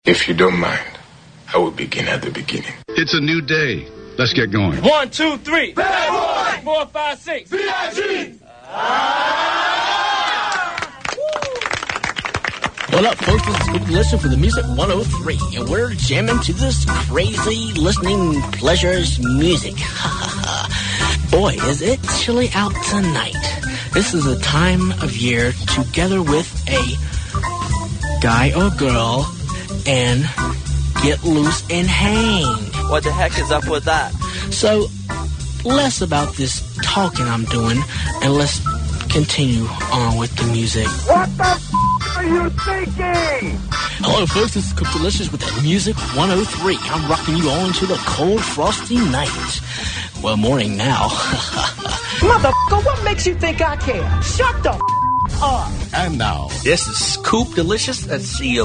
If you don't mind, I will begin at the beginning. It's a new day. Let's get going. 1, 2, 3. Bad boy! 4, 5, 6. B.I.G. What up, folks? This is Scoop Listen for the Music 103, and we're jamming to this crazy listening pleasures music. Boy, is it chilly out tonight. This is a time of year together with a guy or girl and get loose and hang. What the heck is up with that? So, less about this talking I'm doing, and let's continue on with the music. What the are you thinking? Hello, folks. This is Cook Delicious with the Music 103. I'm rocking you all into the cold, frosty night. Well, morning now. Motherfucker, what makes you think I care? Shut the up. And now, This is Coop Delicious. That's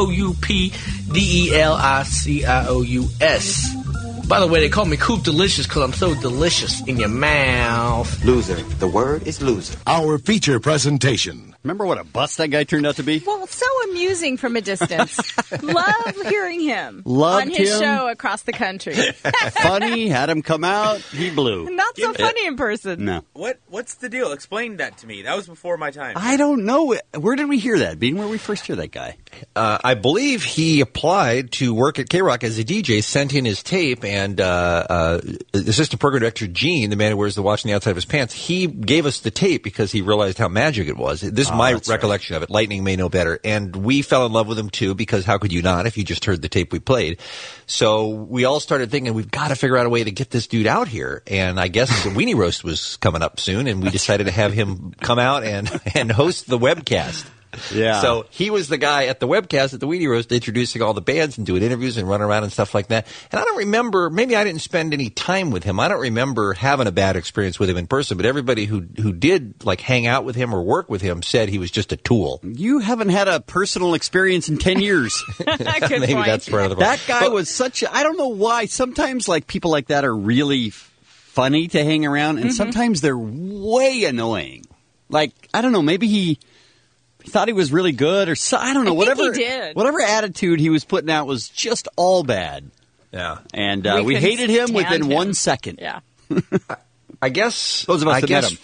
COUPDELICIOUS. By the way, they call me Coop Delicious because I'm so delicious in your mouth. Loser. The word is loser. our feature presentation. Remember what a bust that guy turned out to be? Well, so amusing from a distance. Love hearing him Loved on his him. show across the country. Funny, had him come out, he blew. Not so funny in person. No. What's the deal? Explain that to me. That was before my time. I don't know. Where did we hear that, Bean? Where did we first hear that guy? I believe he applied to work at K-Rock as a DJ, sent in his tape, and assistant program director Gene, the man who wears the watch on the outside of his pants, he gave us the tape because he realized how magic it was. This is my recollection of it. Lightning may know better. And we fell in love with him, too, because how could you not if you just heard the tape we played? So we all started thinking, we've got to figure out a way to get this dude out here. And I guess the Weenie Roast was coming up soon, and we decided to have him come out and host the webcast. Yeah. So he was the guy at the webcast at the Weenie Roast introducing all the bands and doing interviews and running around and stuff like that. And I don't remember, maybe I didn't spend any time with him. I don't remember having a bad experience with him in person, but everybody who did like hang out with him or work with him said he was just a tool. You haven't had a personal experience in 10 years. Maybe that's part of the problem. That guy was such I don't know why. Sometimes like people like that are really funny to hang around, and sometimes they're way annoying. Like, I don't know, maybe he thought he was really good, or so, I don't know. He did. Whatever attitude he was putting out was just all bad. Yeah. And We we couldn't hated him stand within him. 1 second. Yeah. I guess Those of us that met him.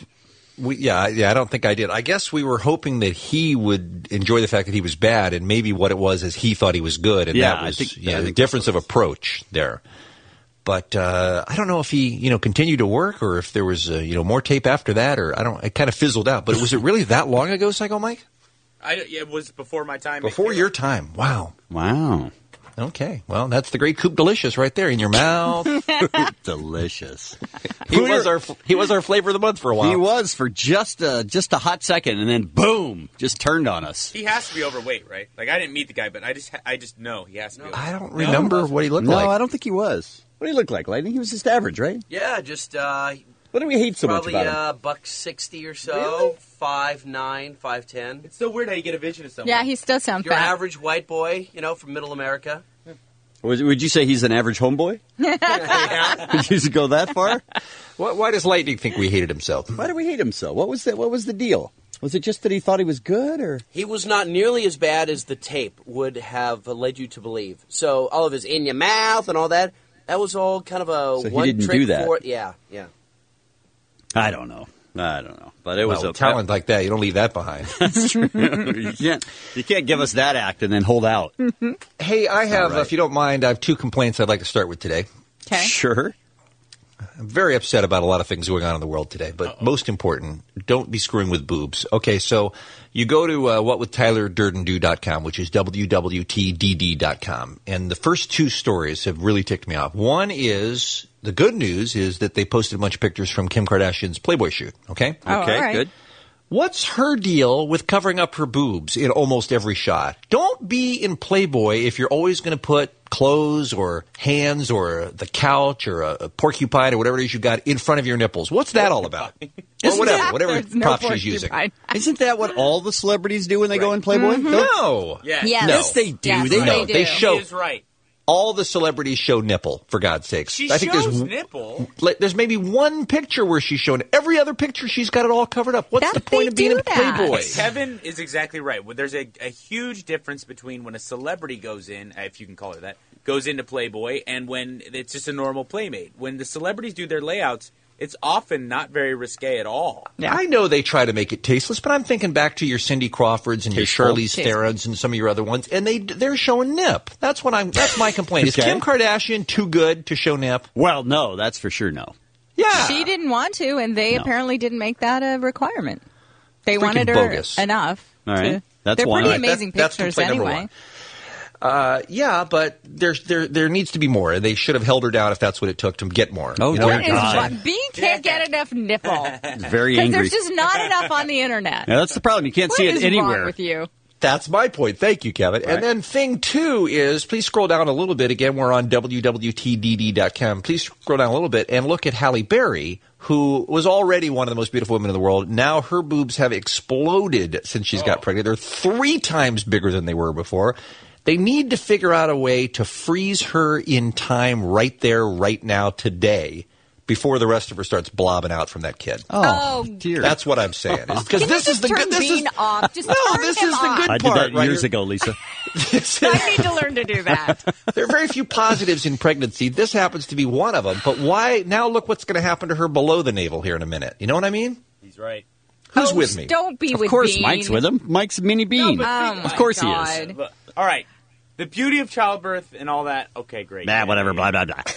I don't think I did. I guess we were hoping that he would enjoy the fact that he was bad, and maybe what it was is he thought he was good, and Yeah, that was I think the that's difference what of approach there. But I don't know if he continued to work, or if there was more tape after that, or it kind of fizzled out. But was it really that long ago, Psycho Mike? It was before my time. Before your time. Wow. Wow. Okay. Well, that's the great Coop Delicious right there in your mouth. Delicious. He was our flavor of the month for a while. He was for just a hot second, and then boom, just turned on us. He has to be overweight, right? Like, I didn't meet the guy, but I just know he has to be overweight. I don't remember what he looked No, like. I don't think he was. What did he look like, Lightning? He was just average, right? Yeah, just What do we hate so much probably about him? $1.60 or so. Really? 5'9", 5'10". It's so weird how you get a vision of someone. Yeah, he still sounds Your fat. average white boy, from middle America. Would you say he's an average homeboy? Would you go that far? Why does Lightning think we hated him so? Why do we hate him so? What was the deal? Was it just that he thought he was good, or? He was not nearly as bad as the tape would have led you to believe. So all of his in your mouth and all that, that was all kind of a So he one didn't trick do that. for it. Yeah. I don't know. But it was a talent like that. You don't leave that behind. That's true. You can't give us that act and then hold out. Hey, I have, All right. if you don't mind, I have 2 complaints I'd like to start with today. Okay. Sure. I'm very upset about a lot of things going on in the world today, but most important, don't be screwing with boobs. Okay, so you go to whatwithtylerdurdendo.com, which is www.tdd.com, and the first 2 stories have really ticked me off. One is, the good news is that they posted a bunch of pictures from Kim Kardashian's Playboy shoot, okay? Oh, Okay, all right. good. What's her deal with covering up her boobs in almost every shot? Don't be in Playboy if you're always going to put clothes or hands or the couch or a porcupine or whatever it is you got in front of your nipples. What's that all about? Or whatever There's no prop she's porcupine. using. Isn't that what all the celebrities do when they go in Playboy? No. Yeah. Yes. No. Yes, they do. Yes, they they know. do. They show. He is right. all the celebrities show nipple, for God's sakes. She I think shows nipple. There's maybe one picture where she's shown it. Every other picture, she's got it all covered up. What's the point of being a Playboy? Kevin is exactly right. There's a huge difference between when a celebrity goes in, if you can call it that, goes into Playboy, and when it's just a normal Playmate. When the celebrities do their layouts, it's often not very risque at all. Yeah. I know they try to make it tasteless, but I'm thinking back to your Cindy Crawfords and your Charlize Therons and some of your other ones, and they're showing nip. That's my complaint. Is Kim Kardashian too good to show nip? Well, no, that's for sure no. Yeah. She didn't want to, and they apparently didn't make that a requirement. They Freaking wanted her bogus. enough. All right. That's they're one. pretty amazing That's pictures complaint number anyway. Yeah, but there needs to be more. They should have held her down if that's what it took to get more. Oh, dear God. Bean can't get enough nipple. Very angry. Because there's just not enough on the internet. Yeah, that's the problem. You can't see it anywhere. What is wrong with you? That's my point. Thank you, Kevin. Right. And then thing two is, please scroll down a little bit. Again, we're on wwtdd.com. Please scroll down a little bit and look at Halle Berry, who was already one of the most beautiful women in the world. Now her boobs have exploded since she's got pregnant. They're 3 times bigger than they were before. They need to figure out a way to freeze her in time right there, right now, today, before the rest of her starts blobbing out from that kid. Oh, dear. That's what I'm saying. Because this is the good. This is off. Just no, turn this him is the off. good I part. did that right years here. ago, Lisa. I need to learn to do that. There are very few positives in pregnancy. This happens to be one of them. But why? Now look what's going to happen to her below the navel here in a minute. You know what I mean? He's right. Who's with me? Don't be with Of course, Bean. Mike's with him. Mike's Mini Bean. Of course he is. Look, all right. The beauty of childbirth and all that, okay, great. Nah, whatever, blah, blah, blah.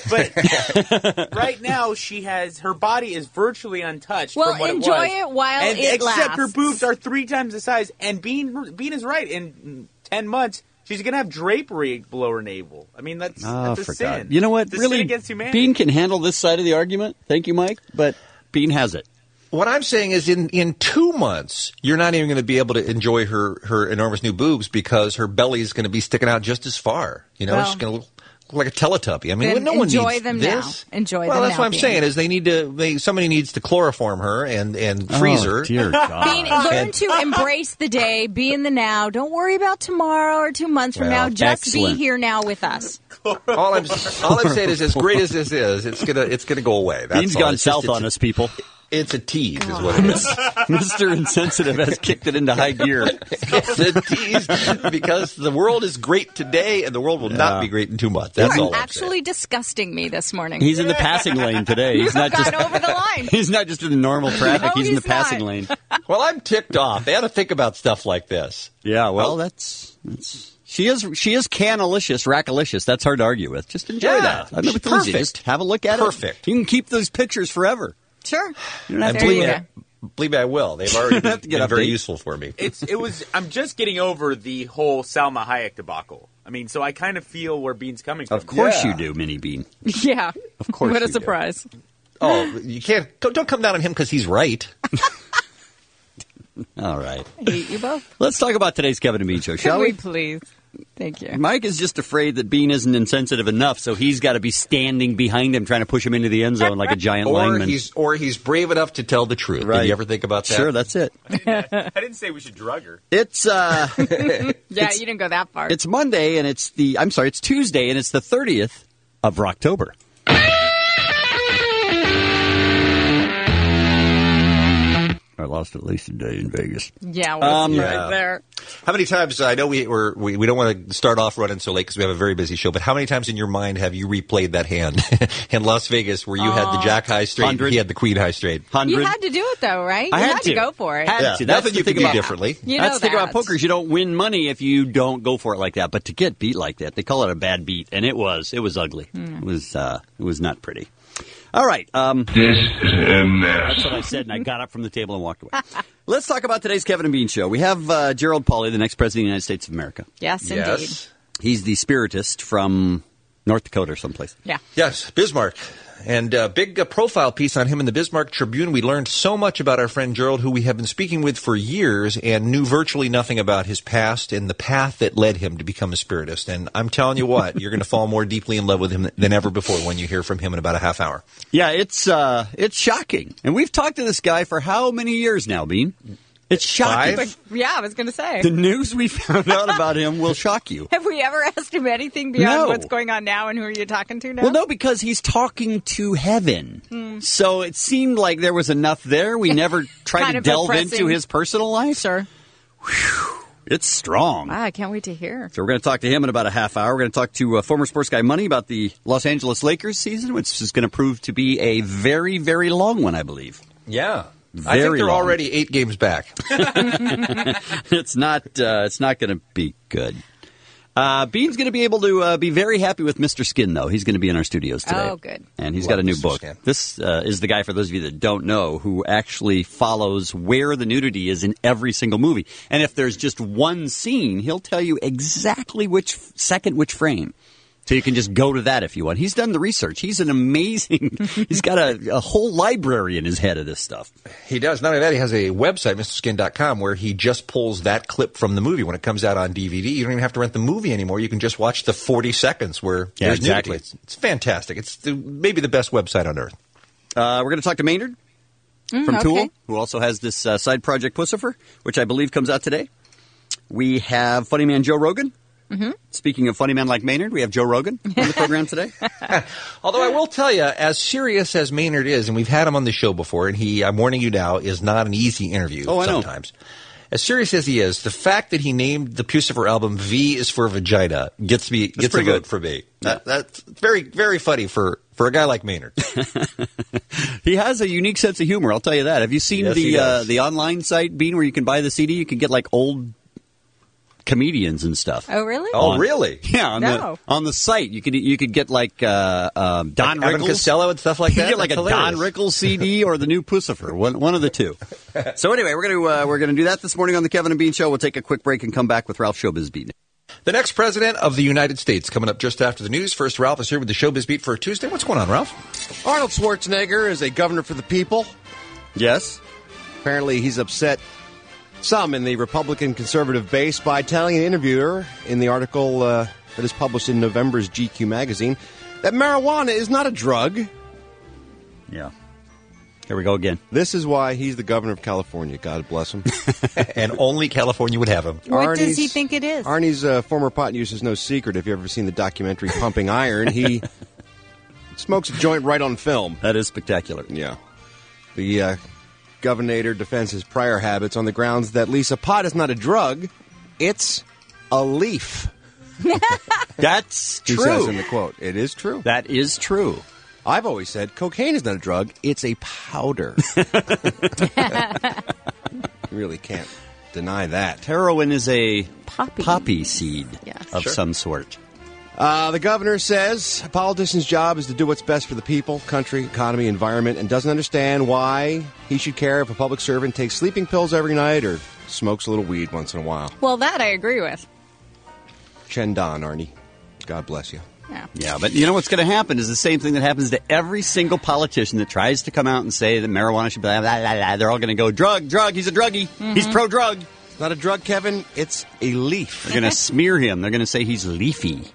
But right now, her body is virtually untouched Well, from what enjoy it was. it while and it except lasts. her boobs are 3 times the size. And Bean is right. In 10 months, she's going to have drapery below her navel. I mean, that's a for sin. God. You know what? It's a Really, sin against humanity. Bean can handle this side of the argument. Thank you, Mike. But Bean has it. What I'm saying is in 2 months, you're not even going to be able to enjoy her enormous new boobs because her belly is going to be sticking out just as far. You know, Well, she's going to look like a Teletubby. I mean, then no one enjoy needs them this. now. Enjoy well, them that's now, what I'm Bean. saying is somebody needs to chloroform her and freeze her. Dear God. Bean, learn to embrace the day, be in the now. Don't worry about tomorrow or 2 months from Well, now. Just excellent. be here now with us. All I'm saying is, as great as this is, it's gonna go away. That's Bean's all. gone It's just- south on us, people. It's a tease, is what it is. Mr. Insensitive has kicked it into high gear. It's a tease because the world is great today, and the world will not be great in 2 months. That's You all are I'm actually disgusting me this morning. He's in the passing lane today. He's not You've just gone over the line. He's not just in the normal traffic. No, he's in the he's not. passing lane. saying. Well, I'm ticked off. They ought to think about stuff like this. Yeah, well, that's she is canalicious, rackalicious. That's hard to argue with. Just enjoy Yeah, that. I mean, she's it's easy. perfect. Just have a look at Perfect. it. You can keep those pictures forever. Sure. You don't have And to There leave you it. go. Believe me, I will. They've already have to get been very update. useful for me. I'm just getting over the whole Salma Hayek debacle. I mean, so I kind of feel where Bean's coming from. Of course Yeah. you do, Mini Bean. Yeah. Of course What a you do. surprise. Oh, you can't. Don't come down on him because he's right. All right. I hate you both. Let's talk about today's Kevin and Bean show, shall Can we? please? Thank you. Mike is just afraid that Bean isn't insensitive enough, so he's got to be standing behind him trying to push him into the end zone like a giant lineman. Or he's brave enough to tell the truth. Right. Did you ever think about that? Sure, that's it. I didn't say we should drug her. It's Yeah, you didn't go that far. it's Monday and it's Tuesday and it's the 30th of October. I lost at least a day in Vegas. Yeah, well, Yeah. right there. How many times? I know we don't want to start off running so late because we have a very busy show. But how many times in your mind have you replayed that hand in Las Vegas where you had the Jack high straight, 100. and he had the Queen high straight? 100. You had to do it, though, right? I You had to go for it. Had Yeah, to. That's nothing the you thing could do about differently. You That's know the thing about that. poker is you don't win money if you don't go for it like that. But to get beat like that, they call it a bad beat, and it was ugly. It was not pretty. All right. This is a mess. That's what I said, and I got up from the table and walked away. Let's talk about today's Kevin and Bean show. We have Gerald Pauley, the next president of the United States of America. Yes, indeed. Yes. He's the spiritist from North Dakota or someplace. Yeah. Yes, Bismarck. And a big profile piece on him in the Bismarck Tribune. We learned so much about our friend Gerald, who we have been speaking with for years and knew virtually nothing about his past and the path that led him to become a spiritist. And I'm telling you what, you're going to fall more deeply in love with him than ever before when you hear from him in about a half hour. Yeah, it's shocking. And we've talked to this guy for how many years now, Bean? It's shocking. Five? Yeah, I was going to say. The news we found out about him will shock you. Have we ever asked him anything beyond No. what's going on now and who are you talking to now? Well, no, because he's talking to heaven. So it seemed like there was enough there. We never tried Kind to of delve depressing. into his personal life. Sure. It's strong. Wow, I can't wait to hear. So we're going to talk to him in about a half hour. We're going to talk to former sports guy Money about the Los Angeles Lakers season, which is going to prove to be a very, very long one, I believe. Yeah. Very I think they're long. already 8 games back. It's not going to be good. Bean's going to be able to be very happy with Mr. Skin, though. He's going to be in our studios today. Oh, good. And he's Love got a new Mr. book. Skin. This is the guy, for those of you that don't know, who actually follows where the nudity is in every single movie. And if there's just one scene, he'll tell you exactly which second, which frame. So you can just go to that if you want. He's done the research. He's an amazing... he's got a whole library in his head of this stuff. He does. Not only that, he has a website, MrSkin.com, where he just pulls that clip from the movie when it comes out on DVD. You don't even have to rent the movie anymore. You can just watch the 40 seconds where Yeah, there's exactly. nudity. It's fantastic. It's maybe the best website on earth. We're going to talk to Maynard from okay. Tool, who also has this side project Pussifer, which I believe comes out today. We have Funny Man Joe Rogan. Mm-hmm. Speaking of funny men like Maynard, we have Joe Rogan on the program today. Although I will tell you, as serious as Maynard is, and we've had him on the show before, and he, I'm warning you now, is not an easy interview Oh, I know. sometimes. As serious as he is, the fact that he named the Pussifer album V is for Vagina gets a pretty vote good. for me. That's very, very funny for a guy like Maynard. He has a unique sense of humor, I'll tell you that. Have you seen Yes, he does. the online site, Bean, where you can buy the CD? You can get like old comedians and stuff. Oh, really? Oh, really? Yeah, No. on the site you could get like Don Evan Rickles. Costello and stuff like You that? get like a That's Don hilarious. Rickles CD or the new Pussifer, one of the two. So anyway, we're gonna do that this morning on the Kevin and Bean Show. We'll take a quick break and come back with Ralph Showbiz Beat. The next president of the United States coming up just after the news. First, Ralph is here with the Showbiz Beat for Tuesday. What's going on, Ralph? Arnold Schwarzenegger is a governor for the people. Yes. Apparently, he's upset some in the Republican conservative base by telling an interviewer in the article that is published in November's GQ magazine that marijuana is not a drug. Yeah. Here we go again. This is why he's the governor of California. God bless him. And only California would have him. What does he think it is? Arnie's former pot use is no secret. If you've ever seen the documentary Pumping Iron, he smokes a joint right on film. That is spectacular. Yeah. The governor defends his prior habits on the grounds that, Lisa, pot is not a drug, it's a leaf. That's He true. says in the quote. It is true. That is true. I've always said cocaine is not a drug, it's a powder. You really can't deny that. Heroin is a Poppy seed Yes. of some sort. The governor says a politician's job is to do what's best for the people, country, economy, environment, and doesn't understand why he should care if a public servant takes sleeping pills every night or smokes a little weed once in a while. Well, that I agree with. Chendan, Arnie. God bless you. Yeah. Yeah, but you know what's going to happen is the same thing that happens to every single politician that tries to come out and say that marijuana should be blah, blah, blah, blah. They're all going to go, drug, he's a druggie. Mm-hmm. He's pro-drug. It's not a drug, Kevin. It's a leaf. They're going to smear him. They're going to say he's leafy.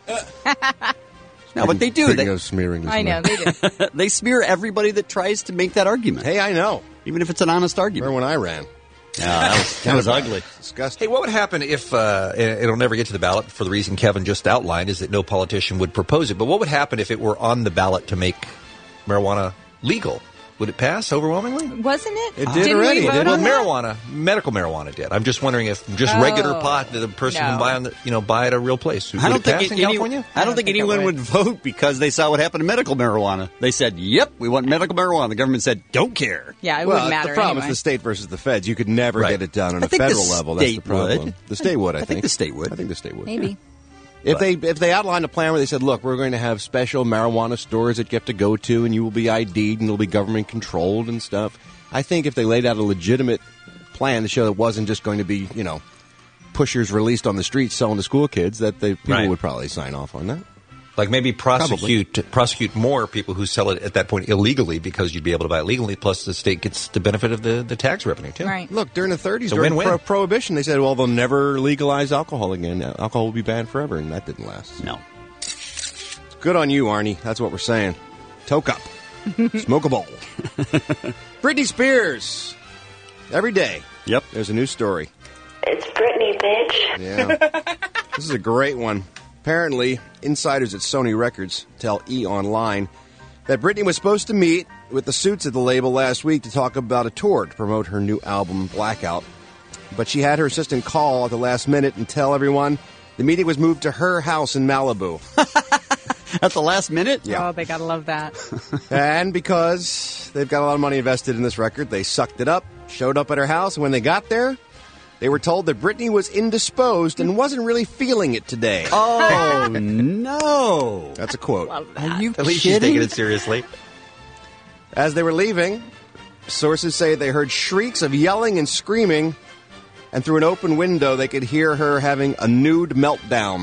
Now, what they do, Speaking of smearing this I know, man. they do. they smear everybody that tries to make that argument. Hey, I know. Even if it's an honest argument. Remember when I ran? Yeah, that was ugly. Disgusting. Hey, what would happen if, it'll never get to the ballot for the reason Kevin just outlined, is that no politician would propose it. But what would happen if it were on the ballot to make marijuana legal? Would it pass overwhelmingly? Wasn't it? It did Didn't already. we It vote did. on Well, that? medical marijuana did. I'm just wondering if just regular pot that the person can no. buy on the, buy at a real place. Would I don't it pass think in California? I don't think think it anyone would. would vote because they saw what happened to medical marijuana. They said, "Yep, we want medical marijuana." The government said, "Don't care." Yeah, it Well, wouldn't matter the problem anyway. is the state versus the feds. You could never Right. get it done on I a think the federal level. That's the state problem. would. The state would, I I think the state would. I think the state would. Maybe. If they outlined a plan where they said, look, we're going to have special marijuana stores that you have to go to and you will be ID'd and it'll be government controlled and stuff. I think if they laid out a legitimate plan to show it wasn't just going to be, pushers released on the streets selling to school kids, that people Right. would probably sign off on that. Like maybe prosecute more people who sell it at that point illegally because you'd be able to buy it legally. Plus, the state gets the benefit of the tax revenue too. Right. Look, during the 30s, It's a during win-win. Prohibition, they said, well, they'll never legalize alcohol again. Alcohol will be banned forever, and that didn't last. No. Good on you, Arnie. That's what we're saying. Toke up. Smoke a bowl. Britney Spears. Every day. Yep. There's a new story. It's Britney, bitch. Yeah. This is a great one. Apparently, insiders at Sony Records tell E! Online that Britney was supposed to meet with the suits at the label last week to talk about a tour to promote her new album, Blackout. But she had her assistant call at the last minute and tell everyone the meeting was moved to her house in Malibu. At the last minute? Oh, they gotta love that. And because they've got a lot of money invested in this record, they sucked it up, showed up at her house, and when they got there, they were told that Britney was indisposed and wasn't really feeling it today. Oh, no. That's a quote. Love that. Are you At least she's kidding? taking it seriously. As they were leaving, sources say they heard shrieks of yelling and screaming, and through an open window they could hear her having a nude meltdown.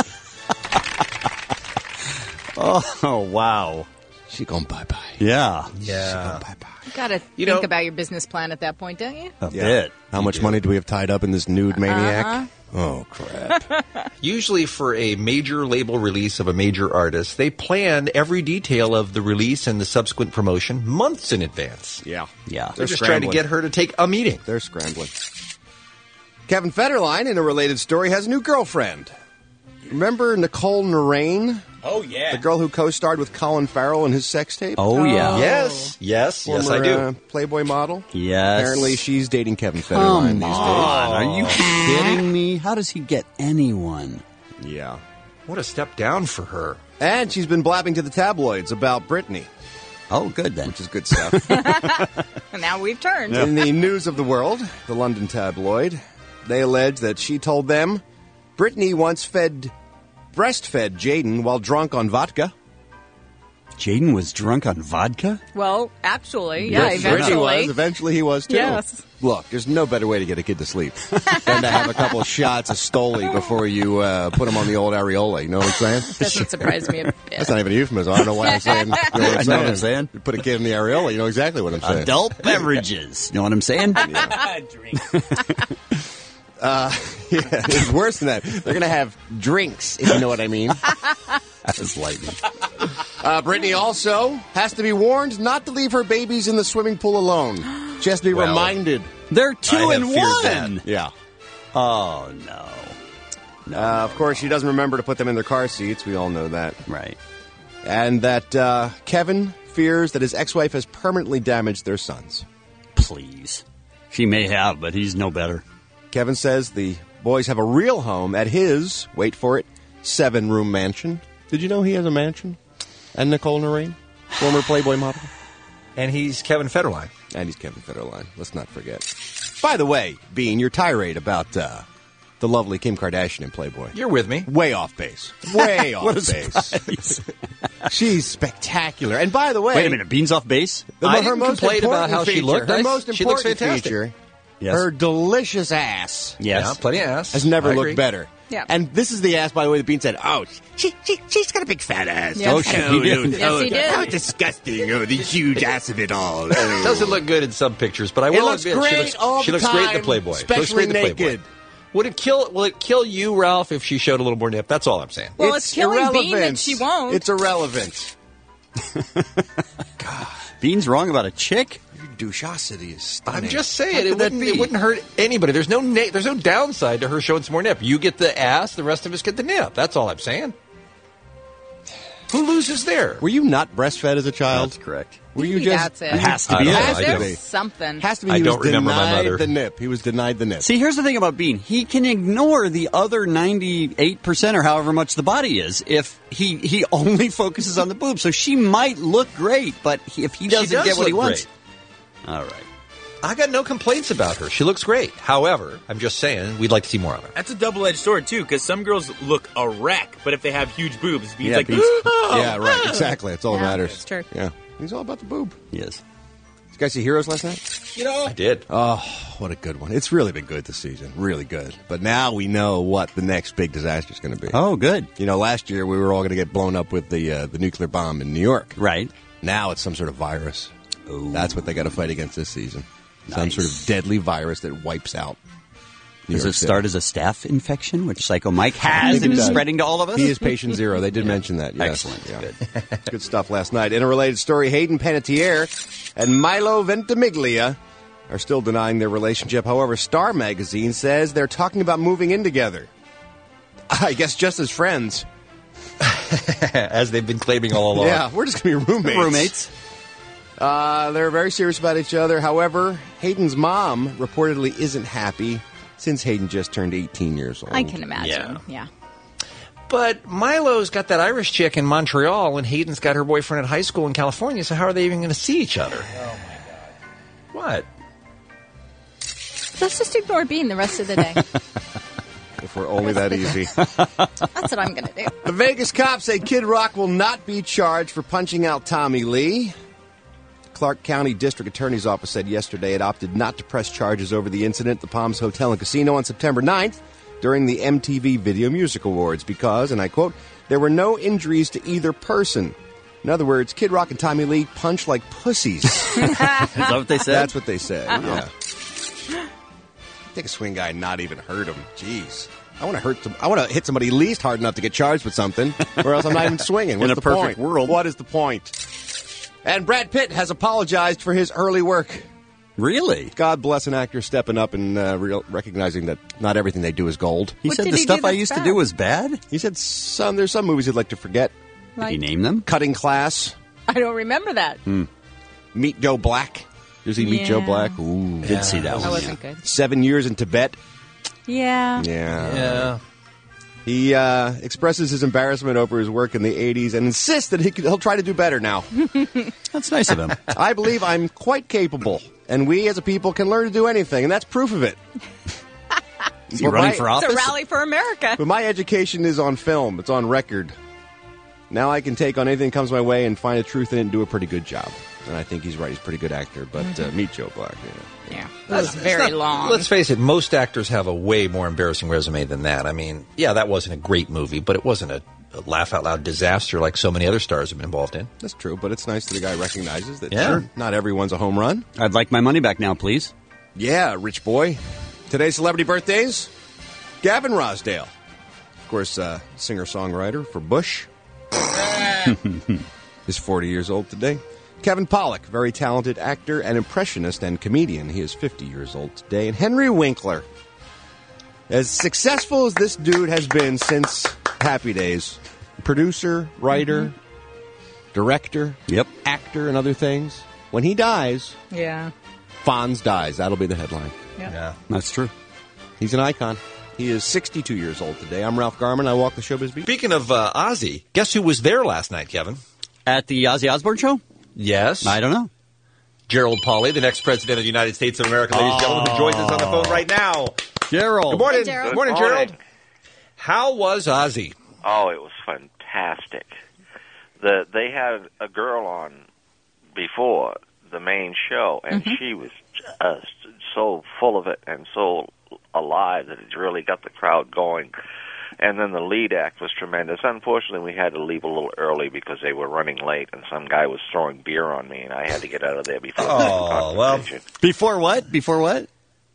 Oh, wow. She gone bye-bye. Yeah. Yeah. You gotta You think know- about your business plan at that point, don't you? A bit. How much money do we have tied up in this nude maniac? Oh, crap. Usually for a major label release of a major artist, they plan every detail of the release and the subsequent promotion months in advance. Yeah. Yeah. They're just trying to get her to take a meeting. They're scrambling. Kevin Federline, in a related story, has a new girlfriend. Remember Nicole Narain? Oh, yeah. The girl who co-starred with Colin Farrell in his sex tape? Oh, yeah. Yes, Former, I do. Playboy model? Yes. Apparently she's dating Kevin Federline Come these on. Are you days. kidding me? How does he get anyone? Yeah. What a step down for her. And she's been blabbing to the tabloids about Britney, Oh, good then. which is good stuff. And now we've turned. In the News of the World, the London tabloid, they allege that she told them Britney once breastfed Jaden while drunk on vodka. Jaden was drunk on vodka? Well, actually, yeah, Yes, eventually. Eventually he was, too. Yes. Look, there's no better way to get a kid to sleep than to have a couple of shots of Stoli before you put him on the old areola. You know what I'm saying? Doesn't surprise me a bit. That's not even a euphemism. I don't know why I'm saying. You know what I'm I know what I'm saying. You put a kid in the areola, you know exactly what I'm saying. Adult beverages. You know what I'm saying? Drink. Yeah, it's worse than that. They're going to have drinks, if you know what I mean. That's lightning. Britney also has to be warned not to leave her babies in the swimming pool alone. She has to be Well, reminded. They're 2 I have and feared 1. Yeah. Oh, no. Of course, she doesn't remember to put them in their car seats. We all know that. Right. And that Kevin fears that his ex-wife has permanently damaged their sons. Please. She may have, but he's no better. Kevin says the boys have a real home at his, wait for it, 7-room mansion. Did you know he has a mansion? And Nicole Narain, former Playboy model. And he's Kevin Federline. And he's Kevin Federline. Let's not forget. By the way, Bean, your tirade about the lovely Kim Kardashian in Playboy. You're with me. Way off base. Way off What a base. surprise. She's spectacular. And by the way... Wait a minute. Beans off base? I didn't complain about how she looked. Her most She looks important fantastic. feature, Yes. her delicious ass, Yes. Yeah, plenty of ass. has never I looked agree. better. Yeah. And this is the ass, by the way, that Bean said, oh, she's got a big fat ass. Yes. Oh, she did. Yes, he did. How disgusting. Oh, the huge ass of it all. Doesn't look good in some pictures, but I will looks admit great all she the looks great in time, the Playboy. She looks especially great in the Playboy. naked. Will it kill you, Ralph, if she showed a little more nip? That's all I'm saying. Well, it's killing Bean that she won't. It's irrelevant. Bean's wrong about a chick? Your douchosity is stunning. I'm just saying, How it could that wouldn't, be? it wouldn't hurt anybody. There's no downside to her showing some more nip. You get the ass, the rest of us get the nip. That's all I'm saying. Who loses there? Were you not breastfed as a child? That's correct. Were you Maybe just? that's it. It has to I be don't it. know. I There's do. something. Has to be. I He don't was remember my denied mother. the nip. He was denied the nip. See, here's the thing about Bean. He can ignore the other 98% or however much the body is if he only focuses on the boobs. So she might look great, but if he doesn't does get what he look wants. great. All right. I got no complaints about her. She looks great. However, I'm just saying we'd like to see more of her. That's a double-edged sword, too, because some girls look a wreck, but if they have huge boobs, Bean's like, Beans- "Oh, yeah, right. Exactly. That's all that Yeah, matters. it's true. Yeah, he's all about the boob. Yes. Did you guys see Heroes last night? I did. Oh, what a good one! It's really been good this season, really good. But now we know what the next big disaster is going to be. Oh, good. You know, last year we were all going to get blown up with the nuclear bomb in New York. Right. Now it's some sort of virus. Ooh. That's what they got to fight against this season. Some Nice. sort of deadly virus that wipes out. New Does York it City. start as a staph infection, which Psycho Mike I has think and it is does. spreading to all of us? He is patient zero. They did mention that. Yes. Excellent. Yeah. Good. Good stuff last night. In a related story, Hayden Panettiere and Milo Ventimiglia are still denying their relationship. However, Star Magazine says they're talking about moving in together. I guess just as friends. As they've been claiming all along. Yeah, we're just going to be roommates. They're very serious about each other. However, Hayden's mom reportedly isn't happy since Hayden just turned 18 years old. I can imagine. Yeah. But Milo's got that Irish chick in Montreal, and Hayden's got her boyfriend at high school in California, so how are they even going to see each other? Oh, my God. What? Let's just ignore Bean the rest of the day. If we're only that easy. That's what I'm going to do. The Vegas cops say Kid Rock will not be charged for punching out Tommy Lee. Clark County District Attorney's Office said yesterday it opted not to press charges over the incident at the Palms Hotel and Casino on September 9th during the MTV Video Music Awards because, and I quote, there were no injuries to either person. In other words, Kid Rock and Tommy Lee punch like pussies. Is that what they said? That's what they said, yeah. Take a swing guy and not even hurt him. Jeez. I want to hit somebody at least hard enough to get charged with something, or else I'm not even swinging. What's In a the perfect point? world. What is the point? And Brad Pitt has apologized for his early work. Really? God bless an actor stepping up and recognizing that not everything they do is gold. He said the stuff I used to do was bad? He said there's some movies he'd like to forget. Like, did he name them? Cutting Class. I don't remember that. Meet Joe Black. Does he meet Joe Black? Ooh, did see that one. That wasn't good. 7 years in Tibet. Yeah. Yeah. He expresses his embarrassment over his work in the 80s and insists that he'll try to do better now. That's nice of him. I believe I'm quite capable, and we as a people can learn to do anything, and that's proof of it. Is he running for office? It's a rally for America. But my education is on film. It's on record. Now I can take on anything that comes my way and find the truth in it and do a pretty good job. And I think he's right. He's a pretty good actor. But meet Joe Black. Yeah. That was very long. Let's face it, most actors have a way more embarrassing resume than that. I mean, yeah, that wasn't a great movie, but it wasn't a laugh-out-loud disaster like so many other stars have been involved in. That's true, but it's nice that the guy recognizes that Yeah. not everyone's a home run. I'd like my money back now, please. Yeah, rich boy. Today's celebrity birthdays, Gavin Rossdale. Of course, singer-songwriter for Bush. He's 40 years old today. Kevin Pollak, very talented actor and impressionist and comedian. He is 50 years old today. And Henry Winkler, as successful as this dude has been since Happy Days, producer, writer, director, actor, and other things. When he dies, Fonz dies. That'll be the headline. Yeah, that's true. He's an icon. He is 62 years old today. I'm Ralph Garman. I walk the showbiz beat. Speaking of Ozzy, guess who was there last night, Kevin? At the Ozzy Osbourne show? Yes. I don't know. Gerald Pauley, the next president of the United States of America, ladies and gentlemen, who joins us on the phone right now. Gerald. Good morning. Hey, Gerald. Good morning, Gerald. How was Ozzy? Oh, it was fantastic. They had a girl on before the main show, and she was just so full of it and so alive that it really got the crowd going. And then the lead act was tremendous. Unfortunately, we had to leave a little early because they were running late, and some guy was throwing beer on me, and I had to get out of there before the confrontation. Before what? Before what?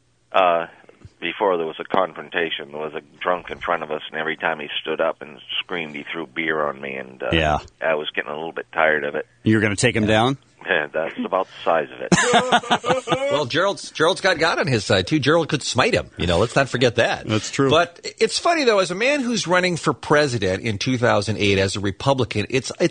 Before there was a confrontation, there was a drunk in front of us, and every time he stood up and screamed, he threw beer on me, and I was getting a little bit tired of it. You were going to take him down? Yeah, that's about the size of it. Well, Gerald's got God on his side, too. Gerald could smite him. Let's not forget that. That's true. But it's funny, though, as a man who's running for president in 2008 as a Republican,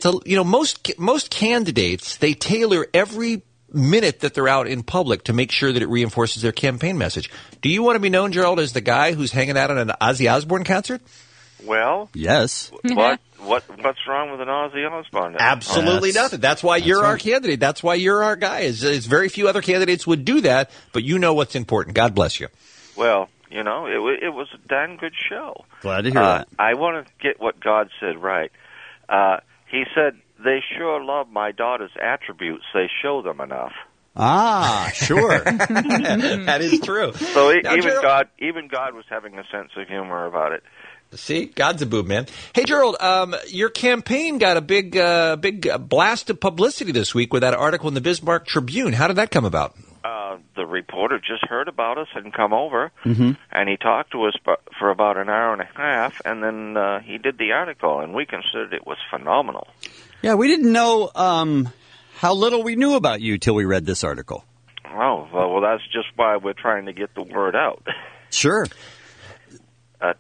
most candidates, they tailor every minute that they're out in public to make sure that it reinforces their campaign message. Do you want to be known, Gerald, as the guy who's hanging out at an Ozzy Osbourne concert? Well, yes. What's wrong with an Ozzy Osbourne? Absolutely nothing. That's why you're our candidate. That's why you're our guy. Is very few other candidates would do that, but you know what's important. God bless you. Well, it was a damn good show. Glad to hear that. I want to get what God said right. He said, "They sure love my daughter's attributes. They show them enough." Ah, sure. That is true. So Now, even God was having a sense of humor about it. See, God's a boob, man. Hey, Gerald, your campaign got a big blast of publicity this week with that article in the Bismarck Tribune. How did that come about? The reporter just heard about us and come over, and he talked to us for about an hour and a half, and then he did the article, and we considered it was phenomenal. Yeah, we didn't know how little we knew about you till we read this article. Oh, well, that's just why we're trying to get the word out. Sure. But,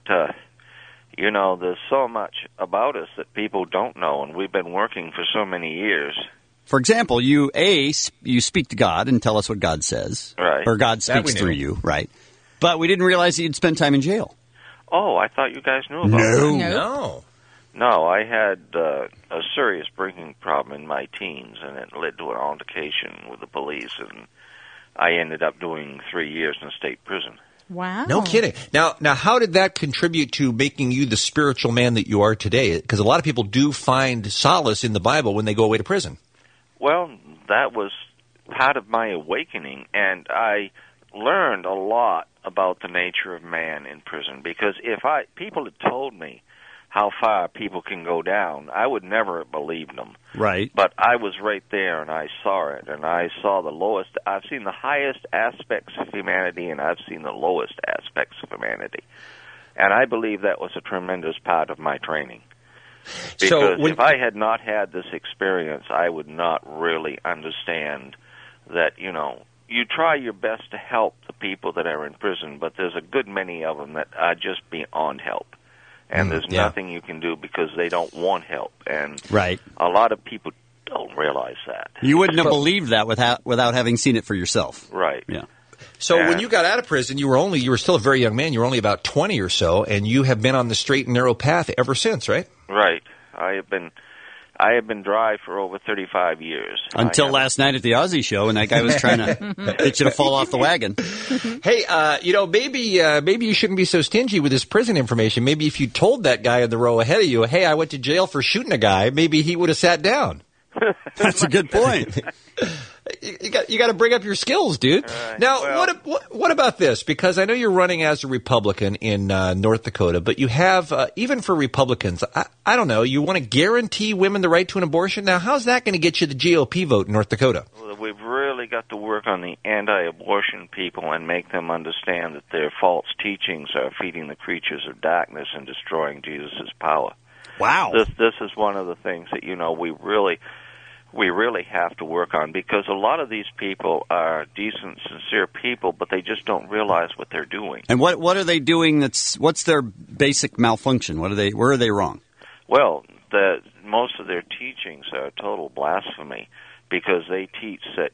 there's so much about us that people don't know, and we've been working for so many years. For example, you speak to God and tell us what God says. Right. Or God speaks through you, right. But we didn't realize that you'd spend time in jail. Oh, I thought you guys knew about that. No, I had a serious drinking problem in my teens, and it led to an altercation with the police, and I ended up doing 3 years in a state prison. Wow. No kidding. Now, how did that contribute to making you the spiritual man that you are today? Because a lot of people do find solace in the Bible when they go away to prison. Well, that was part of my awakening, and I learned a lot about the nature of man in prison, because if people had told me how far people can go down, I would never have believed them. Right. But I was right there, and I saw it, and I saw the lowest. I've seen the highest aspects of humanity, and I've seen the lowest aspects of humanity. And I believe that was a tremendous part of my training. Because if I had not had this experience, I would not really understand that, you try your best to help the people that are in prison, but there's a good many of them that are just beyond help. And there's nothing you can do because they don't want help. And a lot of people don't realize that. You wouldn't have believed that without having seen it for yourself. Right. Yeah. So when you got out of prison, you were still a very young man. You were only about 20 or so, and you have been on the straight and narrow path ever since, right? Right. I have been dry for over 35 years. Until last night at the Aussie show, and that guy was trying to get you to fall off the wagon. Hey, maybe you shouldn't be so stingy with this prison information. Maybe if you told that guy in the row ahead of you, hey, I went to jail for shooting a guy, maybe he would have sat down. That's a good point. You got to bring up your skills, dude. Now, what about this? Because I know you're running as a Republican in North Dakota, but you have, even for Republicans, I don't know, you want to guarantee women the right to an abortion? Now, how's that going to get you the GOP vote in North Dakota? Well, we've really got to work on the anti-abortion people and make them understand that their false teachings are feeding the creatures of darkness and destroying Jesus' power. Wow. This is one of the things that, we really have to work on, because a lot of these people are decent, sincere people, but they just don't realize what they're doing. And what are they doing? What's their basic malfunction? Where are they wrong? Well, most of their teachings are total blasphemy, because they teach that,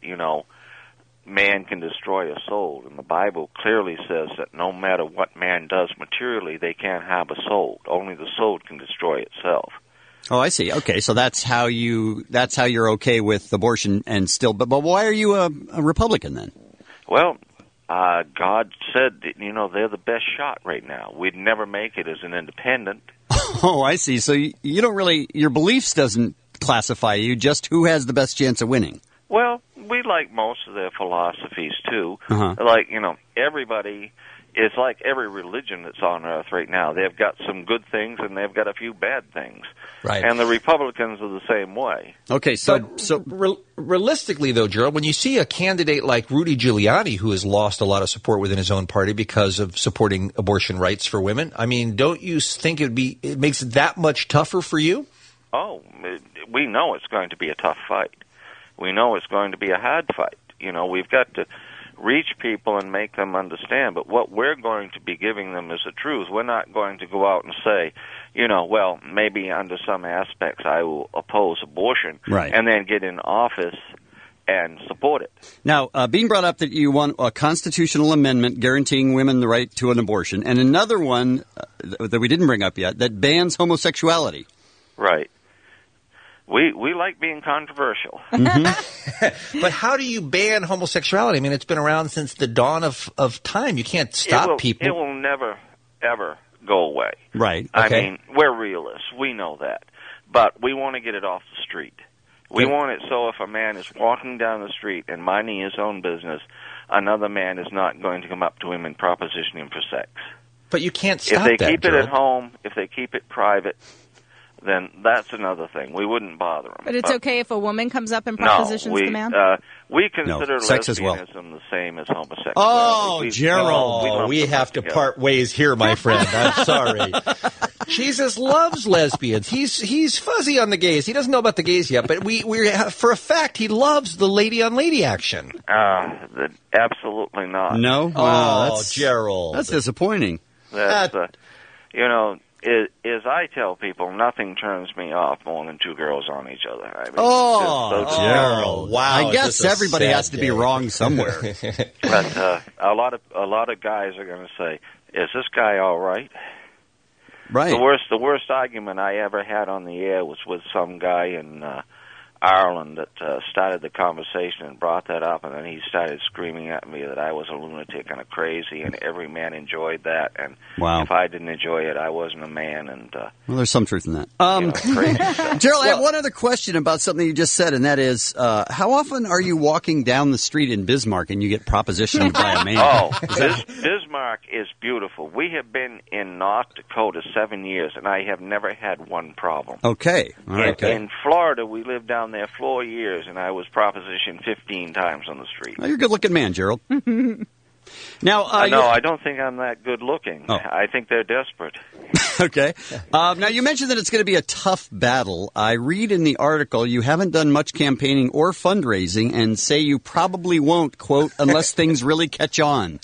man can destroy a soul, and the Bible clearly says that no matter what man does materially, they can't have a soul. Only the soul can destroy itself. Oh, I see. Okay, so that's how you're okay with abortion, and still, but why are you a Republican then? Well, God said that, they're the best shot right now. We'd never make it as an independent. Oh, I see. So you don't really, your beliefs doesn't classify you, just who has the best chance of winning. Well, we like most of their philosophies too. Uh-huh. Like, everybody. It's like every religion that's on earth right now. They've got some good things and they've got a few bad things. Right. And the Republicans are the same way. Okay, realistically, though, Gerald, when you see a candidate like Rudy Giuliani, who has lost a lot of support within his own party because of supporting abortion rights for women, I mean, don't you think it makes it that much tougher for you? Oh, we know it's going to be a tough fight. We know it's going to be a hard fight. We've got to reach people and make them understand. But what we're going to be giving them is the truth. We're not going to go out and say, well, maybe under some aspects I will oppose abortion, right, and then get in office and support it. Now, Bean brought up that you want a constitutional amendment guaranteeing women the right to an abortion, and another one that we didn't bring up yet that bans homosexuality. Right. We like being controversial. Mm-hmm. But how do you ban homosexuality? I mean, it's been around since the dawn of time. You can't stop people. It will never, ever go away. Right. Okay. I mean, we're realists. We know that. But we want to get it off the street. We want it so if a man is walking down the street and minding his own business, another man is not going to come up to him and proposition him for sex. But you can't stop that. If they that, keep it Gerald. at home, if they keep it private, then that's another thing. We wouldn't bother them. But it's okay if a woman comes up and propositions the man? We consider sex as well. lesbianism the same as homosexuality. Oh, Gerald. We have to part ways here, my friend. I'm sorry. Jesus loves lesbians. He's fuzzy on the gays. He doesn't know about the gays yet, but we for a fact he loves the lady on lady action. Absolutely not. No? That's Gerald. That's disappointing. That's as I tell people, nothing turns me off more than two girls on each other. I mean, Gerald! Wow, I guess everybody has to be wrong somewhere. But a lot of guys are going to say, "Is this guy all right?" Right. The worst argument I ever had on the air was with some guy in Ireland that started the conversation and brought that up, and then he started screaming at me that I was a lunatic and a crazy, and every man enjoyed that, and if I didn't enjoy it, I wasn't a man. And well, there's some truth in that. Crazy stuff. Gerald, I have one other question about something you just said, and that is, how often are you walking down the street in Bismarck and you get propositioned by a man? Bismarck is beautiful. We have been in North Dakota 7 years, and I have never had one problem. Okay. All right. In Florida, we lived down there 4 years, and I was propositioned 15 times on the street. Well, you're a good-looking man, Gerald. Now, I don't think I'm that good-looking. Oh. I think they're desperate. Okay. Now, you mentioned that it's going to be a tough battle. I read in the article you haven't done much campaigning or fundraising and say you probably won't, quote, unless things really catch on.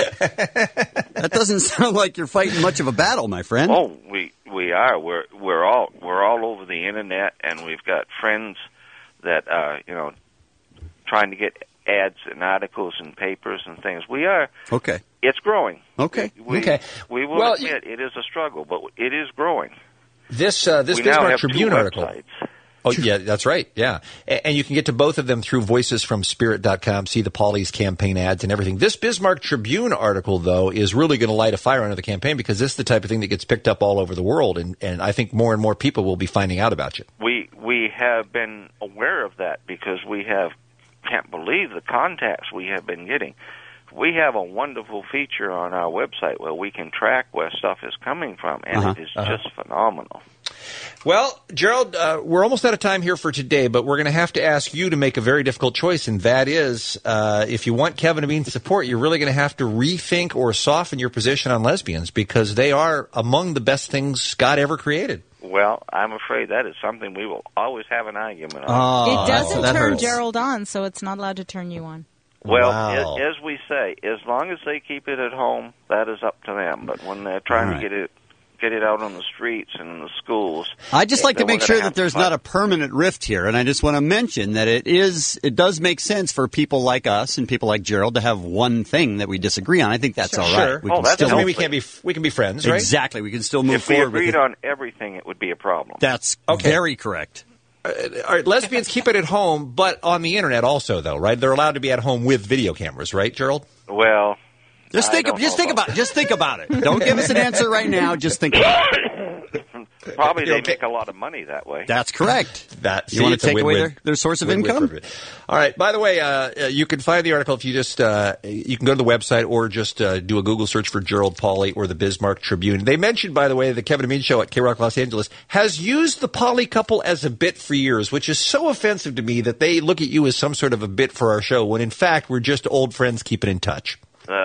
That doesn't sound like you're fighting much of a battle, my friend. Oh, we are. We're all over the internet, and we've got friends that are, trying to get ads and articles and papers and things. We are. Okay. It's growing. Okay. We will admit it is a struggle, but it is growing. This we Bismarck now have Tribune 2 article. websites. Oh, yeah, that's right. Yeah. And you can get to both of them through voicesfromspirit.com, see the Paulie's campaign ads and everything. This Bismarck Tribune article, though, is really going to light a fire under the campaign because this is the type of thing that gets picked up all over the world. And I think more and more people will be finding out about you. We have been aware of that because can't believe the contacts we have been getting. We have a wonderful feature on our website where we can track where stuff is coming from, and it is just phenomenal. Well, Gerald, we're almost out of time here for today, but we're going to have to ask you to make a very difficult choice, and that is, if you want Kevin and Bean's support, you're really going to have to rethink or soften your position on lesbians because they are among the best things God ever created. Well, I'm afraid that is something we will always have an argument on. It doesn't turn Gerald on, so it's not allowed to turn you on. Well, as we say, as long as they keep it at home, that is up to them. But when they're trying to get it out on the streets and in the schools, I'd just like to make sure that there's not a permanent rift here, and I just want to mention that it does make sense for people like us and people like Gerald to have one thing that we disagree on. I think that's all right. We can be friends, right? Exactly. We can still move forward. If we agreed with on everything, it would be a problem. That's very correct. All right, lesbians keep it at home, but on the internet also, though, right? They're allowed to be at home with video cameras, right, Gerald? Well, just think about it. Don't give us an answer right now. Just think about it. Probably they make a lot of money that way. That's correct. You want to take away their source of income? All right. By the way, you can find the article if you just you can go to the website or just do a Google search for Gerald Pauly or the Bismarck Tribune. They mentioned, by the way, the Kevin and Bean Show at K-Rock Los Angeles has used the Pauly couple as a bit for years, which is so offensive to me that they look at you as some sort of a bit for our show when in fact we're just old friends keeping in touch.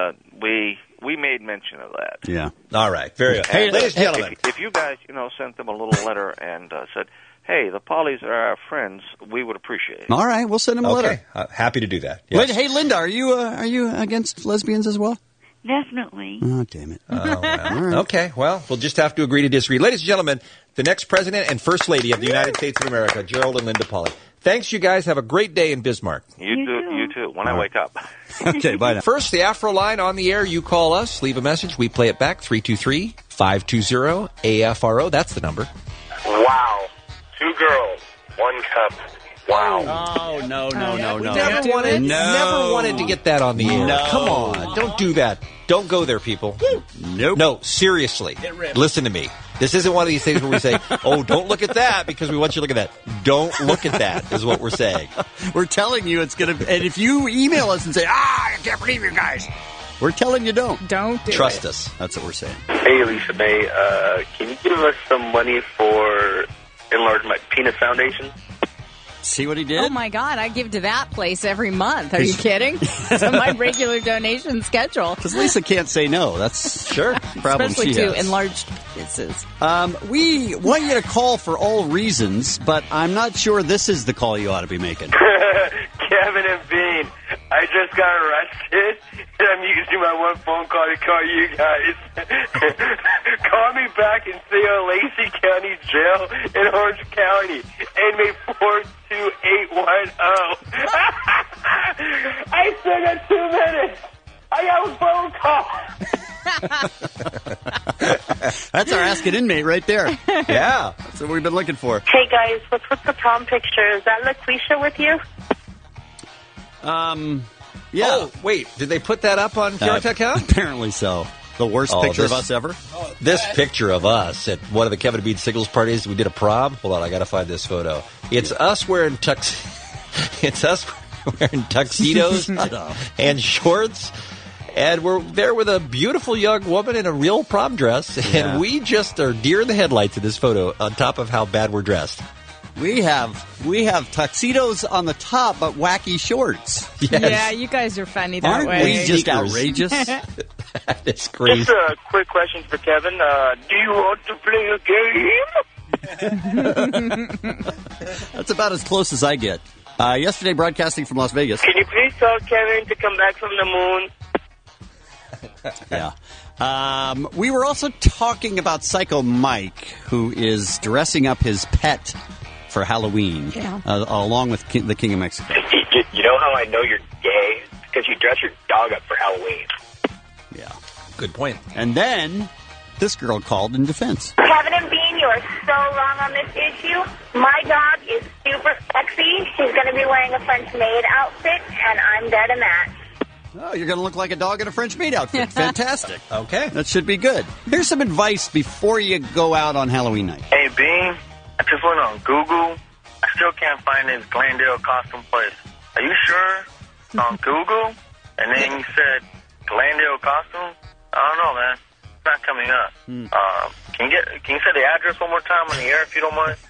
We made mention of that. Yeah. All right. Very good. Hey, ladies and gentlemen. If you guys, sent them a little letter and said, hey, the Paulies are our friends, we would appreciate it. All right. We'll send them a letter. Happy to do that. Yes. Hey, Linda, are you against lesbians as well? Definitely. Oh, damn it. Oh, well. Okay. Well, we'll just have to agree to disagree. Ladies and gentlemen, the next President and First Lady of the United States of America, Gerald and Linda Pauly. Thanks, you guys. Have a great day in Bismarck. You too. When I wake up. Okay, bye now. First, the Afro line on the air. You call us, leave a message. We play it back. 323-520-AFRO. That's the number. Wow. 2 girls, 1 cup. Wow. Oh, no. Never wanted to get that on the air. No. Come on. Don't do that. Don't go there, people. Nope. No, seriously. Listen to me. This isn't one of these things where we say, oh, don't look at that because we want you to look at that. Don't look at that is what we're saying. We're telling you it's going to... And if you email us and say, I can't believe you guys, we're telling you don't. Don't do Trust it. us. That's what we're saying. Hey, Lisa May, can you give us some money for Enlarge My Penis Foundation? See what he did? Oh my God, I give to that place every month. Are you kidding? It's on my regular donation schedule. Because Lisa can't say no. That's sure problem Especially she to has. enlarged business. We want you to call for all reasons, but I'm not sure this is the call you ought to be making. Kevin and Bean, I just got arrested, and I'm using my one phone call to call you guys. Call me back and say Lacey County Jail in Orange County. Inmate 42810. I still got 2 minutes. I got a phone call. That's our Ask an Inmate right there. Yeah. That's what we've been looking for. Hey guys, what's with the prom picture? Is that LaQuisha with you? Yeah. Oh, wait. Did they put that up on KROC.com? Apparently so. The worst picture of us ever? This picture of us at one of the Kevin and Bean Signals parties, we did a prom. Hold on, I got to find this photo. It's us wearing tuxedos and shorts. And we're there with a beautiful young woman in a real prom dress. And we just are deer in the headlights in this photo on top of how bad we're dressed. We have tuxedos on the top, but wacky shorts. Yes. Yeah, you guys are funny that Aren't way. we just outrageous? It's crazy. Just a quick question for Kevin. Do you want to play a game? That's about as close as I get. Yesterday, broadcasting from Las Vegas. Can you please tell Kevin to come back from the moon? Yeah. We were also talking about Psycho Mike, who is dressing up his pet for Halloween, along with the King of Mexico. You know how I know you're gay? Because you dress your dog up for Halloween. Yeah. Good point. And then this girl called in defense. Kevin and Bean, you are so wrong on this issue. My dog is super sexy. She's going to be wearing a French maid outfit, and I'm dead in that. Oh, you're going to look like a dog in a French maid outfit. Fantastic. Okay. That should be good. Here's some advice before you go out on Halloween night. Hey, Bean, I just went on Google. I still can't find this Glendale costume place. Are you sure? On Google? And then you said Glendale costume? I don't know, man. It's not coming up. Can you say the address one more time on the air if you don't mind?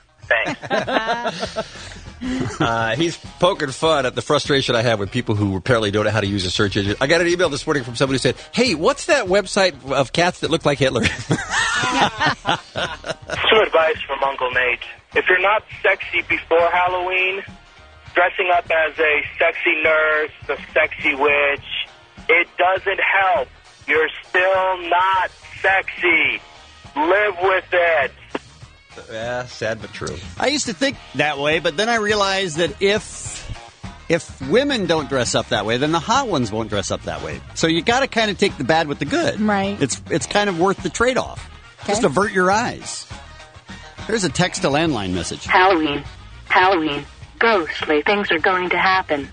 Thanks. He's poking fun at the frustration I have with people who apparently don't know how to use a search engine. I got an email this morning from somebody who said, hey, what's that website of cats that look like Hitler? Some advice from Uncle Nate. If you're not sexy before Halloween, dressing up as a sexy nurse, a sexy witch, it doesn't help. You're still not sexy. Live with it. Yeah, sad but true. I used to think that way, but then I realized that if women don't dress up that way, then the hot ones won't dress up that way. So you got to kind of take the bad with the good. Right. It's kind of worth the trade-off. Okay. Just avert your eyes. Here's a text to landline message. Halloween. Ghostly things are going to happen.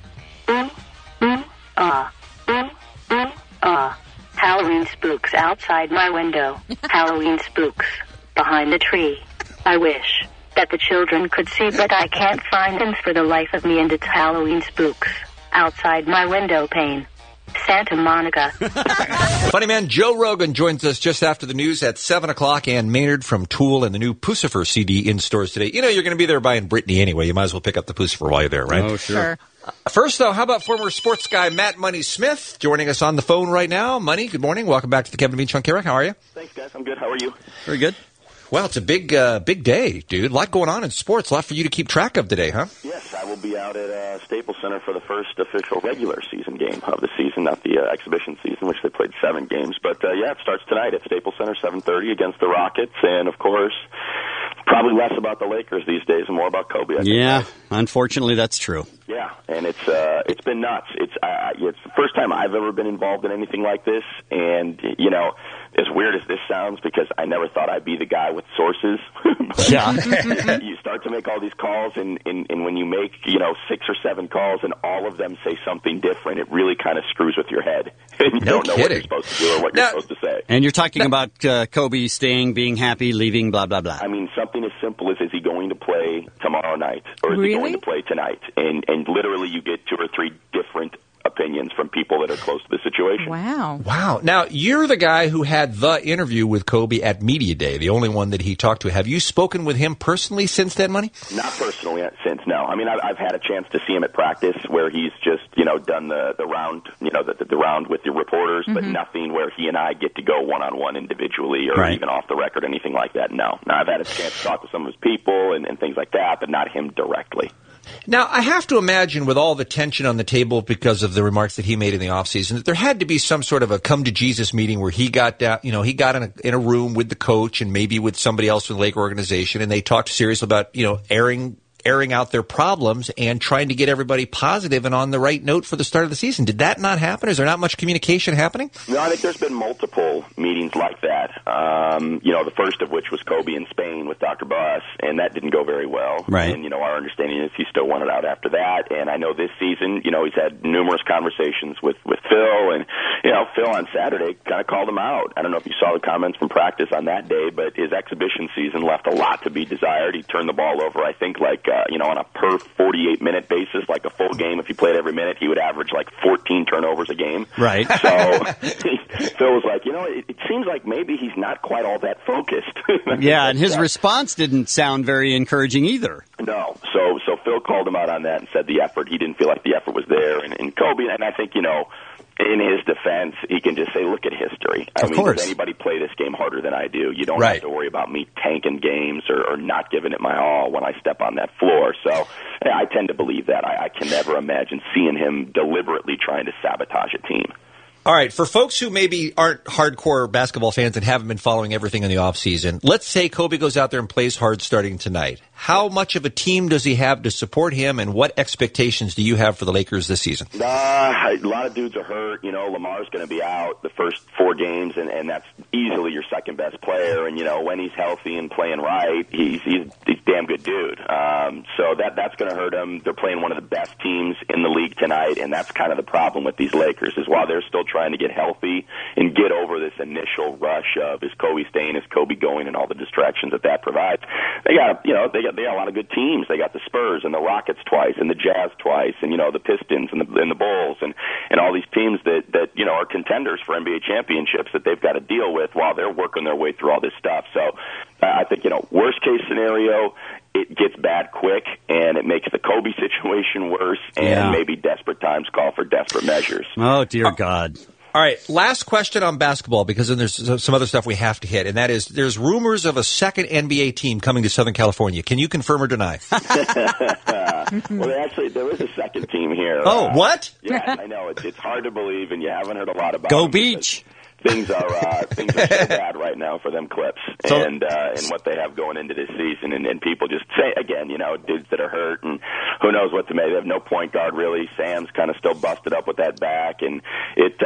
Halloween spooks outside my window. Halloween spooks behind the tree. I wish that the children could see, but I can't find them for the life of me, and it's Halloween spooks outside my window pane. Santa Monica. Funny man, Joe Rogan joins us just after the news at 7 o'clock. Ann Maynard from Tool and the new Pucifer CD in stores today. You know you're going to be there buying Britney anyway. You might as well pick up the Pucifer while you're there, right? Oh, sure. First, though, how about former sports guy Matt Money Smith joining us on the phone right now? Money, good morning. Welcome back to the Kevin and Bean Show on KROC. How are you? Thanks, guys. I'm good. How are you? Very good. Well, it's a big day, dude. A lot going on in sports. A lot for you to keep track of today, huh? Yes, I will be out at Staples Center for the first official regular season game of the season, not the exhibition season, which they played 7 games. But, yeah, it starts tonight at Staples Center, 7:30 against the Rockets. And, of course, probably less about the Lakers these days and more about Kobe. I think, yeah, unfortunately, that's true. Yeah, and it's been nuts. It's the first time I've ever been involved in anything like this, and you know, as weird as this sounds, because I never thought I'd be the guy with sources. Yeah, you start to make all these calls, and when you make 6 or 7 calls, and all of them say something different, it really kind of screws with your head, and you don't know what you're supposed to do or what you're supposed to say. And you're talking about Kobe staying, being happy, leaving, blah blah blah. I mean, something as simple as is he going to play tomorrow night, or is Really? he going to play tonight? And literally, you get 2 or 3 different opinions. opinions from people that are close to the situation. Wow. Wow. Now, you're the guy who had the interview with Kobe at Media Day, the only one that he talked to. Have you spoken with him personally since then, Money? Not personally since, no. I mean, I've had a chance to see him at practice where he's just, done the round, the round with the reporters, but nothing where he and I get to go one-on-one individually or even off the record, anything like that, no. Now, I've had a chance to talk to some of his people and things like that, but not him directly. Now, I have to imagine with all the tension on the table because of the remarks that he made in the offseason, that there had to be some sort of a come-to-Jesus meeting where he got down, he got in a room with the coach and maybe with somebody else from the Laker organization, and they talked seriously about, airing out their problems and trying to get everybody positive and on the right note for the start of the season. Did that not happen? Is there not much communication happening? No, I think there's been multiple meetings like that. The first of which was Kobe in Spain with Dr. Buss, and that didn't go very well. Right. And, our understanding is he still wanted out after that. And I know this season, he's had numerous conversations with Phil, and, Phil on Saturday kind of called him out. I don't know if you saw the comments from practice on that day, but his exhibition season left a lot to be desired. He turned the ball over, I think, on a per 48-minute basis, like a full game. If he played every minute, he would average like 14 turnovers a game. Right. So Phil was like, it seems like maybe he's not quite all that focused. Yeah, and his response didn't sound very encouraging either. No. So Phil called him out on that and said he didn't feel like the effort was there. And Kobe, and I think, in his defense, he can just say, look at history. Of course. Does anybody play this game harder than I do? You don't have to worry about me tanking games or not giving it my all when I step on that floor. So I tend to believe that. I can never imagine seeing him deliberately trying to sabotage a team. All right, for folks who maybe aren't hardcore basketball fans and haven't been following everything in the offseason, let's say Kobe goes out there and plays hard starting tonight. How much of a team does he have to support him, and what expectations do you have for the Lakers this season? A lot of dudes are hurt. Lamar's going to be out the first 4 games, and that's easily your second-best player. And, when he's healthy and playing right, he's a damn good dude. So that's going to hurt him. They're playing one of the best teams in the league tonight, and that's kind of the problem with these Lakers, is while they're still trying to get healthy and get over this initial rush of is Kobe staying, is Kobe going, and all the distractions that provides. They got a lot of good teams. They got the Spurs and the Rockets twice, and the Jazz twice, and the Pistons and the Bulls, and all these teams that are contenders for NBA championships that they've got to deal with while they're working their way through all this stuff. So I think worst case scenario, it gets bad quick, and it makes the Kobe situation worse, and maybe desperate times call for desperate measures. Oh, dear God. All right, last question on basketball, because then there's some other stuff we have to hit, and that is there's rumors of a second NBA team coming to Southern California. Can you confirm or deny? Well, there is a second team here. Oh, what? Yeah, I know. It's hard to believe, and you haven't heard a lot about Go them. Beach. Things are so bad right now for them Clips, and what they have going into this season, and people just say again, dudes that are hurt, and who knows what to make. They have no point guard really. Sam's kind of still busted up with that back, and it's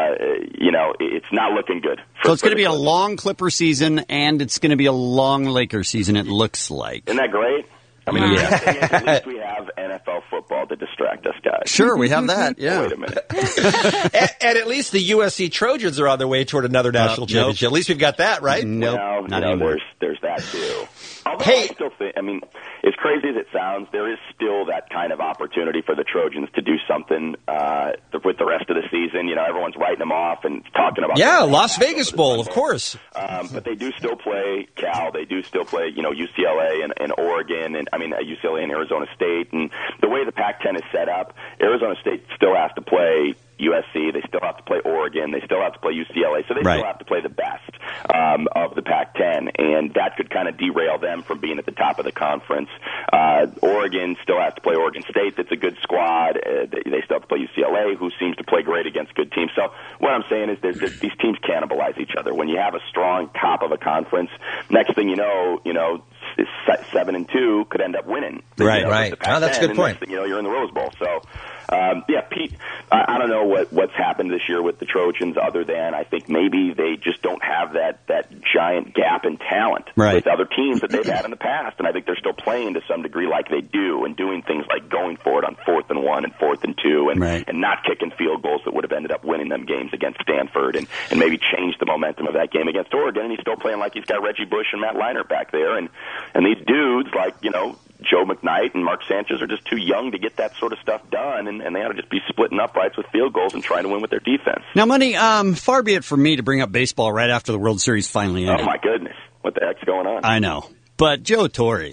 not looking good. So it's going to be a long Clipper season, and it's going to be a long Lakers season. It looks like. Isn't that great? I mean, the best thing is at least we have NFL football to distract us guys. Sure, we have that, yeah. Wait a minute. and at least the USC Trojans are on their way toward another national championship. Nope. At least we've got that, right? Nope, not anymore. There's that, too. Although I still think, as crazy as it sounds, there is still that kind of opportunity for the Trojans to do something with the rest of the season. Everyone's writing them off and talking about... Yeah, Las Vegas Bowl, of course. But they do still play Cal. They do still play, UCLA and Oregon, and UCLA and Arizona State. And the way the Pac-10 is set up, Arizona State still has to play USC. They still have to play Oregon. They still have to play UCLA. So they still have to play the best of the Pac-10, and that could kind of derail them from being at the top of the conference. Oregon still has to play Oregon State. That's a good squad. They still have to play UCLA, who seems to play great against good teams. So what I'm saying is these teams cannibalize each other. When you have a strong top of a conference, next thing you know, 7-2 could end up winning. Right. Oh, that's a good point. Next thing you know, you're in the Rose Bowl. So, Pete, I don't know what's happened this year with the Trojans, other than I think maybe they just don't have that giant gap in talent with other teams that they've had in the past, and I think they're still playing to some degree like they do, and doing things like going for it on 4th and 1 and 4th and 2, and not kicking field goals that would have ended up winning them games against Stanford, and maybe change the momentum of that game against Oregon. And he's still playing like he's got Reggie Bush and Matt Leinart back there, and these dudes like Joe McKnight and Mark Sanchez are just too young to get that sort of stuff done, and they ought to just be splitting uprights with field goals and trying to win with their defense. Now, Money, far be it from me to bring up baseball right after the World Series finally ended. Oh, my goodness. What the heck's going on? I know. But Joe Torre,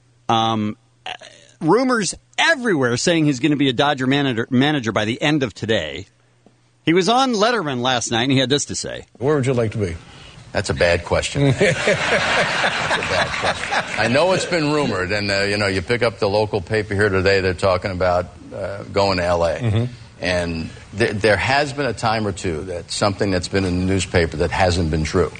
rumors everywhere saying he's going to be a Dodger manager by the end of today. He was on Letterman last night, and he had this to say. Where would you like to be? That's a bad question. That's a bad question. I know it's been rumored, and, you pick up the local paper here today, they're talking about going to L.A. Mm-hmm. And there has been a time or two that something that's been in the newspaper that hasn't been true.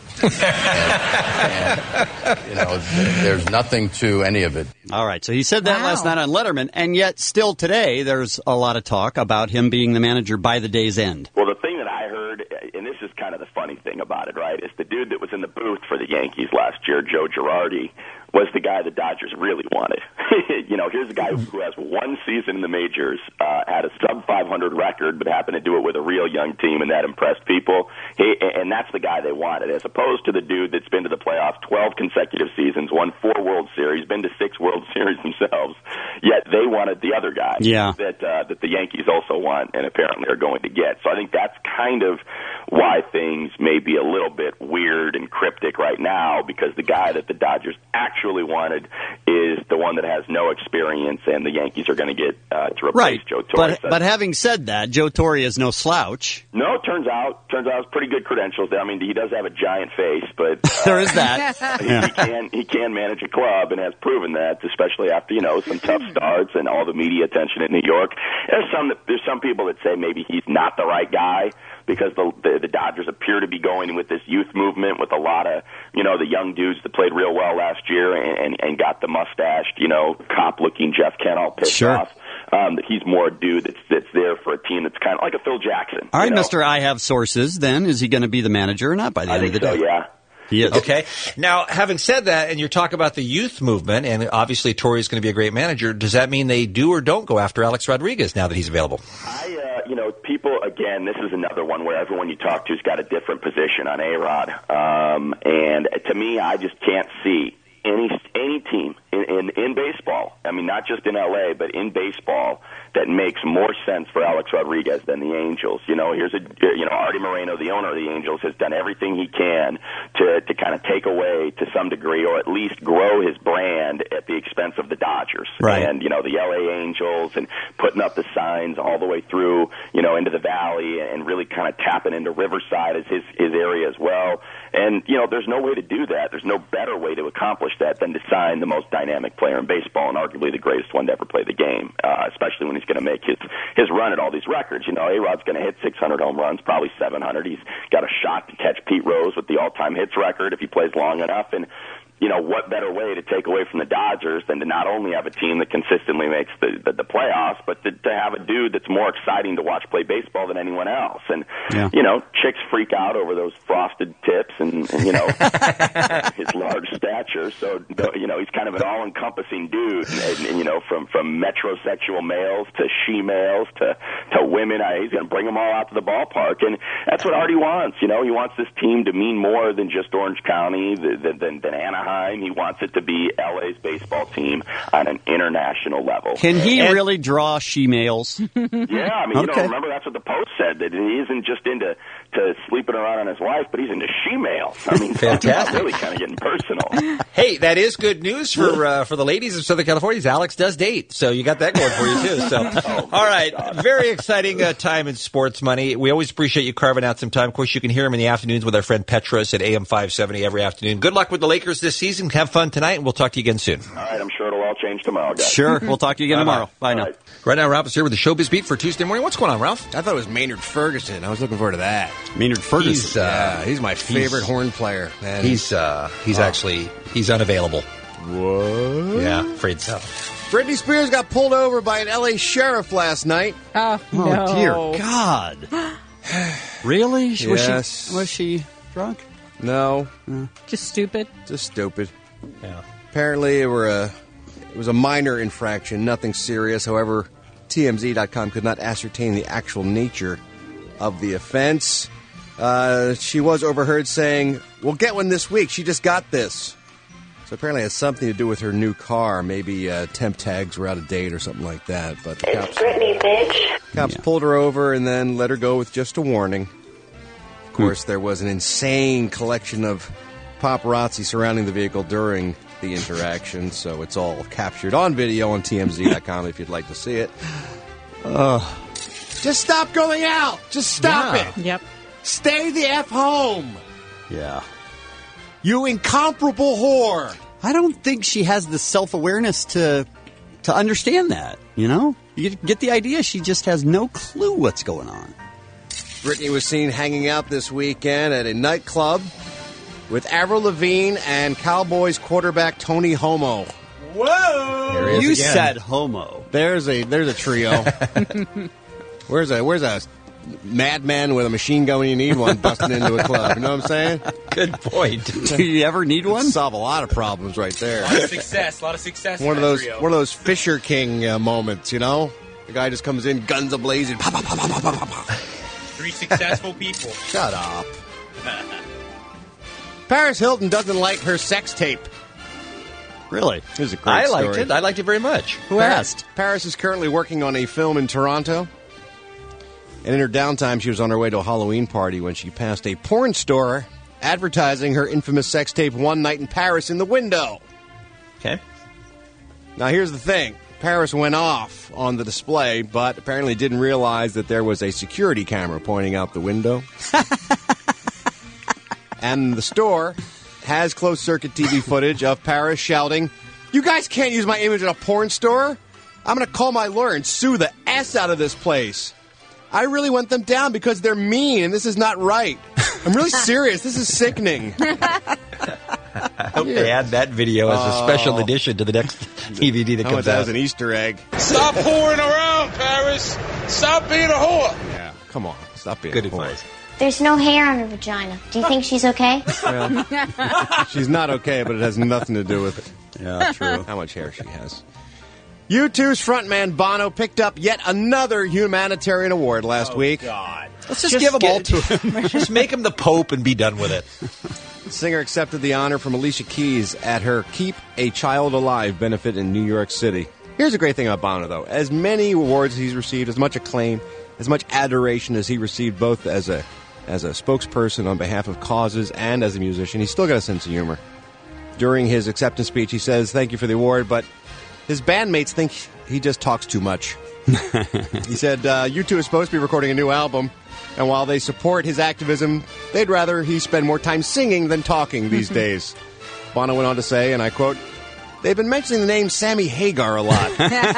There's nothing to any of it. All right, so he said that last night on Letterman, and yet still today there's a lot of talk about him being the manager by the day's end. Well, the thing that I heard, and this is kind of the funny thing about it, right, is the dude that was in the booth for the Yankees last year, Joe Girardi, was the guy the Dodgers really wanted. Here's a guy who has one season in the majors, had a sub-500 record, but happened to do it with a real young team, and that impressed people. And that's the guy they wanted, as opposed to the dude that's been to the playoffs 12 consecutive seasons, won 4 World Series, been to 6 World Series themselves, yet they wanted the other guy that the Yankees also want and apparently are going to get. So I think that's kind of why things may be a little bit weird and cryptic right now, because the guy that the Dodgers actually wanted is the one that has no experience, and the Yankees are going to get to replace Joe Torre. But having said that, Joe Torre is no slouch. No, turns out it's pretty good credentials. I mean, he does have a giant face, but there is that. He can manage a club and has proven that, especially after some tough starts and all the media attention in New York. There's some people that say maybe he's not the right guy, because the Dodgers appear to be going with this youth movement with a lot of, the young dudes that played real well last year and got the mustached, cop-looking Jeff Kent all pissed off. That he's more a dude that's there for a team that's kind of like a Phil Jackson. All right, Mr. I have sources, then. Is he going to be the manager or not by the end of the day? Yeah. He is. Okay. Now, having said that, and you're talking about the youth movement, and obviously Torre is going to be a great manager, does that mean they do or don't go after Alex Rodriguez now that he's available? People, again, this is another one where everyone you talk to has got a different position on A-Rod. And to me, I just can't see any team in baseball, I mean, not just in L.A., but in baseball, that makes more sense for Alex Rodriguez than the Angels. Here's Artie Moreno, the owner of the Angels, has done everything he can to kind of take away to some degree, or at least grow his brand at the expense of the Dodgers. Right. And, the L.A. Angels, and putting up the signs all the way through, into the Valley, and really kind of tapping into Riverside as his area as well. And, there's no way to do that. There's no better way to accomplish that than to sign the most dynamic player in baseball, and arguably the greatest one to ever play the game, especially when he's going to make his run at all these records. A-Rod's going to hit 600 home runs, probably 700. He's got a shot to catch Pete Rose with the all-time hits record if he plays long enough. And what better way to take away from the Dodgers than to not only have a team that consistently makes the playoffs, but to have a dude that's more exciting to watch play baseball than anyone else. And, chicks freak out over those frosted tips and his large stature. So, he's kind of an all-encompassing dude, and from metrosexual males to she-males to women. He's going to bring them all out to the ballpark. And that's what Artie wants. He wants this team to mean more than just Orange County, than Anaheim. He wants it to be LA's baseball team on an international level. Can he really draw she-males? Yeah, I mean, Okay. remember that's what the Post said, that he isn't just into sleeping around on his wife, but he's into she-males. I mean, Fantastic. Really kind of getting personal. Hey, that is good news for the ladies of Southern California. Alex does date, so you got that going for you, too. So, all right, very exciting time in sports money. We always appreciate you carving out some time. Of course, you can hear him in the afternoons with our friend Petros at AM 570 every afternoon. Good luck with the Lakers this season. Have fun tonight, and we'll talk to you again soon. All right, I'm sure it'll all change tomorrow, guys. Sure, we'll talk to you again tomorrow. Bye now. Right now, Ralph is here with the Showbiz Beat for Tuesday morning. What's going on, Ralph? I thought it was Maynard Ferguson. I was looking forward to that. Maynard Ferguson. He's my favorite horn player. Man. He's actually unavailable. What? Yeah, afraid so. Britney Spears got pulled over by an L.A. sheriff last night. Oh, Oh, dear God. Really? Yes. Was she drunk? No. Just stupid. Just stupid. Yeah. Apparently, it was a minor infraction, nothing serious. However, TMZ.com could not ascertain the actual nature of the offense. She was overheard saying, "We'll get one this week. She just got this." So apparently it has something to do with her new car. Maybe temp tags were out of date or something like that. But the cops pulled her over and then let her go with just a warning. Of course, there was an insane collection of paparazzi surrounding the vehicle during the interaction, so it's all captured on video on TMZ.com if you'd like to see it. Just stop going out! Just stop it! Yep. Stay the F home! Yeah. You incomparable whore! I don't think she has the self-awareness to understand that, you know? You get the idea she just has no clue what's going on. Britney was seen hanging out this weekend at a nightclub with Avril Lavigne and Cowboys quarterback Tony Homo. Whoa! You said homo. There's a trio. Where's a madman with a machine gun when you need one busting into a club? You know what I'm saying? Good point. Do you ever need one? Solve a lot of problems right there. A lot of success. One of those Fisher King moments, you know? The guy just comes in, guns a-blazing. Pop, pop, pop, pop, pop, pop, pop. 3 successful people. Shut up. Paris Hilton doesn't like her sex tape. Really? This is a great I story. liked it. I liked it very much. Who asked? Paris is currently working on a film in Toronto. And in her downtime, she was on her way to a Halloween party when she passed a porn store advertising her infamous sex tape One Night in Paris in the window. Okay. Now, here's the thing. Paris went off on the display, but apparently didn't realize that there was a security camera pointing out the window. And the store has closed-circuit TV footage of Paris shouting, "You guys can't use my image in a porn store? I'm going to call my lawyer and sue the S out of this place. I really want them down because they're mean, and this is not right. I'm really serious. This is sickening." I hope they add that video as a special edition to the next DVD that comes That out. was an Easter egg. Stop whoring around, Paris. Stop being a whore. Yeah, come on. Stop being Good a whore. advice. There's no hair on her vagina. Do you think she's okay? Well, she's not okay, but it has nothing to do with it. Yeah, true. How much hair she has. U2's frontman Bono picked up yet another humanitarian award last week. God. Let's just give them all to him. Just make him the Pope and be done with it. The singer accepted the honor from Alicia Keys at her Keep a Child Alive benefit in New York City. Here's the great thing about Bono, though. As many awards as he's received, as much acclaim, as much adoration as he received both as a spokesperson on behalf of causes and as a musician, he's still got a sense of humor. During his acceptance speech, he says, "Thank you for the award," but his bandmates think he just talks too much. He said, U2 is supposed to be recording a new album, and while they support his activism, they'd rather he spend more time singing than talking these days. Bono went on to say, and I quote, "They've been mentioning the name Sammy Hagar a lot."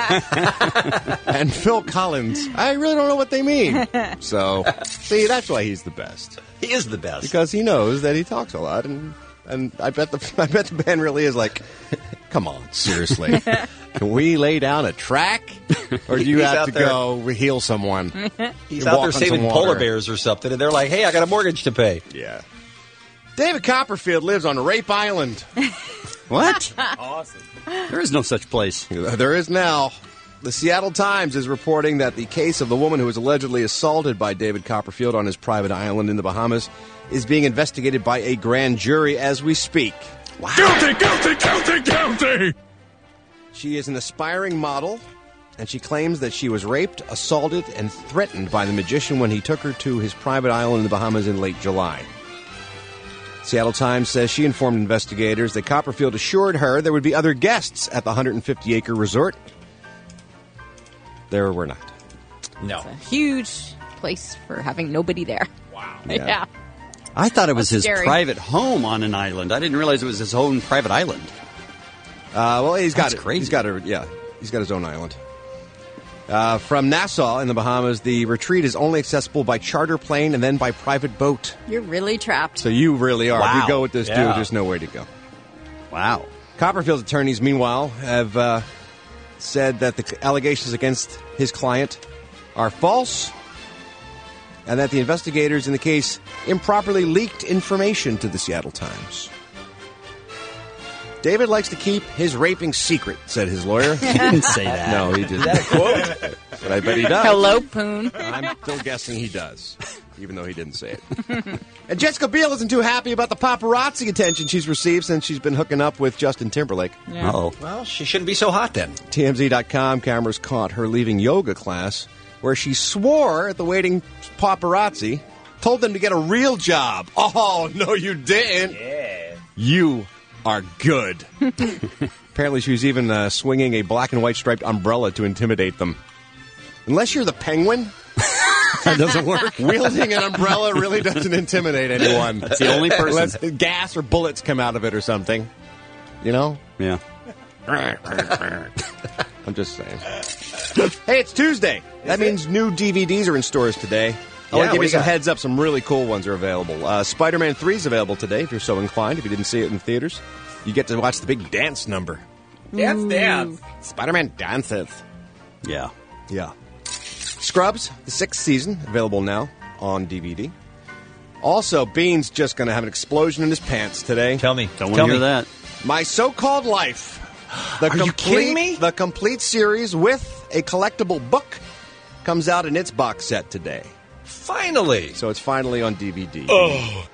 And Phil Collins. I really don't know what they mean. So, see, that's why he's the best. He is the best. Because he knows that he talks a lot, and I bet the band really is like, come on, seriously. Can we lay down a track? Or do you He's have out to there. go heal someone? He's You out walk there on saving some polar water. bears or something, and they're like, "Hey, I got a mortgage to pay." Yeah. David Copperfield lives on Rape Island. What? Awesome. There is no such place. There is now. The Seattle Times is reporting that the case of the woman who was allegedly assaulted by David Copperfield on his private island in the Bahamas is being investigated by a grand jury as we speak. Wow. Guilty, guilty, guilty, guilty! She is an aspiring model, and she claims that she was raped, assaulted, and threatened by the magician when he took her to his private island in the Bahamas in late July. Seattle Times says she informed investigators that Copperfield assured her there would be other guests at the 150-acre resort. There were not. No. It's a huge place for having nobody there. Wow. Yeah. I thought it was his Scary. private home on an island. I didn't realize it was his own private island. Well, he's got That's it. crazy. He's got his own island. From Nassau in the Bahamas, the retreat is only accessible by charter plane and then by private boat. You're really trapped. So you really are. If Wow. you go with this Yeah. dude, there's nowhere to go. Wow. Copperfield's attorneys, meanwhile, have said that the allegations against his client are false and that the investigators in the case improperly leaked information to the Seattle Times. David likes to keep his raping secret, said his lawyer. He didn't say that. No, he didn't. But I bet he does. Hello, Poon. I'm still guessing he does. even though he didn't say it. And Jessica Biel isn't too happy about the paparazzi attention she's received since she's been hooking up with Justin Timberlake. Yeah. Uh-oh. Well, she shouldn't be so hot then. TMZ.com cameras caught her leaving yoga class where she swore at the waiting paparazzi, told them to get a real job. Oh, no, you didn't. Yeah. You are good. Apparently, she was even swinging a black and white striped umbrella to intimidate them. Unless you're the Penguin, that doesn't work. Wielding an umbrella really doesn't intimidate anyone. That's the only person. Unless gas or bullets come out of it or something. You know? Yeah. I'm just saying. Hey, it's Tuesday. That means new DVDs are in stores today. I want to give you some heads up. Some really cool ones are available. Spider-Man 3 is available today if you're so inclined. If you didn't see it in theaters, you get to watch the big dance number. Dance. Spider-Man dances. Yeah. Yeah. Scrubs, the 6th season, available now on DVD. Also, Bean's just going to have an explosion in his pants today. Tell me. Don't want to hear that. My So-Called Life. Are you kidding me? The complete series with a collectible book comes out in its box set today. Finally. So it's finally on DVD. Oh.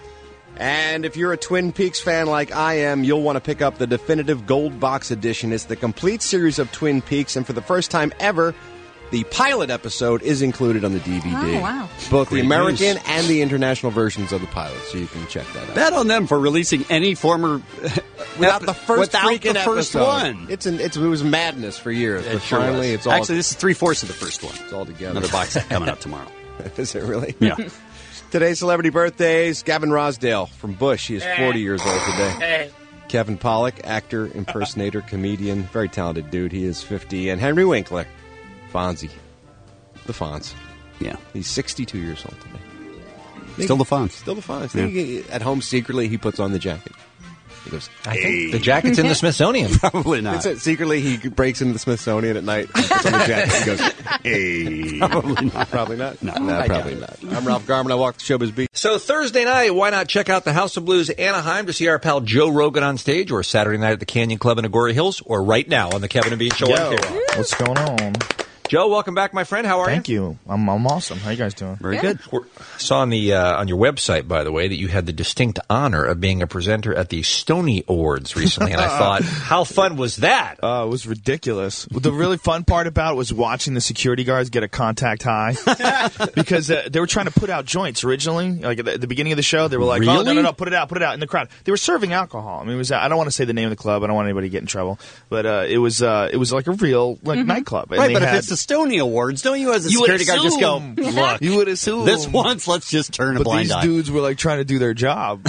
And if you're a Twin Peaks fan like I am, you'll want to pick up the definitive gold box edition. It's the complete series of Twin Peaks, and for the first time ever, the pilot episode is included on the DVD. Oh, wow. Both the Great American news. and the international versions of the pilot, so you can check that out. Bad on them for releasing any former Without the first freaking the first episode. one. It was madness for years, but Sure finally was. it's all Actually, this is 3/4 of the first one. it's all together. Another box set coming out tomorrow. Is it really? Yeah. Today's celebrity birthdays. Gavin Rossdale from Bush. He is 40 years old today. Hey. Kevin Pollak, actor, impersonator, comedian, very talented dude. He is 50. And Henry Winkler, Fonzie. The Fonz. Yeah. He's 62 years old today. Still the Fonz. Still the Fonz. At home, secretly, he puts on the jacket. He goes, I think the jacket's in the Smithsonian. Probably not. Secretly, he breaks into the Smithsonian at night, puts on the jacket, and goes, hey. Probably not. Probably not? No, probably not. I'm Ralph Garman. I walk the Showbiz Beat. So Thursday night, why not check out the House of Blues Anaheim to see our pal Joe Rogan on stage, or Saturday night at the Canyon Club in Agoura Hills, or right now on the Kevin and Bean Show on KROQ. What's going on? Joe, welcome back, my friend. How are you? Thank you. I'm awesome. How you guys doing? Very good. I saw on the on your website, by the way, that you had the distinct honor of being a presenter at the Stony Awards recently, and I thought, how fun was that? It was ridiculous. The really fun part about it was watching the security guards get a contact high because they were trying to put out joints originally. Like at the beginning of the show, they were like, "Oh no, put it out in the crowd." They were serving alcohol. I mean, it was I don't want to say the name of the club. I don't want anybody to get in trouble, but it was like a real nightclub. And right, but if it's the Stony Awards, don't you as a security guard just go, look, you would assume this once, let's just turn a blind eye. But these dudes were like trying to do their job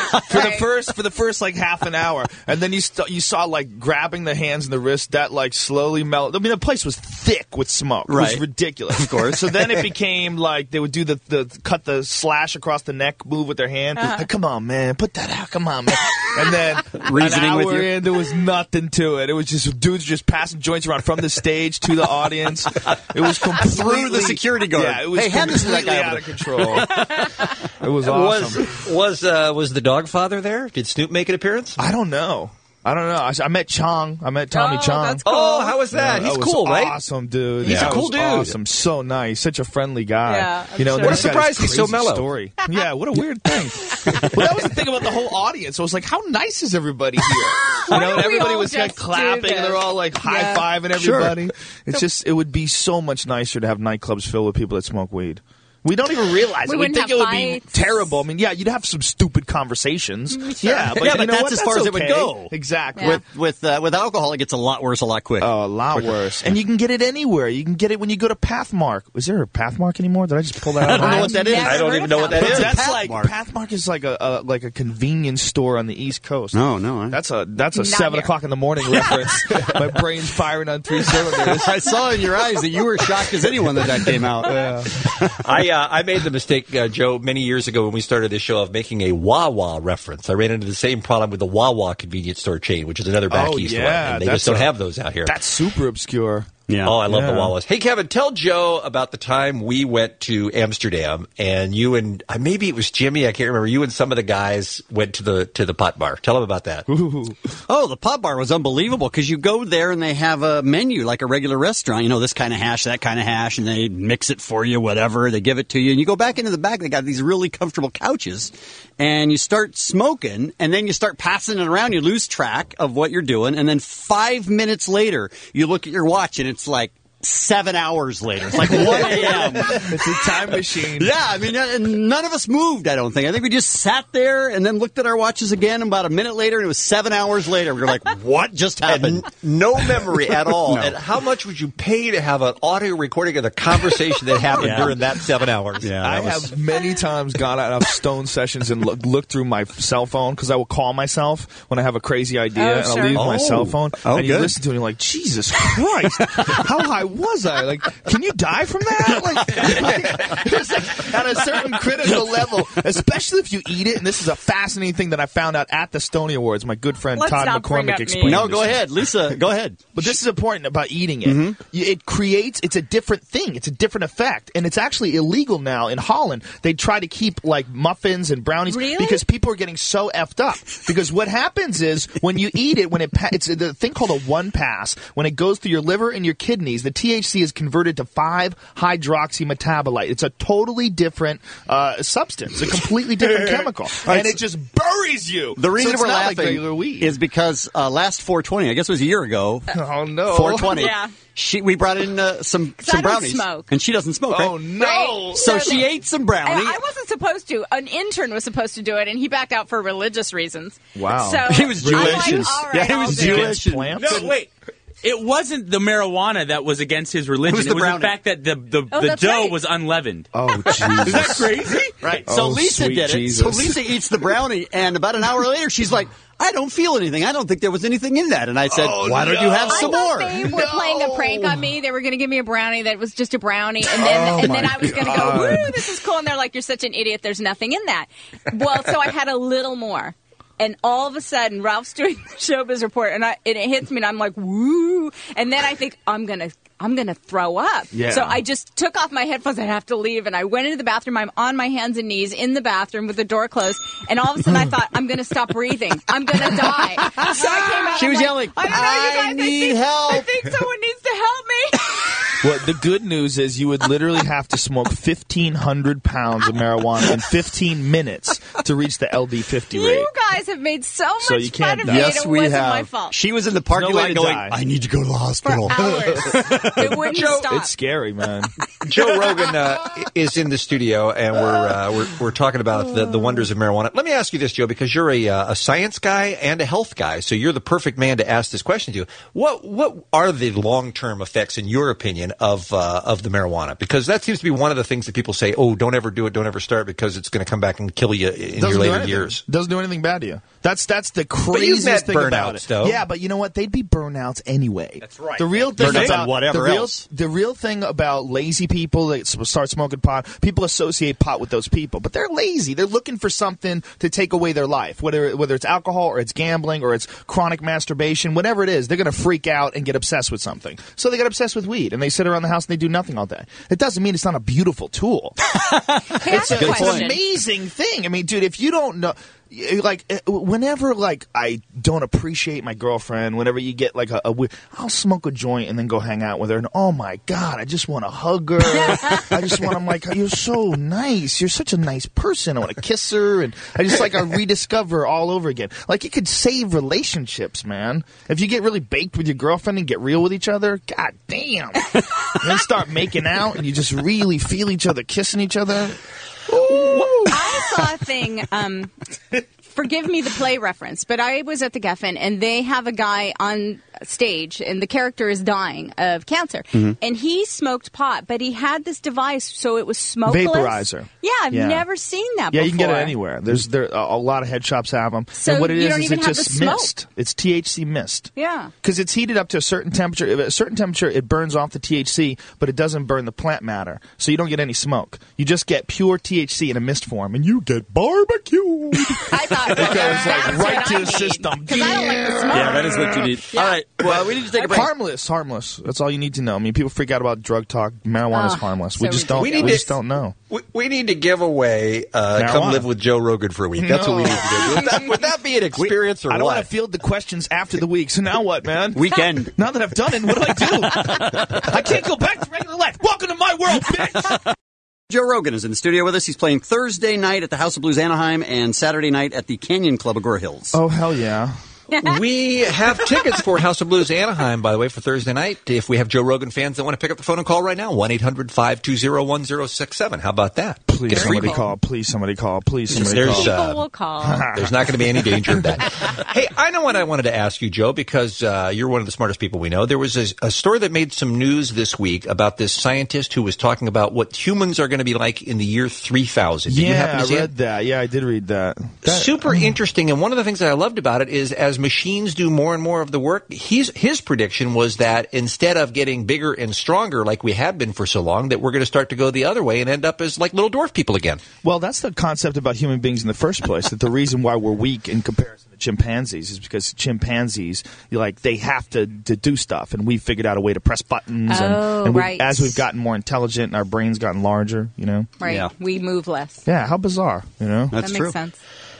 for the first like half an hour, and then you saw like grabbing the hands and the wrist that like slowly melted. I mean, the place was thick with smoke. It was ridiculous, of course. So then it became like they would do the cut the slash across the neck move with their hand. Like, come on, man, put that out. Come on, man. And then reasoning an hour with you. in, there was nothing to it. It was just dudes just passing joints around from the stage to the audience. It was completely through the security guard. Yeah, it was completely out of control. It was awesome. Was the Dogfather there? Did Snoop make an appearance? I don't know. I met Chong. I met Tommy Chong. That's cool. Oh, how was that? Yeah, He's that was cool, right? Awesome, dude. He's a cool dude. Awesome, so nice, such a friendly guy. Yeah, I'm and sure. then What a he's got surprise his he's so crazy mellow. Story. Yeah, what a weird thing. Well, that was the thing about the whole audience. I was like, how nice is everybody here? Why And don't we everybody all was like just do clapping, and they're all like high fiving everybody. Sure. It's just, it would be so much nicer to have nightclubs filled with people that smoke weed. We don't even realize it. We wouldn't think have it would be fights. terrible. I mean, yeah, you'd have some stupid conversations. Yeah, but, Yeah, you but know that's what? as far as it would okay. go. Exactly. Yeah. With alcohol, it gets a lot worse a lot quicker. Oh, a lot worse. And you can get it anywhere. You can get it when you go to Pathmark. Is there a Pathmark anymore? Did I just pull that out? I don't know what that is. I don't even know what that is. That's Pathmark. like Pathmark is like a convenience store on the East Coast. No. That's a Not 7:00 in the morning reference. My brain's firing on 3 cylinders. I saw in your eyes that you were shocked as anyone that came out. I made the mistake, Joe, many years ago when we started this show of making a Wawa reference. I ran into the same problem with the Wawa convenience store chain, which is another back east one. And they just don't have those out here. That's super obscure. Yeah. Oh, I love the Wawas. Hey, Kevin, tell Joe about the time we went to Amsterdam and you and maybe it was Jimmy. I can't remember. You and some of the guys went to the pot bar. Tell him about that. Oh, the pot bar was unbelievable because you go there and they have a menu like a regular restaurant. You know, this kind of hash, that kind of hash, and they mix it for you, whatever. They give it to you. And you go back into the back. They got these really comfortable couches. And you start smoking, and then you start passing it around. You lose track of what you're doing. And then 5 minutes later, you look at your watch, and it's like 7 hours later. It's like 1 a.m. It's a time machine. Yeah, I mean, none of us moved, I don't think. I think we just sat there and then looked at our watches again. And about a minute later, and it was 7 hours later. We were like, what just happened? And no memory at all. No. And how much would you pay to have an audio recording of the conversation that happened during that 7 hours? Yeah, I have many times gone out of stone sessions and looked through my cell phone because I will call myself when I have a crazy idea and I'll leave my cell phone. And you listen to it and you're like, Jesus Christ, how high was I? Like, can you die from that? It's like at a certain critical level, especially if you eat it. And this is a fascinating thing that I found out at the Stony Awards. My good friend Todd McCormick explained. No, go ahead, Lisa. Go ahead. But this is important about eating it. It creates. It's a different thing. It's a different effect, and it's actually illegal now in Holland. They try to keep like muffins and brownies because people are getting so effed up. Because what happens is when you eat it, it's the thing called a one pass. When it goes through your liver and your kidneys, the THC is converted to 5-hydroxy metabolite. It's a totally different substance, a completely different chemical, and it just buries you. The reason so we're laughing like regular weed. is because last 420, I guess it was a year ago. Oh no, 420. Yeah. We brought in some brownies, smoke. and she doesn't smoke. Oh right? no! Right. So she ate some brownie. I wasn't supposed to. An intern was supposed to do it, and he backed out for religious reasons. Wow. So he was Jewish. I'm like, all right, Yeah, he was Jewish. No, wait. It wasn't the marijuana that was against his religion. It was the fact that the dough was unleavened. Oh, Jesus. Is that crazy? Right. So Lisa did it. Jesus. So Lisa eats the brownie, and about an hour later, she's like, I don't feel anything. I don't think there was anything in that. And I said, why don't you have some more? They were playing a prank on me. They were going to give me a brownie that was just a brownie. And then I was going to go, woo, this is cool. And they're like, you're such an idiot. There's nothing in that. Well, so I had a little more. And all of a sudden, Ralph's doing the Showbiz Report, and it hits me, and I'm like, woo. And then I think, I'm gonna throw up. Yeah. So I just took off my headphones. I have to leave, and I went into the bathroom. I'm on my hands and knees in the bathroom with the door closed, and all of a sudden I thought, I'm gonna stop breathing. I'm gonna die. So I came out. She was yelling, I don't know, you guys. need help. I think someone needs to help me. Well, the good news is you would literally have to smoke 1,500 pounds of marijuana in 15 minutes to reach the LD50 rate. You guys have made so much So you can't fun of die. me, Yes, and it we wasn't have. my fault. She was in the parking No way lot to going, die. I need to go to the hospital. For hours. It wouldn't stop. It's scary, man. Joe Rogan is in the studio, and we're talking about the wonders of marijuana. Let me ask you this, Joe, because you're a science guy and a health guy, so you're the perfect man to ask this question to. What are the long-term effects, in your opinion, of the marijuana? Because that seems to be one of the things that people say, oh, don't ever do it, don't ever start, because it's going to come back and kill you in your later years. Doesn't do anything bad to you. That's the But you've met craziest thing about it. burnouts, though. Yeah, but you know what? They'd be burnouts anyway. That's right. The real thing Burnouts about on whatever else. The real thing about lazy people that start smoking pot, people associate pot with those people, but they're lazy. They're looking for something to take away their life, whether it's alcohol or it's gambling or it's chronic masturbation, whatever it is. They're going to freak out and get obsessed with something. So they get obsessed with weed, and they sit around the house and they do nothing all day. It doesn't mean it's not a beautiful tool. It's an amazing thing. I mean, dude, if you don't know. Like, whenever, like, I don't appreciate my girlfriend, whenever you get, like, I'll smoke a joint and then go hang out with her, and oh, my God, I just want to hug her. I'm like, you're so nice. You're such a nice person. I want to kiss her, and I rediscover her all over again. Like, it could save relationships, man. If you get really baked with your girlfriend and get real with each other, god damn. And then start making out, and you just really feel each other kissing each other. Ooh. I saw a thing, forgive me the play reference, but I was at the Geffen, and they have a guy on stage, and the character is dying of cancer. Mm-hmm. And he smoked pot, but he had this device, so it was smokeless. Vaporizer. Yeah, I've never seen that before. Yeah, you can get it anywhere. A lot of head shops have them. So and what it you is don't even it's have just the mist. smoke. It's THC mist. Yeah. Because it's heated up to a certain temperature. At a certain temperature, it burns off the THC, but it doesn't burn the plant matter. So you don't get any smoke. You just get pure THC in a mist form, and you get barbecued. I thought it goes like right to the system. Because I don't like the smoke. Yeah, that is what you need. Yeah. All right, Well, we need to take a break. Harmless. That's all you need to know. I mean, people freak out about drug talk. Marijuana's harmless. We just don't know. We need to give away come live with Joe Rogan for a week. That's what we need to do. Would that be an experience or I don't what? want to field the questions after the week. So now what, man? Weekend. Now that I've done it, what do I do? I can't go back to regular life. Welcome to my world, bitch. Joe Rogan is in the studio with us. He's playing Thursday night at the House of Blues Anaheim and Saturday night at the Canyon Club Agora Hills. Oh, hell yeah. We have tickets for House of Blues Anaheim, by the way, for Thursday night. If we have Joe Rogan fans that want to pick up the phone and call right now, 1-800-520-1067. How about that? Please, somebody call. Please, somebody call. Please, somebody call. People will call. There's not going to be any danger of that. Hey, I know what I wanted to ask you, Joe, because you're one of the smartest people we know. There was a story that made some news this week about this scientist who was talking about what humans are going to be like in the year 3000. Did you happen to see read that. Yeah, I did read that. Super interesting. And one of the things that I loved about it is as machines do more and more of the work, his prediction was that instead of getting bigger and stronger like we have been for so long, that we're going to start to go the other way and end up as like little dwarf people again. Well, that's the concept about human beings in the first place, that the reason why we're weak in comparison to chimpanzees is because chimpanzees, they have to do stuff, and we figured out a way to press buttons. And right. As we've gotten more intelligent and our brains gotten larger, Right. Yeah. We move less. Yeah, how bizarre, That's that true. makes sense.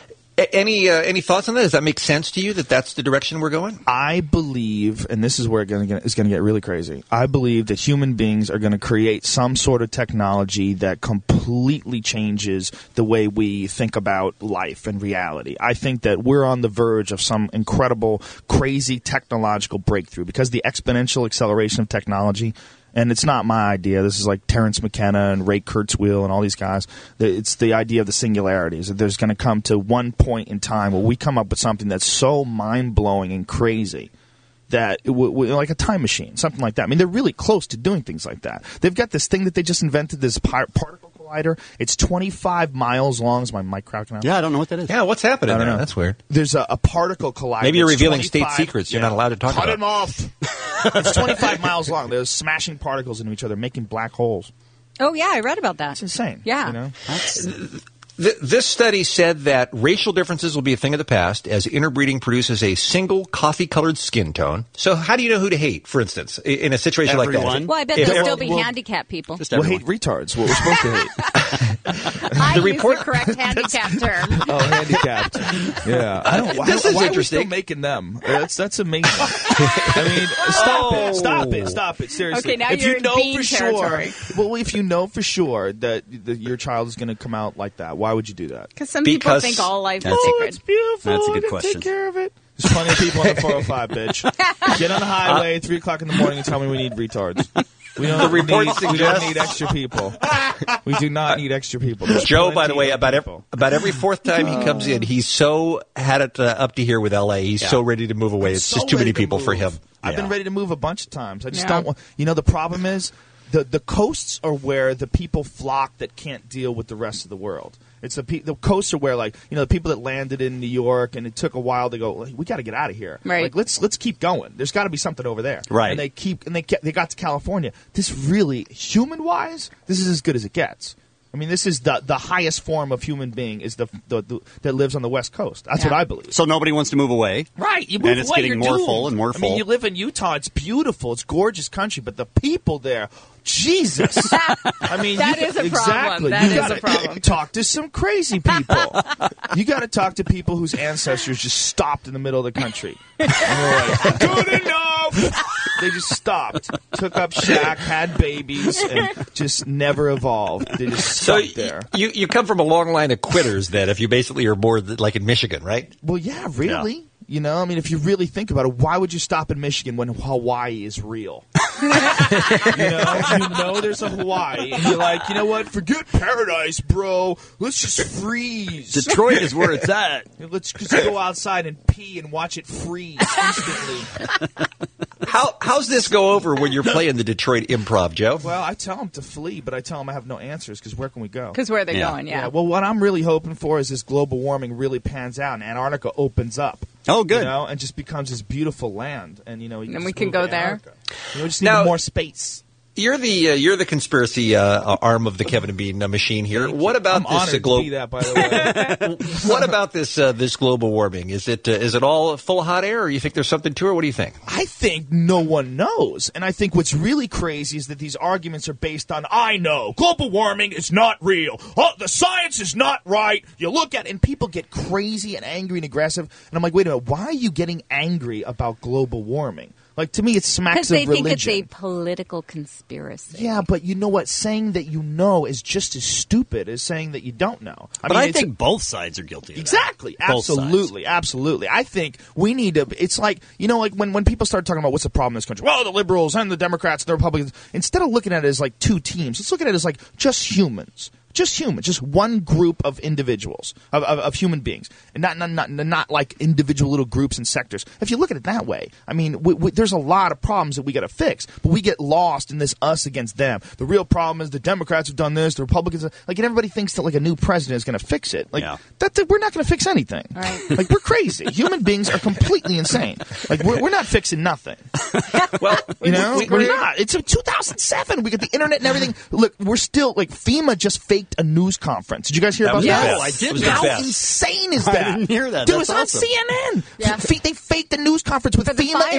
Any thoughts on that? Does that make sense to you that that's the direction we're going? I believe, and this is where it's going to get really crazy, I believe that human beings are going to create some sort of technology that completely changes the way we think about life and reality. I think that we're on the verge of some incredible, crazy technological breakthrough because the exponential acceleration of technology. And it's not my idea. This is like Terrence McKenna and Ray Kurzweil and all these guys. It's the idea of the singularities. That there's going to come to one point in time where we come up with something that's so mind-blowing and crazy that like a time machine, something like that. I mean, they're really close to doing things like that. They've got this thing that they just invented, this particle collider. It's 25 miles long. Is my mic cracking out? Yeah, I don't know what that is. Yeah, what's happening I don't there? know. That's weird. There's a particle collider. Maybe you're that's revealing 25 state secrets you're not allowed to talk Cut about. him off. It's 25 miles long. They're smashing particles into each other, making black holes. Oh, yeah, I read about that. It's insane. Yeah. This study said that racial differences will be a thing of the past as interbreeding produces a single coffee-colored skin tone. So how do you know who to hate, for instance, in a situation like that? Well, I bet there'll still be handicapped people. We'll hate retards, what we're supposed to hate. I use the correct handicap term. Oh, handicapped. Yeah. I don't. This is why interesting. Are we still making them? That's amazing. I mean, stop it. Seriously. Okay, now if you're you know in bean for territory. sure, well, if you know for sure that your child is going to come out like that, why would you do that? Because some people think all life is sacred. It's beautiful. That's a good I can question. Take care of it. There's plenty of people on the 405, bitch. Get on the highway 3 o'clock in the morning and tell me we need retards. We don't need extra people. We do not need extra people. There's Joe, by the way, plenty of about every fourth time he comes in, he's so had it up to here with L.A. He's so ready to move away. It's so just too many ready to people for move. him. I've been ready to move a bunch of times. I just don't want. The problem is the coasts are where the people flock that can't deal with the rest of the world. It's the coasts are where, the people that landed in New York and it took a while to go, we got to get out of here. Right. Like, let's keep going. There's got to be something over there. Right. And they got to California. This really, human-wise, this is as good as it gets. I mean, this is the highest form of human being is the that lives on the West Coast. That's what I believe. So nobody wants to move away. Right. You move and it's away, getting you're more doomed. full and more I full. mean, you live in Utah. It's beautiful. It's gorgeous country. But the people there, Jesus. I mean, That is a problem. Exactly. That You is gotta a problem. Talk to some crazy people. You got to talk to people whose ancestors just stopped in the middle of the country. And they're like, good enough. They just stopped, took up shack, had babies, and just never evolved. They just stuck there. You come from a long line of quitters then, if you basically are more like in Michigan, right? Well, yeah, really. Yeah. I mean, if you really think about it, why would you stop in Michigan when Hawaii is real? There's a Hawaii, and you're like, you know what? Forget paradise, bro. Let's just freeze. Detroit is where it's at. Let's just go outside and pee and watch it freeze instantly. How's this go over when you're playing the Detroit Improv, Joe? Well, I tell them to flee, but I tell them I have no answers because where can we go? Because where they're going, yeah. Well, what I'm really hoping for is this global warming really pans out and Antarctica opens up. Oh, good. And just becomes this beautiful land. And, we can go there. We just need more space. You're the conspiracy arm of the Kevin and Bean machine here. What about this global? That, by the way. What about this global warming? Is it all full of hot air, or you think there's something to it? What do you think? I think no one knows, and I think what's really crazy is that these arguments are based on I know global warming is not real. Oh, the science is not right. You look at it, and people get crazy and angry and aggressive, and I'm like, wait a minute, why are you getting angry about global warming? Like, to me, it smacks of religion. Because they think it's a political conspiracy. Yeah, but you know what? Saying that you know is just as stupid as saying that you don't know. I think both sides are guilty of that. Exactly. Absolutely. Absolutely. I think we need to – it's like, like when people start talking about what's the problem in this country. Well, the liberals and the Democrats and the Republicans. Instead of looking at it as like two teams, let's look at it as like just humans. Just humans, just one group of individuals, of human beings, and not like individual little groups and sectors. If you look at it that way, I mean, there's a lot of problems that we got to fix, but we get lost in this us against them. The real problem is the Democrats have done this, the Republicans, and everybody thinks that like a new president is going to fix it. Like we're not going to fix anything. Right. Like we're crazy. Human beings are completely insane. Like we're not fixing nothing. Well, we're not. It's 2007. We got the internet and everything. Look, we're still like FEMA just faked a news conference. Did you guys hear about that? No, I didn't. How insane is that? I didn't hear that. Dude, it was That's on CNN. Yeah. They faked a news conference with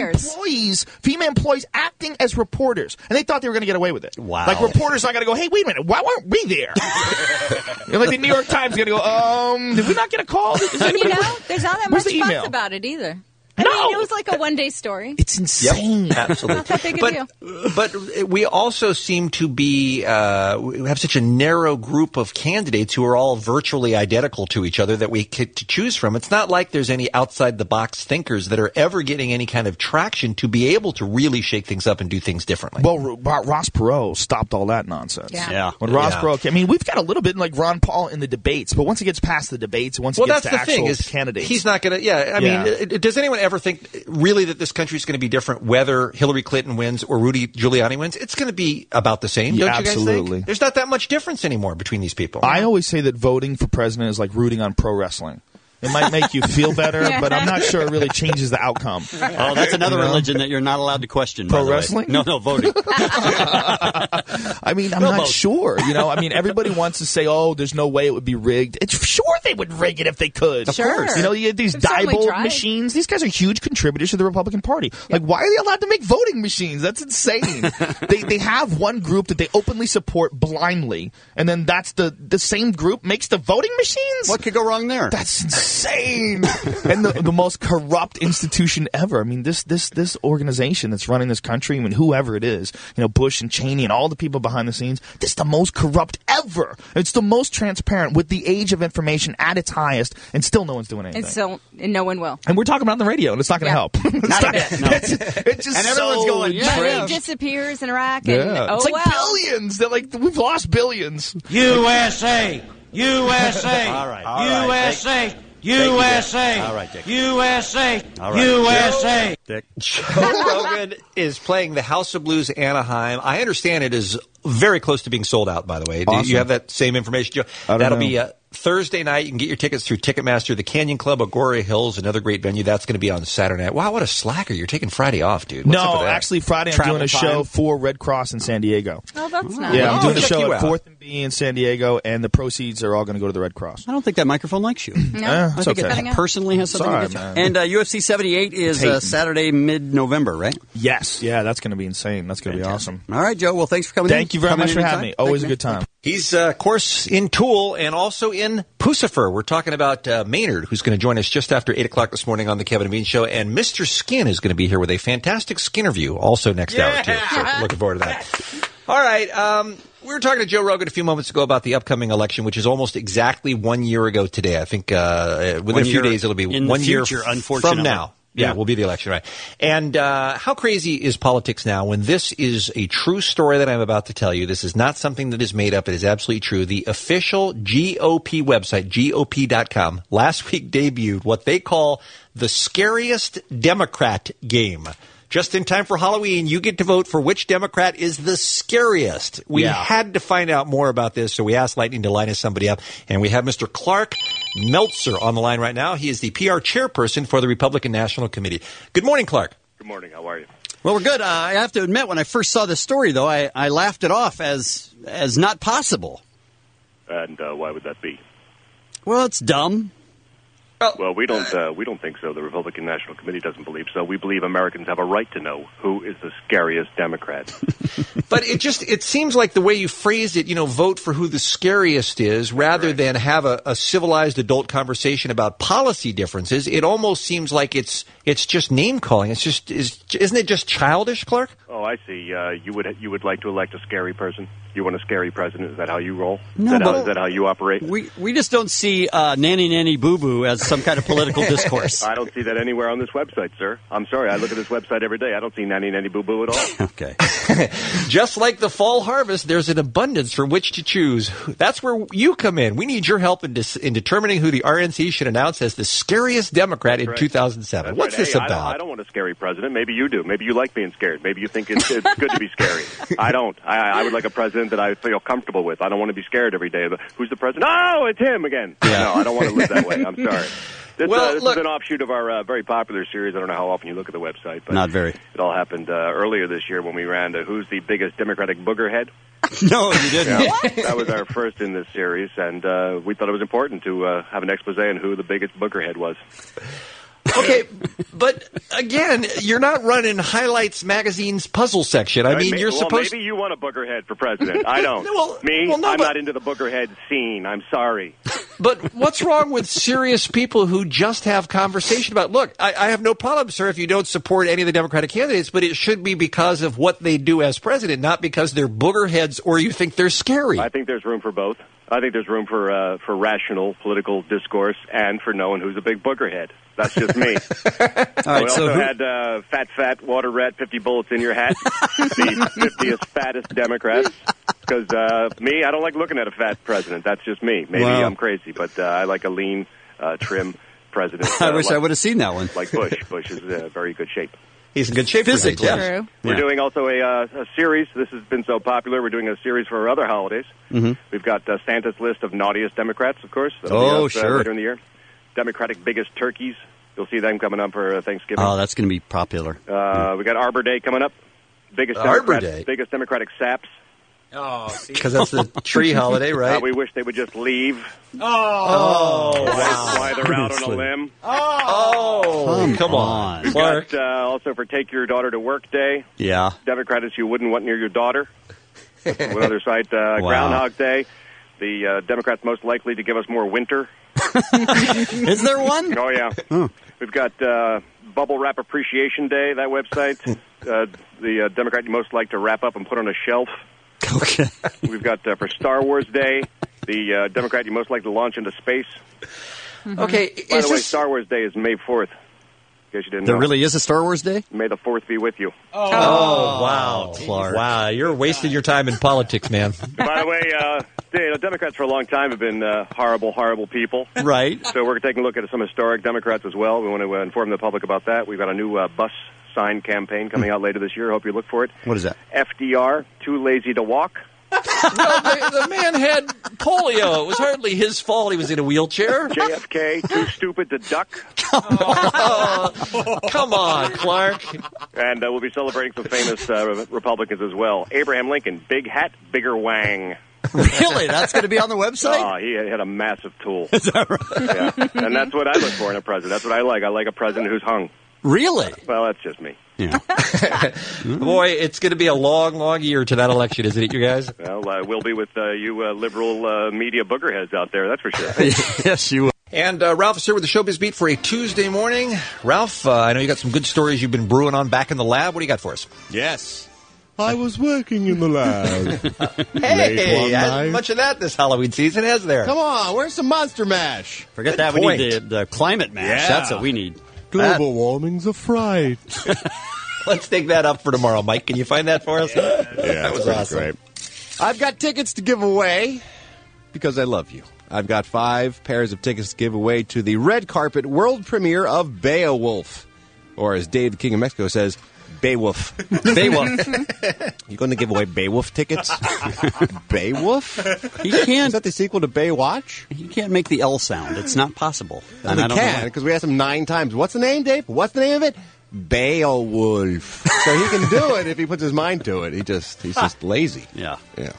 FEMA employees acting as reporters, and they thought they were going to get away with it. Wow. Like reporters are going to go, hey, wait a minute, why weren't we there? Like the New York Times is going to go, did we not get a call? There's not that much fuss about it either. I mean, it was like a one-day story. It's insane. Yep, absolutely. Not that big a deal. But we also seem to be we have such a narrow group of candidates who are all virtually identical to each other that we get to choose from. It's not like there's any outside-the-box thinkers that are ever getting any kind of traction to be able to really shake things up and do things differently. Well, Ross Perot stopped all that nonsense. Yeah. When Ross Perot came, I mean, we've got a little bit like Ron Paul in the debates, but once he gets past the debates, once he gets to actual candidates. He's not going to, I mean, does anyone ever think really that this country is going to be different whether Hillary Clinton wins or Rudy Giuliani wins? It's going to be about the same, don't you guys think? There's not that much difference anymore between these people. I always say that voting for president is like rooting on pro wrestling. It might make you feel better, but I'm not sure it really changes the outcome. Oh, that's another religion that you're not allowed to question. Pro wrestling? No, voting. I mean, I'm not sure. I mean, everybody wants to say, "Oh, there's no way it would be rigged." Sure, they would rig it if they could. Of course. You had these Diebold machines. These guys are huge contributors to the Republican Party. Like, why are they allowed to make voting machines? That's insane. They have one group that they openly support blindly, and then that's the same group makes the voting machines. What could go wrong there? That's insane. And the most corrupt institution ever. I mean, this organization that's running this country, I mean, whoever it is, Bush and Cheney and all the people behind the scenes, this is the most corrupt ever. It's the most transparent with the age of information at its highest, and still no one's doing anything. And no one will. And we're talking about it on the radio, and it's not going to help. Not a bit, no. It's just and everyone's going, money disappears in Iraq, and it's like billions. They're like, we've lost billions. USA! USA! All right. USA! USA! All right, Dick. USA! All right. USA! Dick. Joe Rogan is playing the House of Blues Anaheim. I understand it is very close to being sold out, by the way. Awesome. Do you have that same information, Joe? That'll be Thursday night. You can get your tickets through Ticketmaster. The Canyon Club, Agoura Hills, another great venue. That's going to be on Saturday night. Wow, what a slacker. You're taking Friday off, dude. What's up with that? Actually, Friday I'm doing a show for Red Cross in San Diego. Oh, that's nice. Yeah, I'm doing a show at 4th and B in San Diego, and the proceeds are all going to go to the Red Cross. I don't think that microphone likes you. No, it's I think okay. it personally has something to do with it. And UFC 78 is Saturday, mid-November, right? Yes. Yeah, that's going to be insane. That's going to be awesome. All right, Joe. Well, thanks for coming in. Thank you very much for having me. Always a good time. He's, of course, in Tool and also in Pucifer. We're talking about Maynard, who's going to join us just after 8 o'clock this morning on the Kevin and Bean Show. And Mr. Skin is going to be here with a fantastic Skinnerview also next hour, too. So looking forward to that. All right. We were talking to Joe Rogan a few moments ago about the upcoming election, which is almost exactly 1 year ago today. I think within a few days it'll be 1 year from now. Yeah, will be the election, right? And how crazy is politics now when this is a true story that I'm about to tell you? This is not something that is made up. It is absolutely true. The official GOP website, GOP.com, last week debuted what they call the scariest Democrat game. Just in time for Halloween, you get to vote for which Democrat is the scariest. We had to find out more about this, so we asked Lightning to line us somebody up. And we have Mr. Clark Meltzer on the line right now. He is the PR chairperson for the Republican National Committee. Good morning, Clark. Good morning. How are you? Well, we're good. I have to admit, when I first saw this story, though, I laughed it off as not possible. And why would that be? Well, it's dumb. Well, we don't think so. The Republican National Committee doesn't believe so. We believe Americans have a right to know who is the scariest Democrat. But it seems like the way you phrased it, vote for who the scariest is rather than have a civilized adult conversation about policy differences. It almost seems like it's just name calling. Isn't it just childish, Clark? Oh, I see. You would like to elect a scary person? You want a scary president? Is that how you roll? No, is that how you operate? We just don't see nanny nanny boo boo as some kind of political discourse. I don't see that anywhere on this website, sir. I'm sorry. I look at this website every day. I don't see nanny nanny boo boo at all. Okay. Just like the fall harvest, there's an abundance from which to choose. That's where you come in. We need your help in determining who the RNC should announce as the scariest Democrat in 2007. That's What's right. this Hey, about? I don't want a scary president. Maybe you do. Maybe you like being scared. Maybe you think it's good to be scary. I don't. I would like a president that I feel comfortable with. I don't want to be scared every day. Who's the president? Oh, it's him again. Yeah. No, I don't want to live that way. I'm sorry. This is an offshoot of our very popular series. I don't know how often you look at the website, but not very. It all happened earlier this year when we ran Who's the Biggest Democratic Boogerhead? No, you didn't. Yeah, that was our first in this series, and we thought it was important to have an expose on who the biggest boogerhead was. Okay, but again, you're not running Highlights Magazine's puzzle section. I mean, you're supposed. Maybe you want a boogerhead for president. I don't. I'm not into the boogerhead scene. I'm sorry. But what's wrong with serious people who just have conversation about? Look, I have no problem, sir, if you don't support any of the Democratic candidates, but it should be because of what they do as president, not because they're boogerheads or you think they're scary. I think there's room for both. I think there's room for rational political discourse and for knowing who's a big boogerhead. That's just me. All right, we also had Fat Water Rat 50 bullets in your hat, the 50th fattest Democrats. Because me, I don't like looking at a fat president. That's just me. Maybe I'm crazy, but I like a lean, trim president. I wish I would have seen that one. Like Bush. Bush is in very good shape. He's in good shape physically. Yeah. We're doing also a series. This has been so popular. We're doing a series for other holidays. Mm-hmm. We've got Santa's list of naughtiest Democrats, of course. That'll be sure. Later in the year. Democratic biggest turkeys. You'll see them coming up for Thanksgiving. Oh, that's going to be popular. We got Arbor Day coming up. Biggest Democratic saps. Oh, see? Because that's the tree holiday, right? We wish they would just leave. Oh, wow. Why they're out on a limb. Oh, come on. We've got also for Take Your Daughter to Work Day. Yeah. Democrats you wouldn't want near your daughter. One other site, Groundhog Day. The Democrats most likely to give us more winter. Is there one? Oh, yeah. We've got Bubble Wrap Appreciation Day, that website. The Democrat you most like to wrap up and put on a shelf. Okay. We've got for Star Wars Day, the Democrat you most like to launch into space. Mm-hmm. Okay. By the way, Star Wars Day is May 4th. In case you didn't know. There really is a Star Wars Day? May the 4th be with you. Oh, wow. Clark. Wow, you're wasting your time in politics, man. By the way, Democrats for a long time have been horrible, horrible people. Right. So we're taking a look at some historic Democrats as well. We want to inform the public about that. We've got a new bus sign campaign coming out later this year. Hope you look for it. What is that? FDR, too lazy to walk. The man had polio. It was hardly his fault he was in a wheelchair. JFK, too stupid to duck. Come on, Clark. And we'll be celebrating some famous Republicans as well. Abraham Lincoln, big hat, bigger wang. Really? That's going to be on the website? Oh, he had a massive tool. Is that right? Yeah. And that's what I look for in a president. That's what I like. I like a president who's hung. Really? Well, that's just me. Yeah. Boy, it's going to be a long, long year to that election, isn't it, you guys? Well, we'll be with you liberal media boogerheads out there, that's for sure. Yes, you will. And Ralph is here with the Showbiz Beat for a Tuesday morning. Ralph, I know you got some good stories you've been brewing on back in the lab. What do you got for us? Yes. I was working in the lab. Hey, hasn't much of that this Halloween season, has there? Come on, where's some Monster Mash? Forget Good that. point. We need the climate mash. Yeah. That's what we need. Global warming's a fright. Let's take that up for tomorrow, Mike. Can you find that for us? Yeah, that was awesome. Great. I've got tickets to give away because I love you. I've got 5 pairs of tickets to give away to the red carpet world premiere of Beowulf. Or as Dave, the King of Mexico, says, Beowulf. Beowulf. You going to give away Beowulf tickets? Beowulf? He can't. Is that the sequel to Baywatch? He can't make the L sound. It's not possible. And we can, because we asked him 9 times. What's the name, Dave? What's the name of it? Beowulf. So he can do it if he puts his mind to it. He's just lazy. Yeah.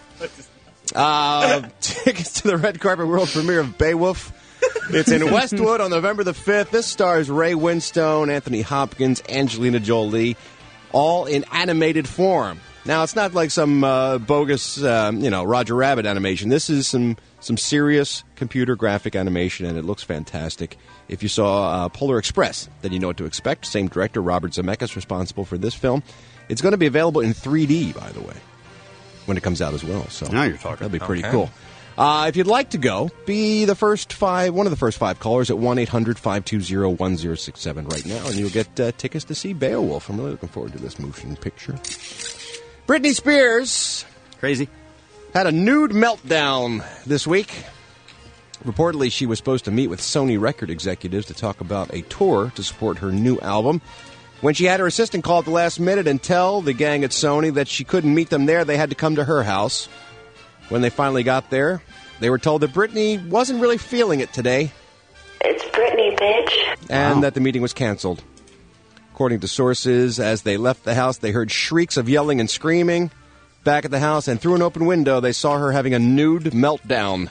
Tickets to the red carpet world premiere of Beowulf. It's in Westwood on November the 5th. This stars Ray Winstone, Anthony Hopkins, Angelina Jolie, all in animated form. Now, it's not like some bogus, Roger Rabbit animation. This is some serious computer graphic animation, and it looks fantastic. If you saw Polar Express, then you know what to expect. Same director, Robert Zemeckis, responsible for this film. It's going to be available in 3D, by the way, when it comes out as well. So now you're talking. That'll be pretty cool. If you'd like to go, be one of the first 5 callers at 1-800-520-1067 right now, and you'll get tickets to see Beowulf. I'm really looking forward to this motion picture. Britney Spears, crazy, had a nude meltdown this week. Reportedly, she was supposed to meet with Sony record executives to talk about a tour to support her new album. When she had her assistant call at the last minute and tell the gang at Sony that she couldn't meet them there, they had to come to her house. When they finally got there, they were told that Britney wasn't really feeling it today. It's Britney, bitch. And that the meeting was canceled. According to sources, as they left the house, they heard shrieks of yelling and screaming. Back at the house and through an open window, they saw her having a nude meltdown.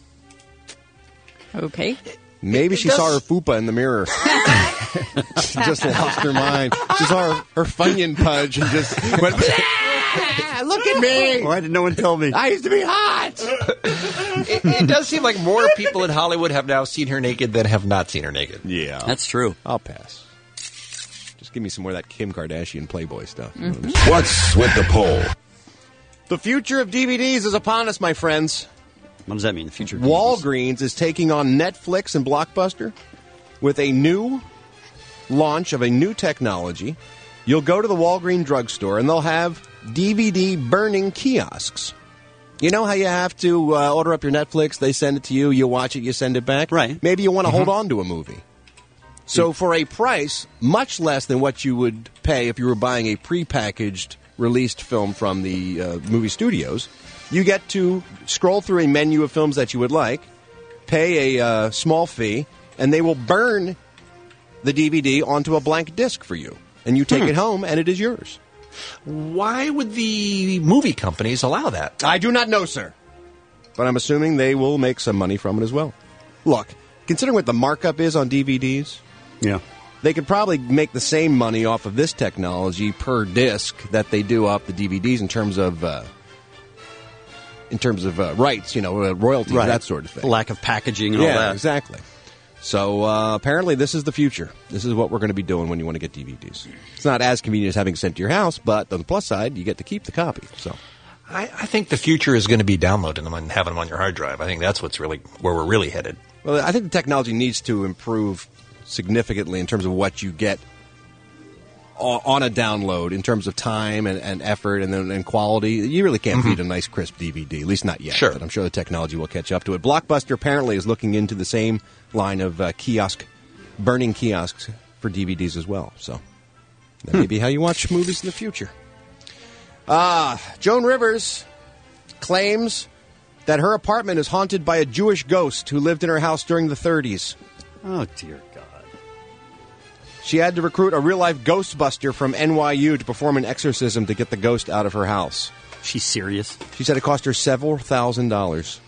Okay. Maybe she saw her fupa in the mirror. She just lost her mind. She saw her Funyun pudge and just went, look at me! Why did no one tell me? I used to be hot! It does seem like more people in Hollywood have now seen her naked than have not seen her naked. Yeah. That's true. I'll pass. Just give me some more of that Kim Kardashian Playboy stuff. Mm-hmm. What's with the poll? The future of DVDs is upon us, my friends. What does that mean, the future of Walgreens is taking on Netflix and Blockbuster with a new launch of a new technology. You'll go to the Walgreens drugstore, and they'll have DVD burning kiosks. You know how you have to order up your Netflix, they send it to you, you watch it, you send it back? Right. Maybe you want to hold on to a movie. So for a price much less than what you would pay if you were buying a prepackaged released film from the movie studios, you get to scroll through a menu of films that you would like, pay a small fee, and they will burn the DVD onto a blank disc for you. And you take it home, and it is yours. Why would the movie companies allow that? I do not know, sir. But I'm assuming they will make some money from it as well. Look, considering what the markup is on DVDs, they could probably make the same money off of this technology per disc that they do off the DVDs in terms of rights, royalties, that sort of thing. Lack of packaging and all that. Yeah, exactly. So apparently this is the future. This is what we're going to be doing when you want to get DVDs. It's not as convenient as having it sent to your house, but on the plus side, you get to keep the copy. So I think the future is going to be downloading them and having them on your hard drive. I think that's where we're really headed. Well, I think the technology needs to improve significantly in terms of what you get on a download in terms of time and effort and quality. You really can't beat a nice, crisp DVD, at least not yet. Sure. But I'm sure the technology will catch up to it. Blockbuster apparently is looking into the same line of burning kiosks for DVDs as well. So that may be how you watch movies in the future. Joan Rivers claims that her apartment is haunted by a Jewish ghost who lived in her house during the 30s. Oh, dear God. She had to recruit a real-life Ghostbuster from NYU to perform an exorcism to get the ghost out of her house. She's serious? She said it cost her several $1,000s.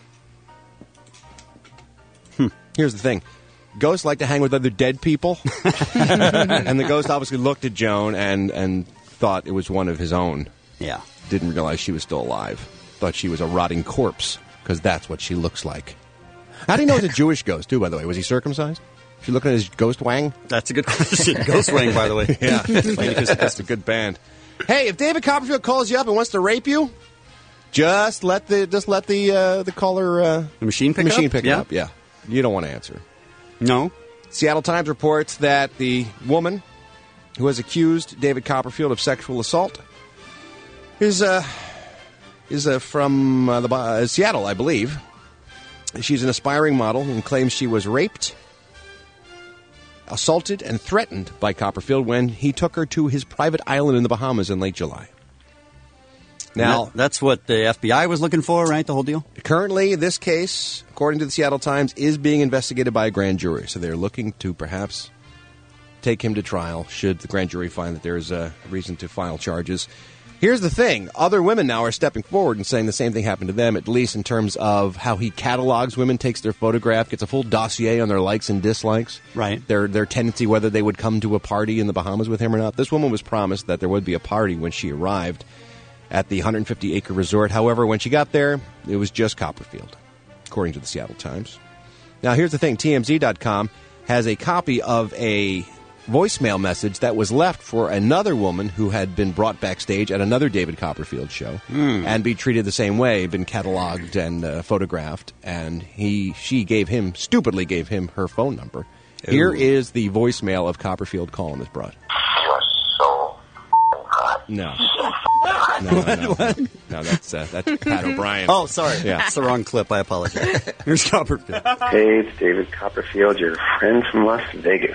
Here's the thing. Ghosts like to hang with other dead people. And the ghost obviously looked at Joan and thought it was one of his own. Yeah. Didn't realize she was still alive. Thought she was a rotting corpse, because that's what she looks like. How do you know it's a Jewish ghost, too, by the way? Was he circumcised? If you're looking at his Ghost Wang? That's a good question. Ghost Wang, by the way. Yeah. That's a good band. Hey, if David Copperfield calls you up and wants to rape you, just let the caller the machine pick it up. Yeah. You don't want to answer. No. Seattle Times reports that the woman who has accused David Copperfield of sexual assault is from Seattle, I believe. She's an aspiring model and claims she was raped, assaulted, and threatened by Copperfield when he took her to his private island in the Bahamas in late July. Now, that's what the FBI was looking for, right? The whole deal? Currently, this case, according to the Seattle Times, is being investigated by a grand jury. So they're looking to perhaps take him to trial should the grand jury find that there is a reason to file charges. Here's the thing. Other women now are stepping forward and saying the same thing happened to them, at least in terms of how he catalogs women, takes their photograph, gets a full dossier on their likes and dislikes. Right. Their tendency, whether they would come to a party in the Bahamas with him or not. This woman was promised that there would be a party when she arrived at the 150-acre resort. However, when she got there, it was just Copperfield, according to the Seattle Times. Now, here's the thing. TMZ.com has a copy of a voicemail message that was left for another woman who had been brought backstage at another David Copperfield show and be treated the same way, been cataloged and photographed, and she stupidly gave him her phone number. Ooh. Here is the voicemail of Copperfield calling this broad. You are so hot. No, that's Pat O'Brien. Oh, sorry. Yeah. That's the wrong clip. I apologize. Here's Copperfield. Hey, it's David Copperfield, your friend from Las Vegas.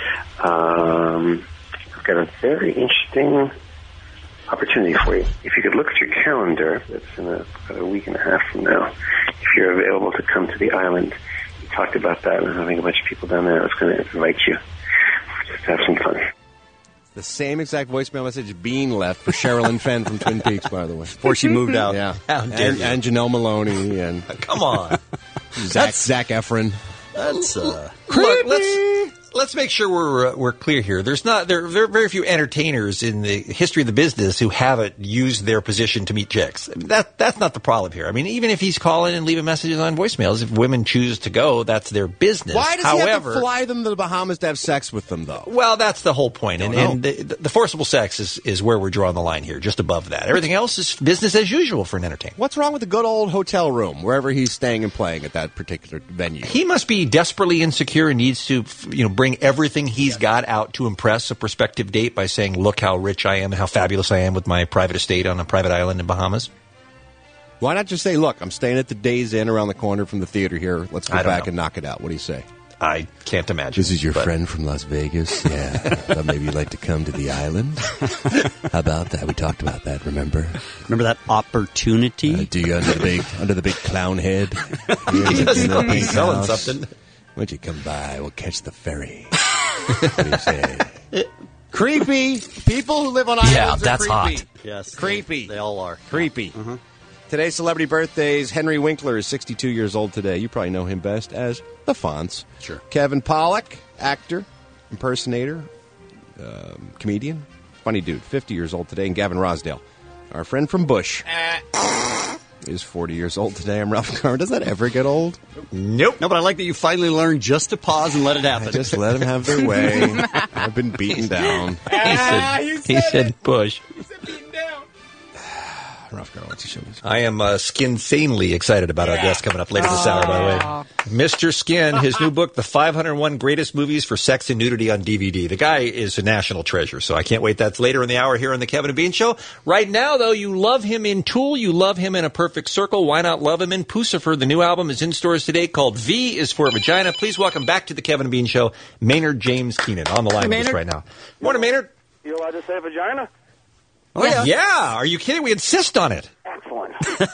I've got a very interesting opportunity for you. If you could look at your calendar, that's in about a week and a half from now, if you're available to come to the island. We talked about that, and having a bunch of people down there. I was going to invite you just to have some fun. The same exact voicemail message being left for Sherilyn Fenn from Twin Peaks, by the way. Before she moved out. Yeah. How dare you. And Janelle Maloney. And come on. Zac Efron. That's Look, let's make sure we're clear here. There are very few entertainers in the history of the business who haven't used their position to meet chicks. That's not the problem here. I mean, even if he's calling and leaving messages on voicemails, if women choose to go, that's their business. Why does he have to fly them to the Bahamas to have sex with them, though? Well, that's the whole point. And the forcible sex is where we're drawing the line here, just above that. Everything else is business as usual for an entertainer. What's wrong with the good old hotel room, wherever he's staying and playing at that particular venue? He must be desperately insecure and needs to, bring everything he's got out to impress a prospective date by saying, look how rich I am and how fabulous I am with my private estate on a private island in Bahamas. Why not just say, look, I'm staying at the Days Inn around the corner from the theater here. Let's go back and knock it out. What do you say? I can't imagine. This is your friend from Las Vegas? Yeah. Thought maybe you'd like to come to the island? How about that? We talked about that, remember? Remember that opportunity? Do you under the big clown head? He doesn't know he's selling something. Why don't you come by? We'll catch the ferry. What do you say? Creepy. People who live on islands are creepy. Hot. Yes. Creepy. They all are. Creepy. Mm-hmm. Today's celebrity birthdays. Henry Winkler is 62 years old today. You probably know him best as the Fonz. Sure. Kevin Pollak, actor, impersonator, comedian. Funny dude. 50 years old today. And Gavin Rosdale, our friend from Bush, is 40 years old today. I'm Ralph Carr. Does that ever get old? Nope. No, but I like that you finally learned just to pause and let it happen. Just let them have their way. I've been beaten down. He said Bush. Ralph Carr, what's he show this? I am skin-sanely excited about our guest coming up later this hour, by the way. Mr. Skin, his new book, The 501 Greatest Movies for Sex and Nudity on DVD. The guy is a national treasure, so I can't wait. That's later in the hour here on The Kevin and Bean Show. Right now, though, you love him in Tool. You love him in A Perfect Circle. Why not love him in Pucifer? The new album is in stores today called V is for Vagina. Please welcome back to The Kevin and Bean Show, Maynard James Keenan on the line with us right now. Morning, Maynard. You allowed to say vagina? Oh, yeah. Are you kidding? We insist on it. Excellent.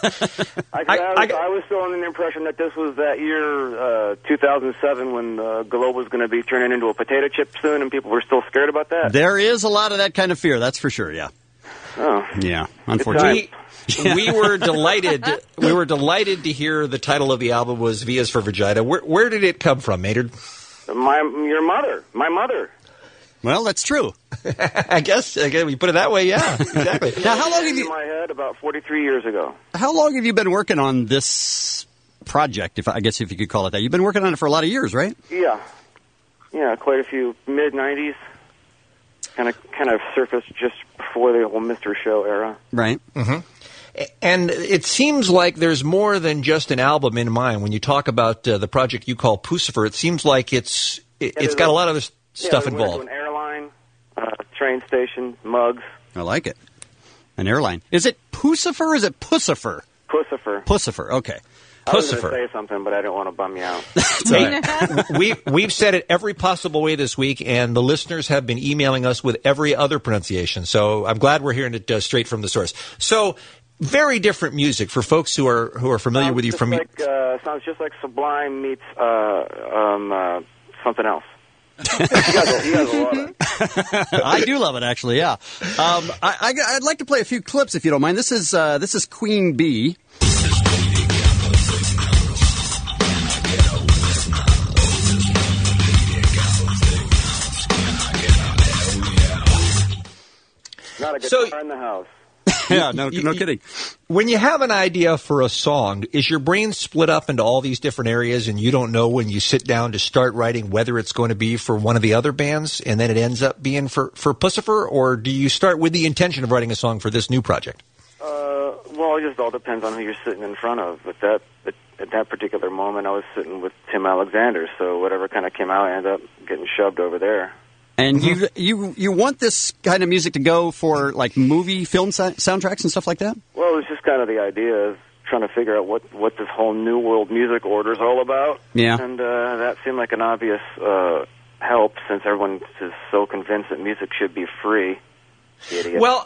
I was still under the impression that this was that year, 2007, when Globe was going to be turning into a potato chip soon, and people were still scared about that. There is a lot of that kind of fear, that's for sure, yeah. Oh. Yeah, unfortunately. We were delighted. We were delighted to hear the title of the album was V is for Vagina. Where did it come from, Maynard? Your mother. My mother. Well, that's true. I guess we put it that way, yeah. Exactly. Now, how long have you... in my head about 43 years ago. How long have you been working on this project, if you could call it that? You've been working on it for a lot of years, right? Yeah. Yeah, quite a few. Mid-90s. Kind of surfaced just before the whole Mr. Show era. Right. Mm-hmm. And it seems like there's more than just an album in mind. When you talk about the project you call Pucifer, it seems like it's got a lot of stuff involved. An airline, train station, mugs. I like it. An airline. Is it Pucifer or is it Pucifer? Pucifer. Pucifer, okay. I was going to say something, but I didn't want to bum you out. We've said it every possible way this week, and the listeners have been emailing us with every other pronunciation. So I'm glad we're hearing it straight from the source. So very different music for folks who are familiar with you from. Sounds just like Sublime meets something else. You guys will love it. I do love it, actually. Yeah. I'd like to play a few clips if you don't mind. This is Queen Bee. Not a guitar in the house. Yeah, no kidding. When you have an idea for a song, is your brain split up into all these different areas and you don't know when you sit down to start writing whether it's going to be for one of the other bands and then it ends up being for Puscifer, or do you start with the intention of writing a song for this new project? Well, it just all depends on who you're sitting in front of. At that particular moment, I was sitting with Tim Alexander, so whatever kind of came out ended up getting shoved over there. And you want this kind of music to go for like movie, film soundtracks and stuff like that? Well, it was just kind of the idea of trying to figure out what this whole New World music order is all about. Yeah. And that seemed like an obvious help since everyone is so convinced that music should be free. Idiot. Well,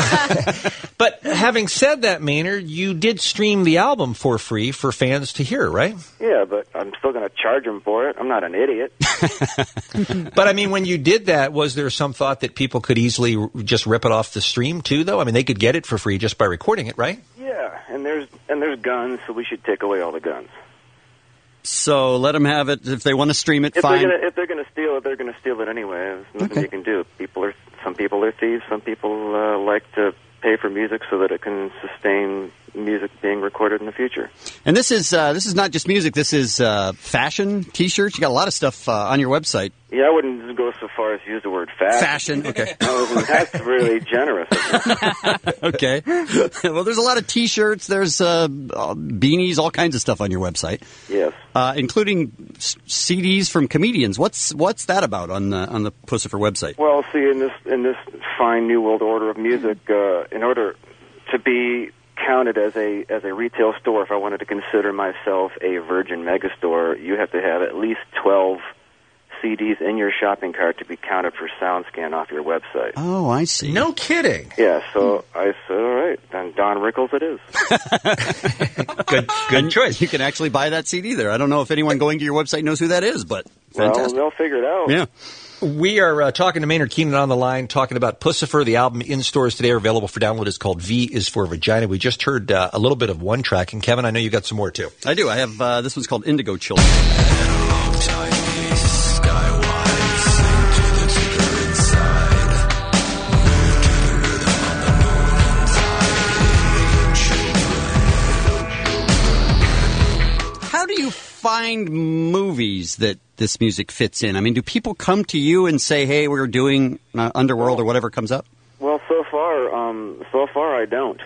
but having said that, Maynard, you did stream the album for free for fans to hear, right? Yeah, but I'm still going to charge them for it. I'm not an idiot. But, I mean, when you did that, was there some thought that people could easily just rip it off the stream, too, though? I mean, they could get it for free just by recording it, right? Yeah, and there's guns, so we should take away all the guns. So let them have it. If they want to stream it, fine. If they're going to steal it, they're going to steal it anyway. There's nothing you can do. Some people are thieves. Some people like to pay for music so that it can sustain music being recorded in the future. And this is not just music. This is fashion, T-shirts. You got a lot of stuff on your website. Yeah, I wouldn't go so far as to use the word fashion. Fashion, okay. No, that's really generous. Okay. Well, there's a lot of T-shirts. There's beanies, all kinds of stuff on your website. Yes. Including CDs from comedians. What's that about on the Puscifer website? Well, see, in this fine new world order of music, in order to be counted as a retail store, if I wanted to consider myself a Virgin Megastore, you have to have at least 12 CDs in your shopping cart to be counted for SoundScan off your website. Oh, I see. No kidding. Yeah, so I said, all right, then Don Rickles it is. Good choice. You can actually buy that CD there. I don't know if anyone going to your website knows who that is, but fantastic. Well, they'll figure it out. Yeah. We are talking to Maynard Keenan on the line, talking about Puscifer. The album in stores today are available for download. It's called V is for Vagina. We just heard a little bit of one track. And Kevin, I know you got some more, too. I do. I have this one's called Indigo Children. How do you find movies that this music fits in? I mean, do people come to you and say, hey, we're doing Underworld or whatever comes up? Well, so far I don't.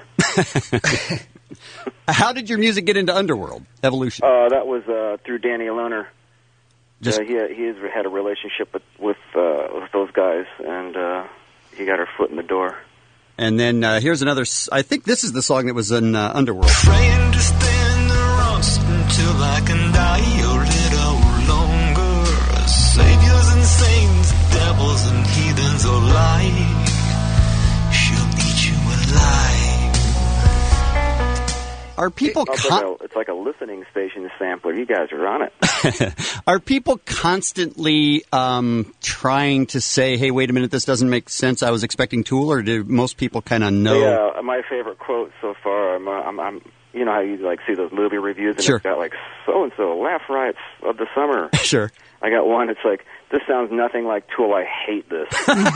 How did your music get into Underworld Evolution? That was through Danny Lohner. He has had a relationship with those guys, and he got her foot in the door. And then here's another. I think this is the song that was in Underworld. Trying to stand the rocks until I can die a little longer. Saviors and saints, devils and heathens alike, she'll eat you alive. Are people? It's like a listening station sampler. You guys are on it. Are people constantly trying to say, "Hey, wait a minute, this doesn't make sense. I was expecting Tool," or do most people kind of know? Yeah, my favorite quote so far. I'm you know how you like see those movie reviews and Sure. It's got like so and so laugh rights of the summer. Sure. I got one. It's like, this sounds nothing like Tool. I hate this.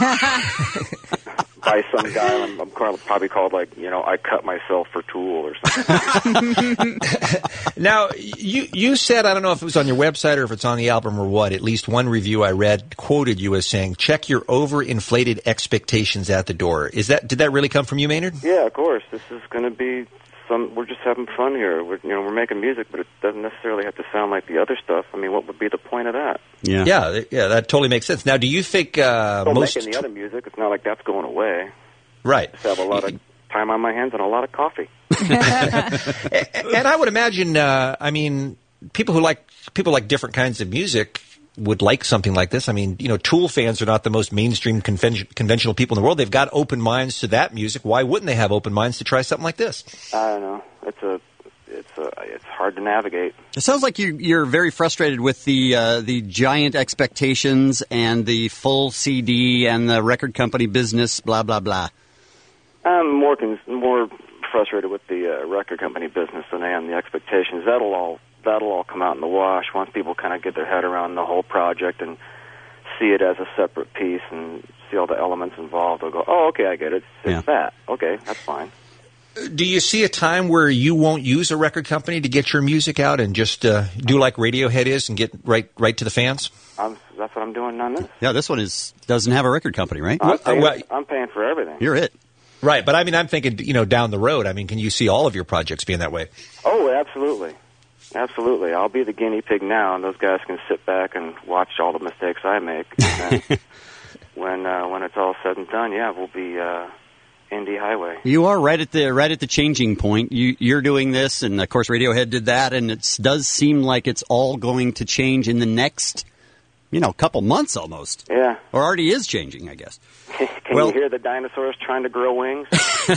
By some guy I'm probably called like, I cut myself for Tool or something. Now, you said, I don't know if it was on your website or if it's on the album or what, at least one review I read quoted you as saying, check your overinflated expectations at the door. Did that really come from you, Maynard? Yeah, of course. This is going to be we're just having fun here. We're making music, but it doesn't necessarily have to sound like the other stuff. I mean, what would be the point of that? Yeah, that totally makes sense. Now, do you think Still making the other music, it's not like that's going away. Right. Just have a lot of time on my hands and a lot of coffee. And I would imagine, people like different kinds of music would like something like this. I mean, Tool fans are not the most mainstream conventional people in the world. They've got open minds to that music. Why wouldn't they have open minds to try something like this? I don't know. it's hard to navigate. It sounds like you're very frustrated with the giant expectations and the full CD and the record company business, blah blah blah. I'm more frustrated with the record company business than I am the expectations. That'll all come out in the wash once people kind of get their head around the whole project and see it as a separate piece and see all the elements involved. They'll go, oh, okay, I get it. It's that. Okay, that's fine. Do you see a time where you won't use a record company to get your music out and just do like Radiohead is and get right to the fans? That's what I'm doing on this. Yeah, this one doesn't have a record company, right? I'm paying for everything. You're it. Right, but I mean, I'm thinking, down the road. I mean, can you see all of your projects being that way? Oh, absolutely. Absolutely. I'll be the guinea pig now, and those guys can sit back and watch all the mistakes I make. And then when it's all said and done, we'll be Indie Highway. You are right at the changing point. You're doing this, and of course Radiohead did that, and it does seem like it's all going to change in the next, couple months almost. Yeah. Or already is changing, I guess. Can you hear the dinosaurs trying to grow wings?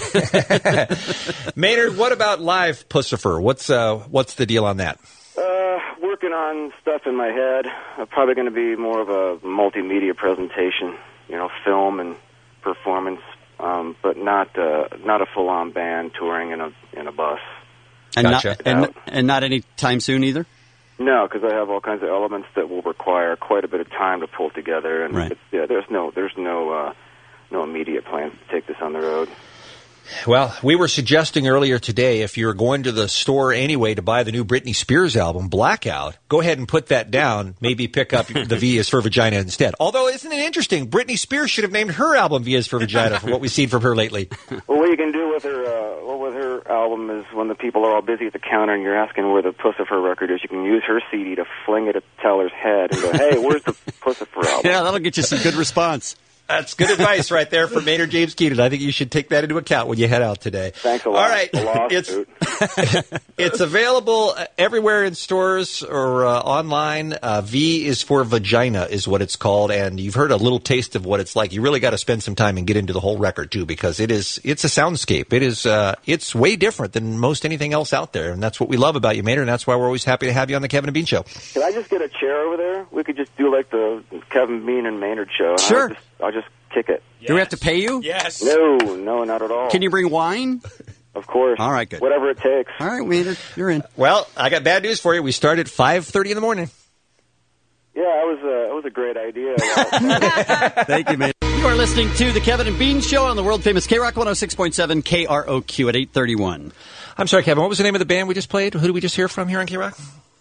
Maynard, what about live Pussifer? What's the deal on that? Working on stuff in my head. Probably going to be more of a multimedia presentation, film and performance, but not a full-on band touring in a bus. And gotcha. And not any time soon either? No, because I have all kinds of elements that will require quite a bit of time to pull together, and right. There's no immediate plans to take this on the road. Well, we were suggesting earlier today, if you're going to the store anyway to buy the new Britney Spears album, Blackout, go ahead and put that down. Maybe pick up the V is for Vagina instead. Although, isn't it interesting? Britney Spears should have named her album V is for Vagina for what we've seen from her lately. Well, what you can do with her album is when the people are all busy at the counter and you're asking where the Pussifer record is, you can use her CD to fling it at the teller's head and go, hey, where's the Pussifer album? Yeah, that'll get you some good response. That's good advice right there from Maynard James Keenan. I think you should take that into account when you head out today. Thanks a lot. All right. It's available everywhere in stores or online. V is for Vagina is what it's called, and you've heard a little taste of what it's like. You really got to spend some time and get into the whole record, too, because it's a soundscape. It's way different than most anything else out there, and that's what we love about you, Maynard, and that's why we're always happy to have you on the Kevin and Bean Show. Can I just get a chair over there? We could just do like the Kevin Bean and Maynard show. Sure. I'll just kick it. Yes. Do we have to pay you? Yes. No, not at all. Can you bring wine? Of course. All right, good. Whatever it takes. All right, Maynard, you're in. Well, I got bad news for you. We start at 5:30 in the morning. Yeah, it was a great idea. Thank you, Maynard. You are listening to the Kevin and Bean Show on the world-famous K-Rock 106.7 KROQ at 8:31. I'm sorry, Kevin. What was the name of the band we just played? Who did we just hear from here on K-Rock?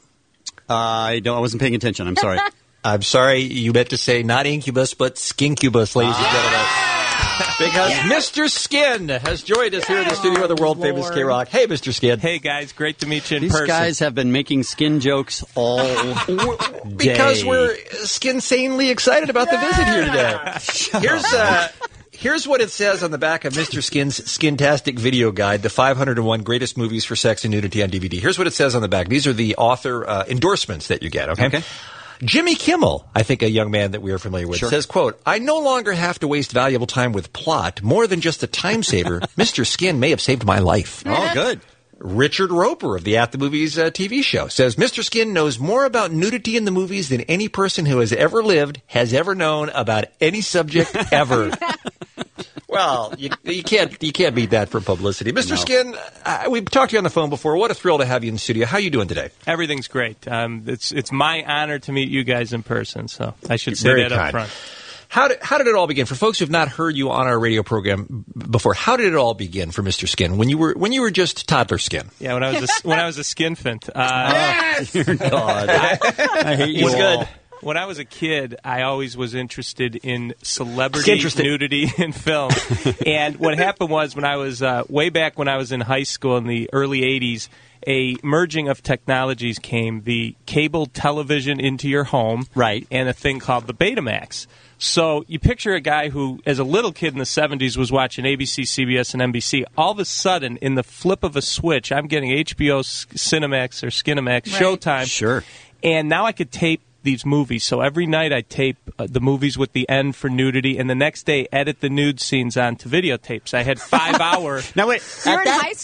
I wasn't paying attention. I'm sorry. I'm sorry, you meant to say not Incubus, but Skincubus, ladies and gentlemen. Because Mr. Skin has joined us here in the studio of the world-famous K-Rock. Hey, Mr. Skin. Hey, guys. Great to meet you in These person. These guys have been making skin jokes all day. Because we're skin-sanely excited about the visit here today. Here's what it says on the back of Mr. Skin's Skintastic Video Guide, the 501 Greatest Movies for Sex and Nudity on DVD. Here's what it says on the back. These are the author endorsements that you get, okay? Jimmy Kimmel, I think a young man that we are familiar with, says, quote, I no longer have to waste valuable time with plot. More than just a time saver, Mr. Skin may have saved my life. Oh, good. Richard Roper of the At the Movies TV show says, Mr. Skin knows more about nudity in the movies than any person who has ever lived has ever known about any subject ever. Well, you can't beat that for publicity. Mr. Skin, we've talked to you on the phone before. What a thrill to have you in the studio. How are you doing today? Everything's great. It's my honor to meet you guys in person, so I should say Very that kind. up front. How did it all begin? For folks who have not heard you on our radio program before, how did it all begin for Mr. Skin when you were just toddler Skin? Yeah, when I was a skinfant. Yes! Dear God. I hate you all. Good. When I was a kid, I always was interested in celebrity nudity in film. And what happened was when I was way back when I was in high school in the early 80s, a merging of technologies came, the cable television into your home, right, and a thing called the Betamax. So you picture a guy who, as a little kid in the 70s, was watching ABC, CBS, and NBC. All of a sudden, in the flip of a switch, I'm getting HBO, Cinemax, or Skinemax, Showtime. Sure. And now I could tape these movies. So every night I tape the movies with the N for nudity, and the next day edit the nude scenes onto videotapes. I had 5 hours. Now wait, you're in high school?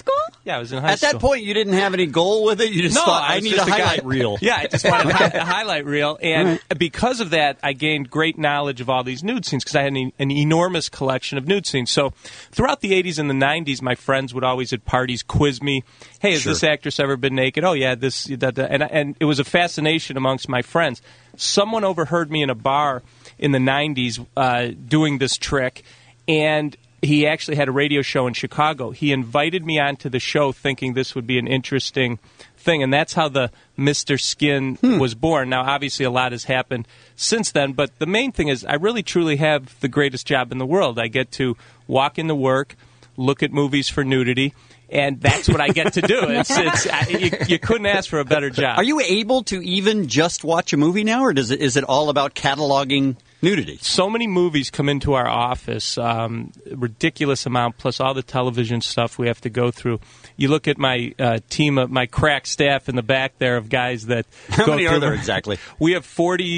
Yeah, I was in high At school. that point, you didn't have any goal with it? You just thought, I was need a just highlight guy. reel. Yeah, I just wanted a highlight reel. And because of that, I gained great knowledge of all these nude scenes because I had an enormous collection of nude scenes. So throughout the 80s and the 90s, my friends would always at parties quiz me, hey, has this actress ever been naked? Oh, yeah, this, that. And it was a fascination amongst my friends. Someone overheard me in a bar in the 90s doing this trick, and he actually had a radio show in Chicago. He invited me onto the show thinking this would be an interesting thing, and that's how the Mr. Skin was born. Now, obviously, a lot has happened since then, but the main thing is I really, truly have the greatest job in the world. I get to walk into work, look at movies for nudity, and that's what I get to do. You couldn't ask for a better job. Are you able to even just watch a movie now, or is it all about cataloging nudity? So many movies come into our office, ridiculous amount, plus all the television stuff we have to go through. You look at my team, my crack staff in the back there of guys that How go many through are there exactly? We have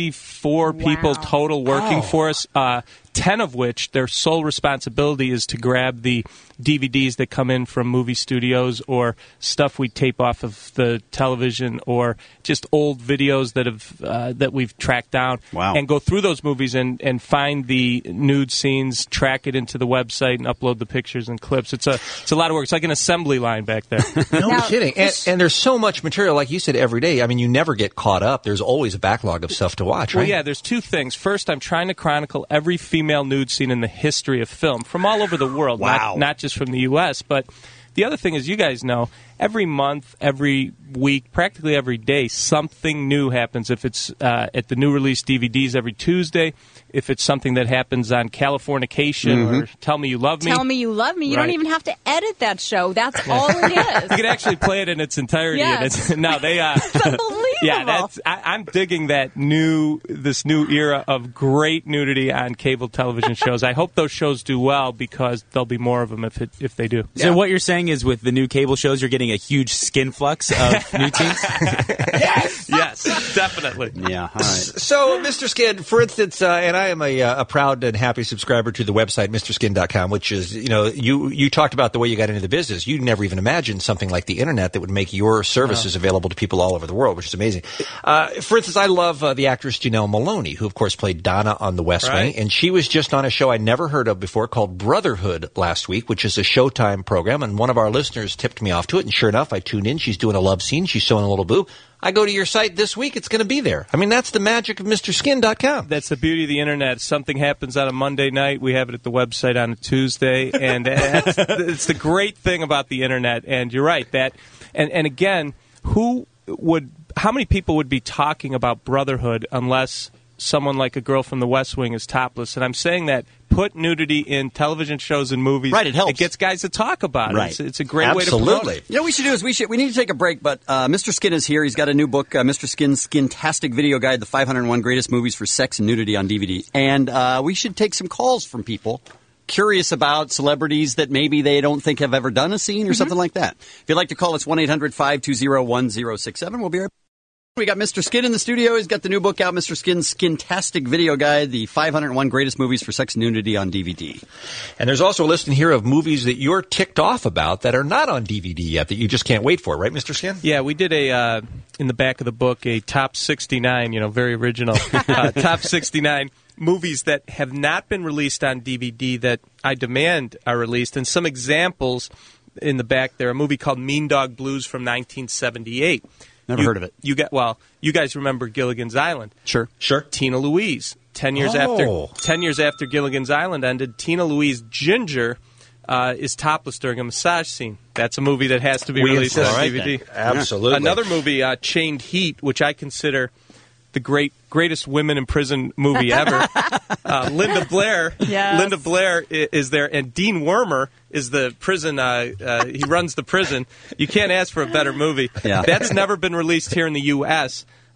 44 people total working for us. 10 of which their sole responsibility is to grab the DVDs that come in from movie studios or stuff we tape off of the television or just old videos that we've tracked down and go through those movies and find the nude scenes, track it into the website and upload the pictures and clips. It's a lot of work. It's like an assembly line back there. No kidding. And there's so much material, like you said, every day. I mean, you never get caught up. There's always a backlog of stuff to watch, right? Well, yeah, there's two things. First, I'm trying to chronicle every female nude scene in the history of film from all over the world, not just from the U.S., but the other thing is, you guys know, every month, every week, practically every day, something new happens. If it's at the new release DVDs every Tuesday, if it's something that happens on Californication or Tell Me You Love Me. Tell Me You Love Me. You don't even have to edit that show. That's all it is. You can actually play it in its entirety. Yes. And it's unbelievable. Yeah, I'm digging this new era of great nudity on cable television shows. I hope those shows do well because there'll be more of them if they do. So what you're saying is with the new cable shows, you're getting a huge skin flux of nude scenes? Yes, definitely. Yeah, all right. So, Mr. Skin, for instance, and I am a proud and happy subscriber to the website, MrSkin.com, which is, you talked about the way you got into the business. You never even imagined something like the internet that would make your services available to people all over the world, which is amazing. For instance, I love the actress Janelle Maloney, who, of course, played Donna on The West Wing, and she was just on a show I never heard of before called Brotherhood last week, which is a Showtime program, and one of our listeners tipped me off to it, and sure enough, I tuned in. She's doing a love scene. She's showing a little boob. I go to your site this week, it's going to be there. I mean, that's the magic of MrSkin.com. That's the beauty of the internet. Something happens on a Monday night, we have it at the website on a Tuesday, and it's the great thing about the internet. And you're right, and again, how many people would be talking about Brotherhood unless someone like a girl from the West Wing is topless? And I'm saying that put nudity in television shows and movies. Right, it helps. It gets guys to talk about it. Right. It's a great way to promote it. You know what we should do is we need to take a break, but Mr. Skin is here. He's got a new book, Mr. Skin's Skintastic Video Guide, the 501 Greatest Movies for Sex and Nudity on DVD. And we should take some calls from people curious about celebrities that maybe they don't think have ever done a scene or something like that. If you'd like to call, it's 1-800-520-1067. We'll be right back. We got Mr. Skin in the studio. He's got the new book out, Mr. Skin's Skintastic Video Guide, the 501 Greatest Movies for Sex and Nudity on DVD. And there's also a list in here of movies that you're ticked off about that are not on DVD yet, that you just can't wait for, right, Mr. Skin? Yeah, we did in the back of the book, a top 69, very original, top 69 movies that have not been released on DVD that I demand are released. And some examples in the back there, a movie called Mean Dog Blues from 1978. Never heard of it. You guys remember Gilligan's Island? Sure. Tina Louise. 10 years after Gilligan's Island ended, Tina Louise Ginger is topless during a massage scene. That's a movie that has to be released on DVD. Absolutely. Another movie, Chained Heat, which I consider the greatest women in prison movie ever. Linda Blair. Yes. Linda Blair is there, and Dean Wormer is the prison. He runs the prison. You can't ask for a better movie. Yeah. That's never been released here in the U.S.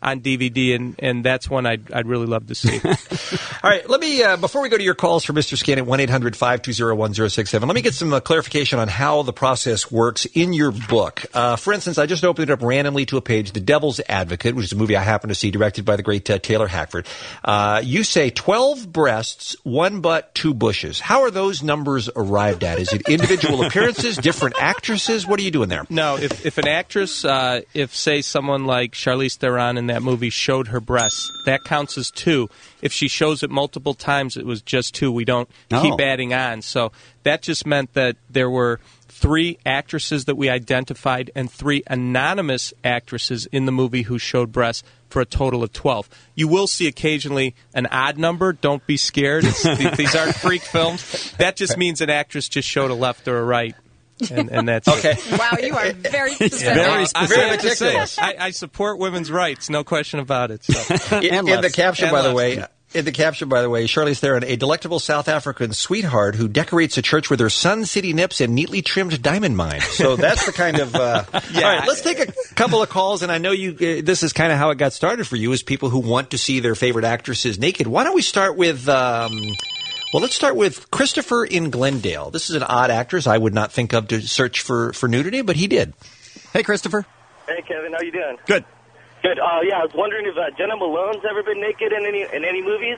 on DVD, and that's one I'd really love to see. All right, let me, before we go to your calls for Mr. Skin at 1-800-520-1067, let me get some clarification on how the process works in your book. For instance, I just opened it up randomly to a page, The Devil's Advocate, which is a movie I happen to see, directed by the great Taylor Hackford. You say 12 breasts, 1 butt, 2 bushes. How are those numbers arrived at? Is it individual appearances, different actresses? What are you doing there? No, if an actress, if, say, someone like Charlize Theron in that movie showed her breasts, that counts as 2. If she shows it multiple times, it was just 2. We don't keep adding on. So that just meant that there were 3 actresses that we identified and 3 anonymous actresses in the movie who showed breasts for a total of 12. You will see occasionally an odd number. Don't be scared. These aren't freak films. That just means an actress just showed a left or a right. And that's okay. Wow, you are very specific. Very specific. I support women's rights, no question about it. So. In the caption, by the way, Charlize Theron, a delectable South African sweetheart who decorates a church with her Sun City nips and neatly trimmed diamond mine. So that's the kind of. All right, let's take a couple of calls, and I know you. This is kind of how it got started for you, is people who want to see their favorite actresses naked. Why don't we start with? Well, let's start with Christopher in Glendale. This is an odd actress I would not think of to search for nudity, but he did. Hey, Christopher. Hey, Kevin. How you doing? Good. Good. Yeah, I was wondering if Jenna Malone's ever been naked in any movies.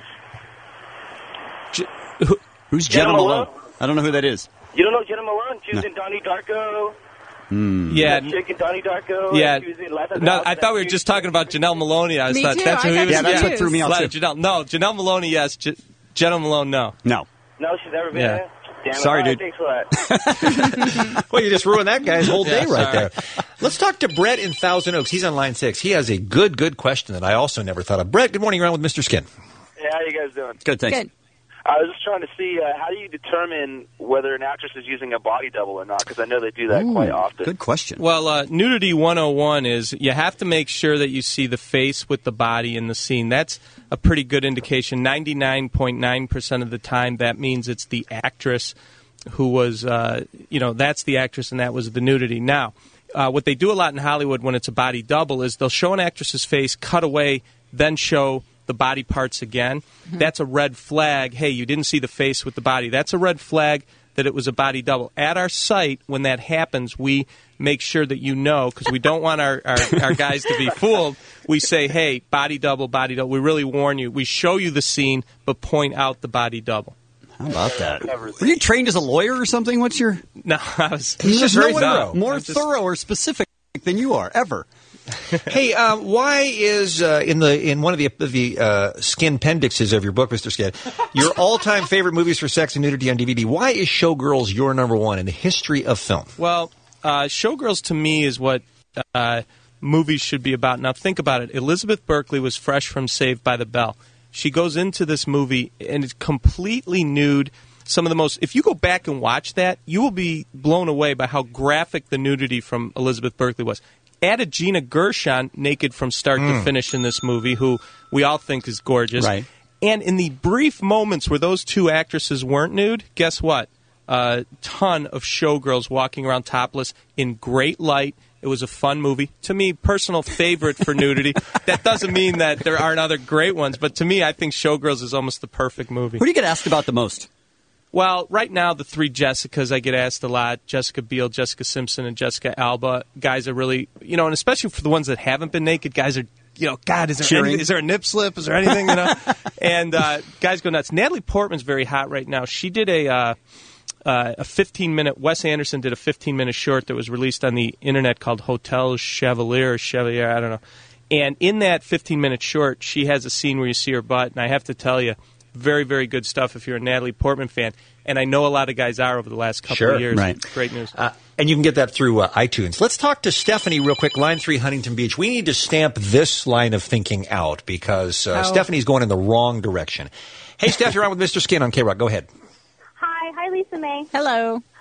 Who's Jenna Malone? I don't know who that is. You don't know Jenna Malone? She was in Donnie Darko. Yeah. The chick in Donnie Darko. Yeah. She was in Life of No, Alex. I thought we were just talking about Janelle Maloney. I Me thought too. that's who I he got was. Yeah, that's what threw me off, too. Janelle Maloney, yes. Jenna Malone, no. No. No, she's never been Yeah. in. Damn it. Sorry, All right, dude. Thanks for that. Well, you just ruined that guy's whole day Yeah, right sorry. there. Let's talk to Brett in Thousand Oaks. He's on line 6. He has a good question that I also never thought of. Brett, good morning. You're on with Mr. Skin. Hey, how you guys doing? Good, thanks. Good. I was just trying to see how do you determine whether an actress is using a body double or not? Because I know they do that quite often. Good question. Well, Nudity 101 is you have to make sure that you see the face with the body in the scene. That's a pretty good indication. 99.9% of the time, that means it's the actress who was, that's the actress and that was the nudity. Now, what they do a lot in Hollywood when it's a body double is they'll show an actress's face, cut away, then show the body parts again. That's a red flag. Hey, you didn't see the face with the body. That's a red flag that it was a body double. At our site, when that happens, we make sure that you know, because we don't want our guys to be fooled. We say, hey, body double, body double. We really warn you. We show you the scene, but point out the body double. How about that? Were you trained as a lawyer or something? What's your... No, I was... He's just very no thorough. one more thorough or specific than you are, ever. Hey, why is in one of the skin appendixes of your book, Mr. Skin, your all-time favorite movies for sex and nudity on DVD? Why is Showgirls your number one in the history of film? Well, Showgirls to me is what movies should be about. Now think about it. Elizabeth Berkley was fresh from Saved by the Bell. She goes into this movie and is completely nude. Some of the most, if you go back and watch that, you will be blown away by how graphic the nudity from Elizabeth Berkley was. Add a Gina Gershon naked from start to finish in this movie, who we all think is gorgeous. Right. And in the brief moments where those two actresses weren't nude, guess what? A ton of showgirls walking around topless in great light. It was a fun movie. To me, personal favorite for nudity. That doesn't mean that there aren't other great ones, but to me, I think Showgirls is almost the perfect movie. Who do you get asked about the most? Well, right now, the 3 Jessicas, I get asked a lot. Jessica Biel, Jessica Simpson, and Jessica Alba. Guys are really, and especially for the ones that haven't been naked, guys are, God, is there a nip slip? Is there anything, And guys go nuts. Natalie Portman's very hot right now. She did a 15-minute, Wes Anderson did a 15-minute short that was released on the internet called Hotel Chevalier, I don't know. And in that 15-minute short, she has a scene where you see her butt, and I have to tell you, very, very good stuff if you're a Natalie Portman fan. And I know a lot of guys are over the last couple of years. Right. Great news. And you can get that through iTunes. Let's talk to Stephanie real quick, line 3, Huntington Beach. We need to stamp this line of thinking out because Stephanie's going in the wrong direction. Hey, Steph, you're on with Mr. Skin on K-Rock. Go ahead. Hi, Lisa May. Hello.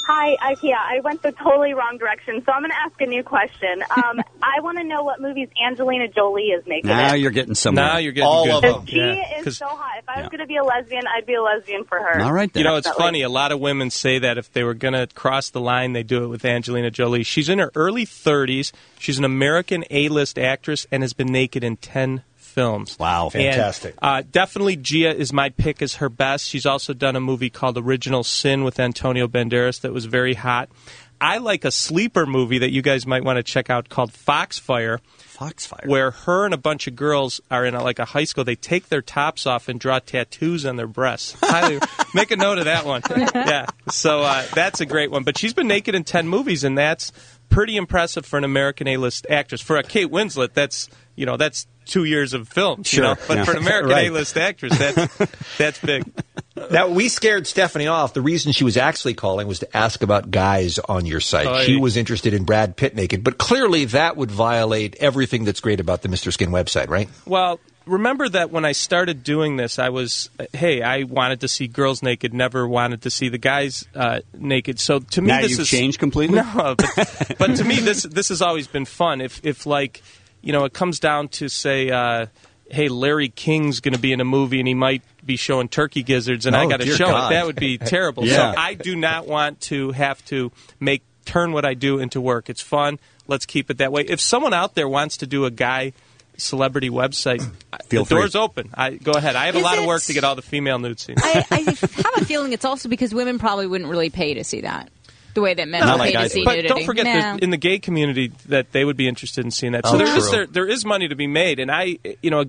Hi, I went the totally wrong direction, so I'm going to ask a new question. I want to know what movies Angelina Jolie is naked Now in. you're getting somewhere. Now you're getting all good. of them. She is so hot. If I was going to be a lesbian, I'd be a lesbian for her. All right, then. You know, it's funny. A lot of women say that if they were going to cross the line, they do it with Angelina Jolie. She's in her early 30s. She's an American A-list actress and has been naked in 10 films. Wow. Fantastic. And, definitely Gia is my pick as her best. She's also done a movie called Original Sin with Antonio Banderas that was very hot. I like a sleeper movie that you guys might want to check out called Foxfire. Foxfire. Where her and a bunch of girls are in a high school. They take their tops off and draw tattoos on their breasts. Make a note of that one. Yeah. So that's a great one. But she's been naked in 10 movies, and that's pretty impressive for an American A-list actress. For a Kate Winslet, that's 2 years of films. Sure. But for an American Right. A-list actress, that's big. Now, we scared Stephanie off. The reason she was actually calling was to ask about guys on your site. Oh, She yeah. was interested in Brad Pitt naked, but clearly that would violate everything that's great about the Mr. Skin website, right? Well, remember that when I started doing this, I wanted to see girls naked, never wanted to see the guys naked. So to me, Now this you've is changed completely? No, but to me, this has always been fun. If it comes down to say, hey, Larry King's going to be in a movie and he might be showing turkey gizzards, and I got to dear show God. it. That would be terrible. Yeah. So I do not want to have to turn what I do into work. It's fun. Let's keep it that way. If someone out there wants to do a guy celebrity website, Feel the free. door's open. Go ahead. I have a Is lot of it- work to get all the female nude scenes. I have a feeling it's also because women probably wouldn't really pay to see that. The way that men Not would like pay I to do. see But nudity. don't forget, No. there's in the gay community that they would be interested in seeing that. Oh, So true. there is money to be made, and I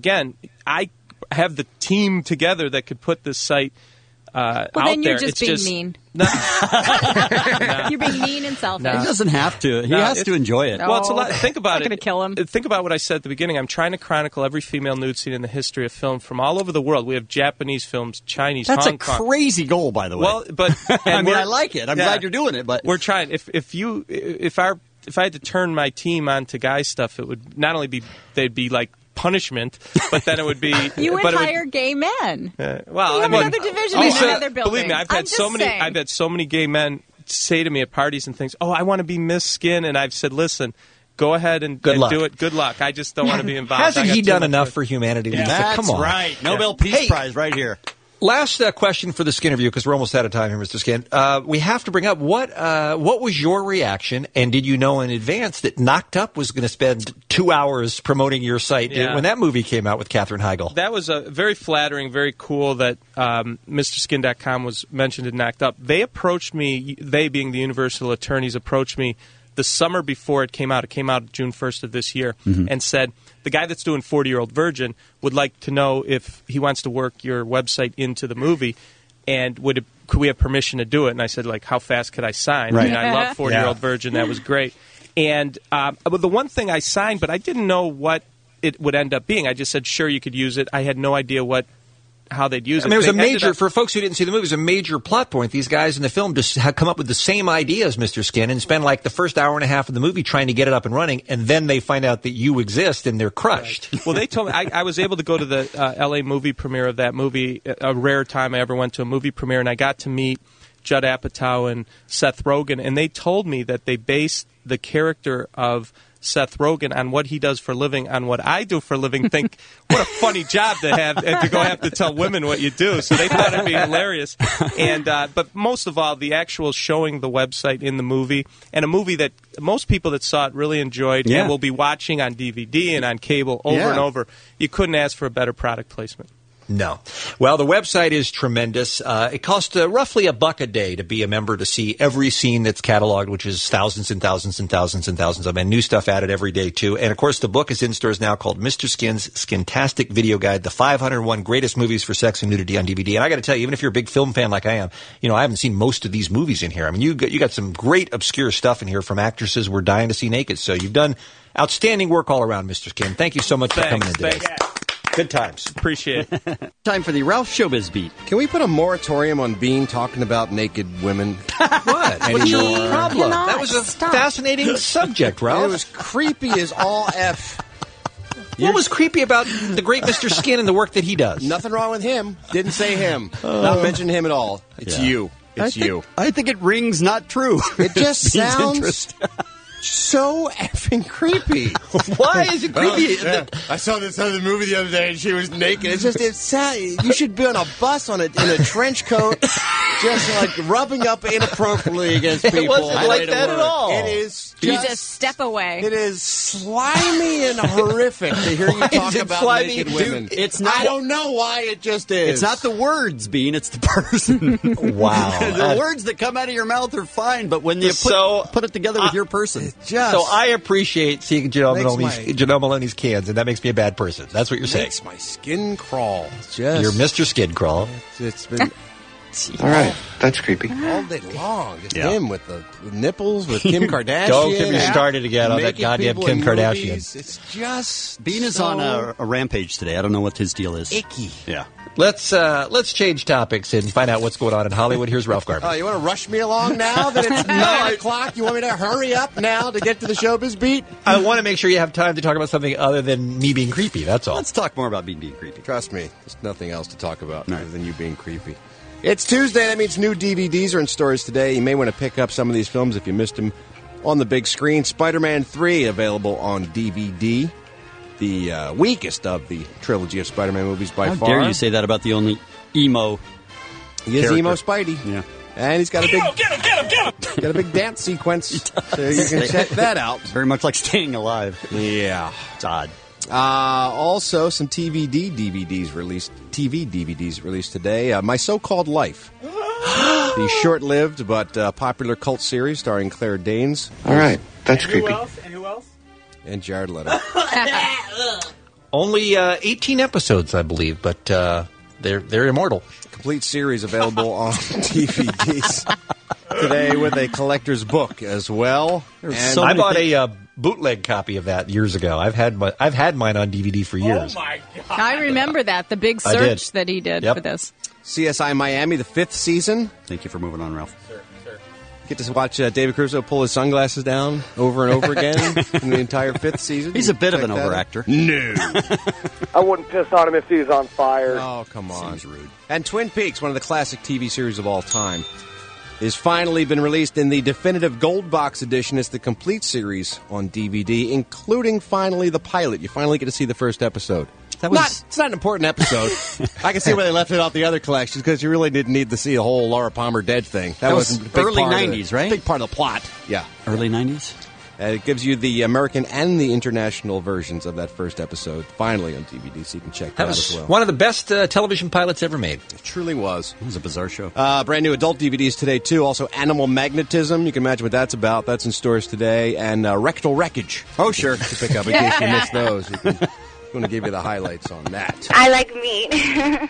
have the team together that could put this site out Well, then you're there. just It's being mean. No. You're being mean and selfish. He doesn't have to. He has to enjoy it. Well, it's a lot. Think about Not it. gonna kill him. Think about what I said at the beginning. I'm trying to chronicle every female nude scene in the history of film from all over the world. We have Japanese films, Chinese, That's Hong a Kong. crazy goal, by the way. Well, but I mean, I like it. I'm yeah. glad you're doing it, but We're trying. If I had to turn my team onto guy stuff, it would not only be they'd be like punishment, but then it would be You would but it hire gay men. well, You have I mean, another division oh, in so- another building. Believe me, I've I'm had so just many. saying. I've had so many gay men say to me at parties and things, "Oh, I want to be Miss Skin," and I've said, "Listen, go ahead and luck. do it. Good luck. I just don't want to be involved." Hasn't I got he too done much enough work. for humanity? Lisa? that's Come on. right. Nobel Peace Hey. Prize right here. Last question for the Skin Review, because we're almost out of time here, Mr. Skin. We have to bring up what was your reaction, and did you know in advance that Knocked Up was going to spend 2 hours promoting your site Yeah. when that movie came out with Katherine Heigl? That was very flattering, very cool that MrSkin.com was mentioned in Knocked Up. They approached me, they being the Universal attorneys, approached me the summer before it came out. It came out June 1st of this year, and said, the guy that's doing 40-Year-Old Virgin would like to know if he wants to work your website into the movie, and could we have permission to do it? And I said, like, how fast could I sign? Right. I mean, I love 40-Year-Old Virgin. That was great. And but the one thing I signed, but I didn't know what it would end up being. I just said, sure, you could use it. I had no idea how they'd use it. I mean, it was They a ended major, up- for folks who didn't see the movie, it was a major plot point. These guys in the film just had come up with the same idea as Mr. Skin and spend like the first hour and a half of the movie trying to get it up and running, and then they find out that you exist and they're crushed. Well, they told me I was able to go to the L.A. movie premiere of that movie, a rare time I ever went to a movie premiere, and I got to meet Judd Apatow and Seth Rogen, and they told me that they based the character of Seth Rogen on what he does for a living, on what I do for a living. Think, what a funny job to have, and to go have to tell women what you do. So they thought it'd be hilarious. And but most of all, the actual showing the website in the movie, and a movie that most people that saw it really enjoyed, Yeah. and will be watching on DVD and on cable over Yeah. and over. You couldn't ask for a better product placement. No. Well, the website is tremendous. It costs roughly $1 a day to be a member to see every scene that's cataloged, which is thousands and thousands and thousands and thousands of them, and new stuff added every day, too. And, of course, the book is in stores now called Mr. Skin's Skintastic Video Guide, the 501 Greatest Movies for Sex and Nudity on DVD. And I got to tell you, even if you're a big film fan like I am, I haven't seen most of these movies in here. I mean, you got some great obscure stuff in here from actresses we're dying to see naked. So you've done outstanding work all around, Mr. Skin. Thank you so much for coming in today. Good times. Appreciate it. Time for the Ralph Showbiz Beat. Can we put a moratorium on Bean talking about naked women? What? What's your problem? cannot That was a stop. fascinating subject, Ralph. It was creepy as all F. What was creepy about the great Mr. Skin and the work that he does? Nothing wrong with him. Didn't say him. Not mention him at all. It's Yeah. you. I think it rings not true. It just Bean's sounds interest. so effing creepy. Why is it creepy? I saw this other movie the other day, and she was naked. It's just, you should be on a bus in a trench coat, just like rubbing up inappropriately against people. It wasn't like that at all. It is You just step away. It is slimy and horrific to hear you talk about slimy? naked women. Dude, it's not. I don't know why it just is. It's not the words, Bean. It's the person. Wow. The words that come out of your mouth are fine, but when you put it together with your person, So I appreciate seeing Janelle Maloney's cans, and that makes me a bad person. That's what you're saying. Makes my skin crawl. You're Mr. Skid Crawl. It's been All right, that's creepy. all day long. Just him with the nipples, with Kim Kardashian. Don't get me started again on that naked goddamn people Kim in Kardashian. movies. It's just Bean is on a rampage today. I don't know what his deal is. icky. Yeah. Let's change topics and find out what's going on in Hollywood. Here's Ralph Garman. Oh, you want to rush me along now that it's 9 o'clock? You want me to hurry up now to get to the showbiz beat? I want to make sure you have time to talk about something other than me being creepy. That's all. Let's talk more about Bean being creepy. Trust me, there's nothing else to talk about other than you being creepy. It's Tuesday. That means new DVDs are in stores today. You may want to pick up some of these films if you missed them on the big screen. Spider-Man 3 available on DVD. The weakest of the trilogy of Spider-Man movies by How far. dare you say that about the only emo He is character. emo Spidey. Yeah. And he's got a big got a big dance sequence. So you can check that out. It's very much like Staying Alive. Yeah. It's odd. Also, some TV DVDs released today. My So-Called Life. The short-lived but popular cult series starring Claire Danes. All right, that's And creepy. who else? And Jared Leto. Only 18 episodes, I believe, but they're immortal. Complete series available on DVDs today with a collector's book as well. And I bought a bootleg copy of that years ago. I've had mine on DVD for years. Oh my God! I remember that, the big I did. search that he did for this. CSI Miami, the 5th season. Thank you for moving on, Ralph. Sir. Get to watch David Caruso pull his sunglasses down over and over again in the entire 5th season. He's a bit of Check an that out. overactor. No. I wouldn't piss on him if he was on fire. Oh, come on. Seems rude. And Twin Peaks, one of the classic TV series of all time, is finally been released in the definitive Gold Box edition. It's the complete series on DVD, including finally the pilot. You finally get to see the first episode. It's not an important episode. I can see why they left it off the other collections, because you really didn't need to see the whole Laura Palmer dead thing. That was wasn't a big early part of 90s, right? Big part of the plot. Yeah. Early 90s? It gives you the American and the international versions of that first episode, finally on DVD, so you can check that, That out was as well. one of the best television pilots ever made. It truly was. It was a bizarre show. Brand new adult DVDs today, too. Also, Animal Magnetism. You can imagine what that's about. That's in stores today. And Rectal Wreckage. Oh, sure. To pick up in case you missed those. I'm going to give you the highlights on that. I like meat.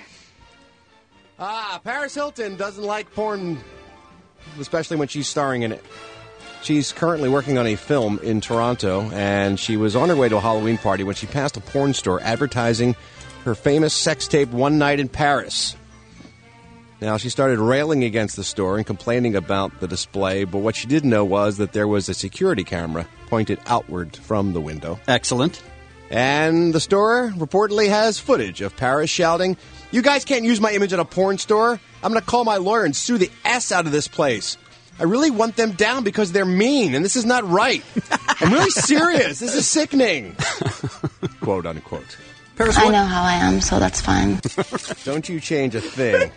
Paris Hilton doesn't like porn, especially when she's starring in it. She's currently working on a film in Toronto, and she was on her way to a Halloween party when she passed a porn store advertising her famous sex tape One Night in Paris. Now, she started railing against the store and complaining about the display, but what she didn't know was that there was a security camera pointed outward from the window. Excellent. And the store reportedly has footage of Paris shouting, "You guys can't use my image at a porn store. I'm going to call my lawyer and sue the S out of this place. I really want them down because they're mean, and this is not right. I'm really serious. This is sickening." Quote, unquote. Paris, I know how I am, so that's fine. Don't you change a thing,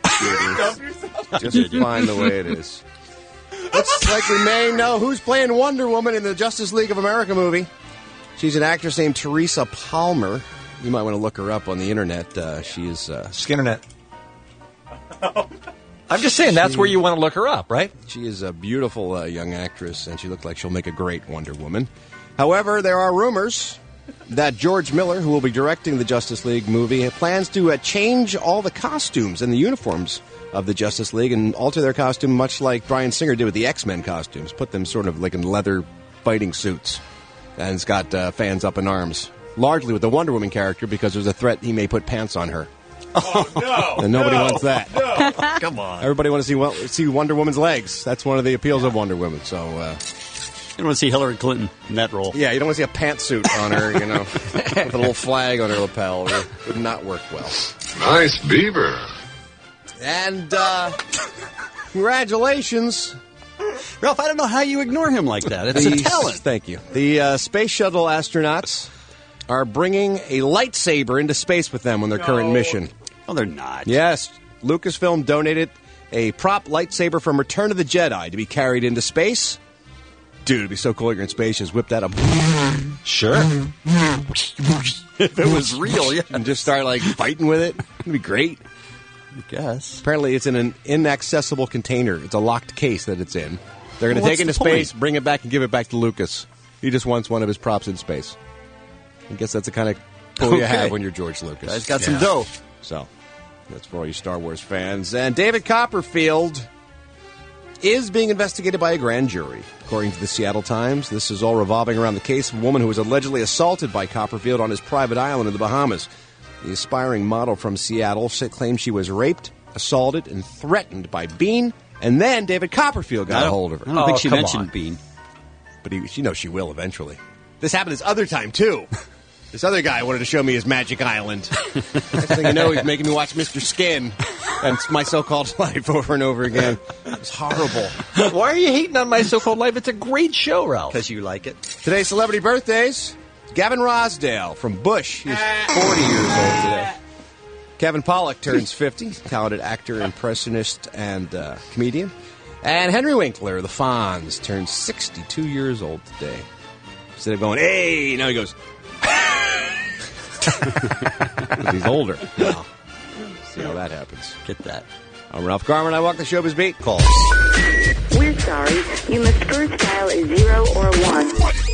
just fine the way it is. Looks like we may know who's playing Wonder Woman in the Justice League of America movie. She's an actress named Teresa Palmer. You might want to look her up on the internet. She is... Skinnernet. I'm just saying, that's where you want to look her up, right? She is a beautiful young actress, and she looked like she'll make a great Wonder Woman. However, there are rumors that George Miller, who will be directing the Justice League movie, plans to change all the costumes and the uniforms of the Justice League and alter their costume much like Bryan Singer did with the X-Men costumes. Put them sort of like in leather fighting suits. And it's got fans up in arms. Largely with the Wonder Woman character, because there's a threat he may put pants on her. Oh, no. And nobody wants that. No. Come on. Everybody wants to see Wonder Woman's legs. That's one of the appeals of Wonder Woman. So you don't want to see Hillary Clinton in that role. Yeah, you don't want to see a pantsuit on her, with a little flag on her lapel. It would not work well. Nice beaver. And Congratulations. Ralph, I don't know how you ignore him like that. It's a talent. Thank you. The Space Shuttle astronauts are bringing a lightsaber into space with them on their current mission. Oh, they're not. Yes. Lucasfilm donated a prop lightsaber from Return of the Jedi to be carried into space. Dude, it'd be so cool. You're in space, just whip that up. Sure. If it was real, yeah. And just start, like, fighting with it. It'd be great. I guess. Apparently, it's in an inaccessible container. It's a locked case that it's in. They're going to take it into space, bring it back, and give it back to Lucas. He just wants one of his props in space. I guess that's the kind of pull you have when you're George Lucas. Guy's got some dough. So, that's for all you Star Wars fans. And David Copperfield is being investigated by a grand jury. According to the Seattle Times, this is all revolving around the case of a woman who was allegedly assaulted by Copperfield on his private island in the Bahamas. The aspiring model from Seattle claimed she was raped, assaulted, and threatened by Bean, and then David Copperfield got a hold of her. I don't think she mentioned Bean. But she knows she will eventually. This happened this other time, too. This other guy wanted to show me his magic island. Next thing you know, he's making me watch Mr. Skin and My So-Called Life over and over again. It's horrible. Why are you hating on My So-Called Life? It's a great show, Ralph. Because you like it. Today's celebrity birthdays. Gavin Rossdale from Bush. He's 40 years old today. Kevin Pollak turns 50. Talented actor, impressionist, and comedian. And Henry Winkler, the Fonz, turns 62 years old today. Instead of going, hey, now he goes, he's older now. See how that happens. Get that. I'm Ralph Garman. I walk the showbiz beat. Call. We're sorry. You must first dial a 0 or a 1.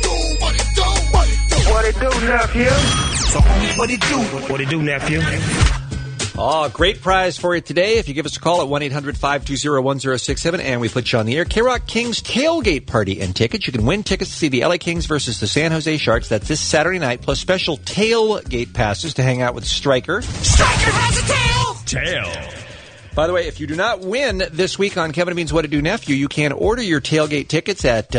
What it do, nephew? So, what it do? What it do, nephew? Oh, great prize for you today. If you give us a call at 1-800-520-1067 and we put you on the air. K-Rock Kings tailgate party and tickets. You can win tickets to see the LA Kings versus the San Jose Sharks. That's this Saturday night, plus special tailgate passes to hang out with Stryker. Stryker has a tail! Tail. By the way, if you do not win this week on Kevin and Bean's What to Do Nephew, you can order your tailgate tickets at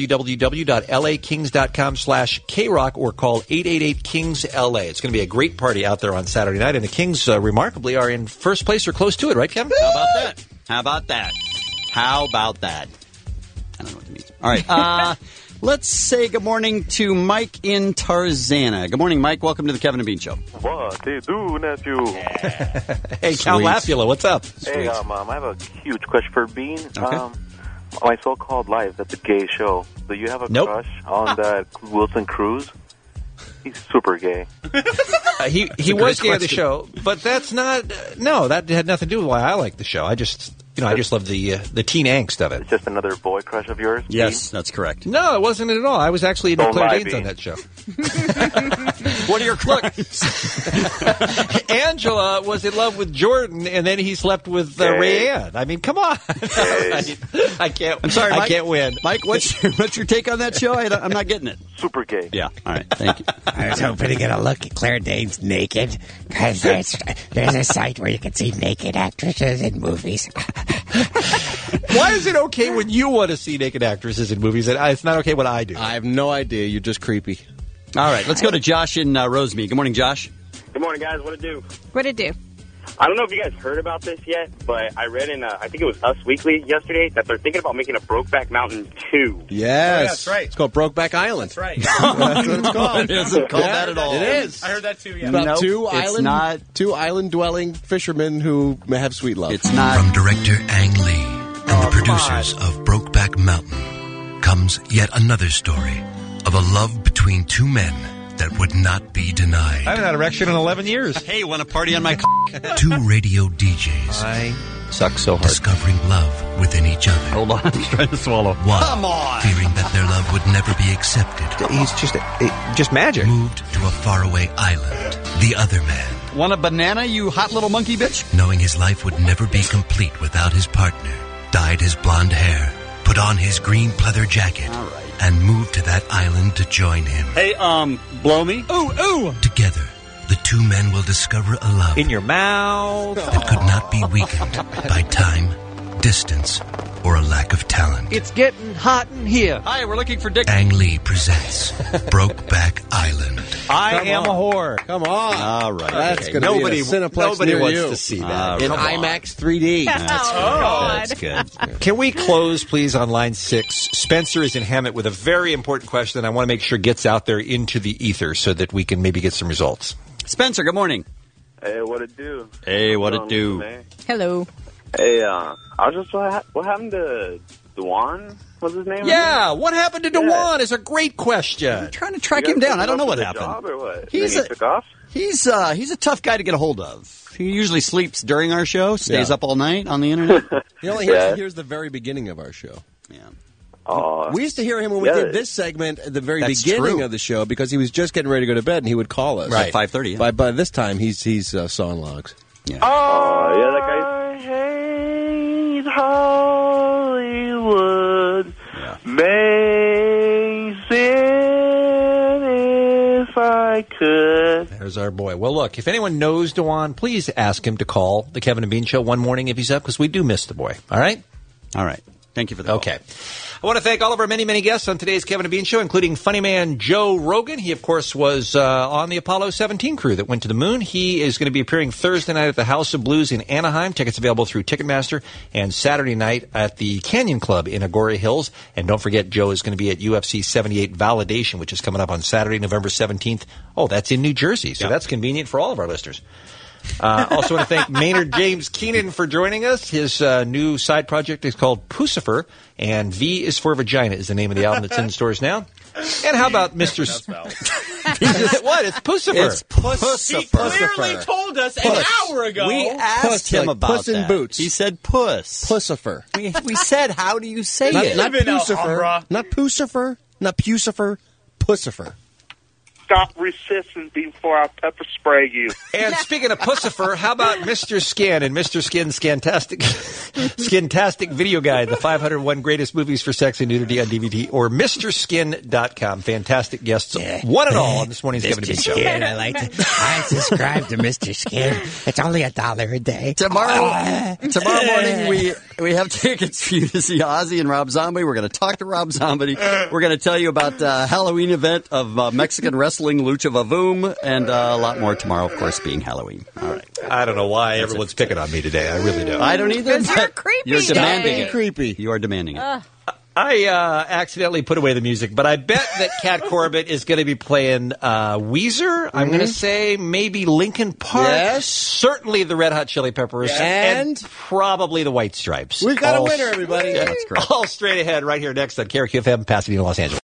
www.lakings.com/KRock or call 888-KINGS-LA. It's going to be a great party out there on Saturday night, and the Kings, remarkably, are in first place or close to it, right, Kevin? How about that? How about that? How about that? I don't know what that means. All right. Let's say good morning to Mike in Tarzana. Good morning, Mike. Welcome to the Kevin and Bean Show. What they do, nephew? Hey, Count Lafula, what's up? Hey, I have a huge question for Bean. Okay. My So-Called Life, that's a gay show. Do you have a crush on that Wilson Cruz? He's super gay. He was gay on the show, but that's not... no, that had nothing to do with why I like the show. I just love the teen angst of it. It's just another boy crush of yours? Yes, that's correct. No, it wasn't at all. I was actually into Claire Danes on that show. What are your clues? Angela was in love with Jordan, and then he slept with Rayanne. I mean, come on. I can't. I'm sorry, Mike. I can't win. Mike, what's your take on that show? I'm not getting it. Super gay. Yeah. All right. Thank you. I was hoping to get a look at Claire Danes naked, because there's a site where you can see naked actresses in movies. Why is it okay when you want to see naked actresses in movies, and it's not okay when I do? I have no idea. You're just creepy. All right, let's go to Josh in Rosemead. Good morning, Josh. Good morning, guys. What it do? What it do? I don't know if you guys heard about this yet, but I read in, I think it was Us Weekly yesterday, that they're thinking about making a Brokeback Mountain 2. Yes. Oh, yeah, that's right. It's called Brokeback Island. That's right. That's what it's called. It isn't called that at all. It is. I heard that too, yeah. About Nope, two island-dwelling fishermen who have sweet love. It's not. From director Ang Lee and the producers of Brokeback Mountain comes yet another story of a love between two men that would not be denied. I haven't had an erection in 11 years. Hey, want to party on my Two radio DJs. I suck so hard. Discovering love within each other. Hold on, I'm trying to swallow. One, come on! Fearing that their love would never be accepted. He's just magic. Moved to a faraway island. The other man, Want a banana, you hot little monkey bitch? knowing his life would never be complete without his partner, dyed his blonde hair, put on his green pleather jacket, and moved to that island to join him. Hey, blow me? Ooh! Together, the two men will discover a love in your mouth that could not be weakened by time, distance, or a lack of talent. It's getting hot in here. Hi, we're looking for Dick. Ang Lee presents Brokeback Island. I am a whore. Come on. All right. That's okay. going to be a Cineplex Nobody near wants you. to see that. In Come on. IMAX 3D. That's good. Can we close, please, on line 6? Spencer is in Hammett with a very important question that I want to make sure gets out there into the ether so that we can maybe get some results. Spencer, good morning. Hey, what it do? Hey, what it do? Hello. Hey, I was just what happened to Dewan? What's his name? Yeah, what happened to Dewan is a great question. I'm trying to track him down. I don't know what happened. Job or what? He's Then he took off? He's a tough guy to get a hold of. He usually sleeps during our show, stays up all night on the internet. He only hears the very beginning of our show. Yeah. We used to hear him when we did this segment at the very beginning of the show because he was just getting ready to go to bed and he would call us. Right. At 5:30. Yeah. By this time, he's sawing logs. Yeah. Oh, yeah, that guy. hate Hollywood. Amazing if I could. There's our boy. Well, look, if anyone knows Dewan, please ask him to call the Kevin and Bean Show one morning if he's up, because we do miss the boy. All right? All right. Thank you for the call. Okay. I want to thank all of our many, many guests on today's Kevin and Bean Show, including funny man Joe Rogan. He, of course, was on the Apollo 17 crew that went to the moon. He is going to be appearing Thursday night at the House of Blues in Anaheim. Tickets available through Ticketmaster. And Saturday night at the Canyon Club in Agoura Hills. And don't forget, Joe is going to be at UFC 78 Validation, which is coming up on Saturday, November 17th. Oh, that's in New Jersey. So that's convenient for all of our listeners. Also want to thank Maynard James Keenan for joining us. His new side project is called Pucifer, and V is for Vagina is the name of the album that's in stores now. And how about Mr. What? It's Pucifer. It's Pucifer. He clearly told us an hour ago. We asked him about Puss in that. Boots. He said puss. Pucifer. We said, how do you say it? Not Pucifer. Not Pucifer. Not Pucifer. Pucifer. Stop resisting before I pepper spray you. And speaking of Pucifer, how about Mr. Skin and Mr. Skin's Skintastic Video Guide, the 501 Greatest Movies for Sex and Nudity on DVD, or MrSkin.com. Fantastic guests, one and all, on this morning's Kevin and Bean Show. Skin, I subscribe to Mr. Skin. It's only $1 a day. Tomorrow morning, we have tickets for you to see Ozzy and Rob Zombie. We're going to talk to Rob Zombie. We're going to tell you about the Halloween event of Mexican wrestling, Lucha Vavoom, and a lot more tomorrow, of course, being Halloween. All right. I don't know why everyone's picking on me today. I really don't. I don't either. You're creepy. You're demanding today. it. Creepy. You are demanding it. I accidentally put away the music, but I bet that Kat Corbett is going to be playing Weezer. I'm going to say maybe Linkin Park. Yes. Certainly the Red Hot Chili Peppers. And probably the White Stripes. We've got a winner, everybody. That's correct. All straight ahead right here next on KRQFM, Pasadena, Los Angeles.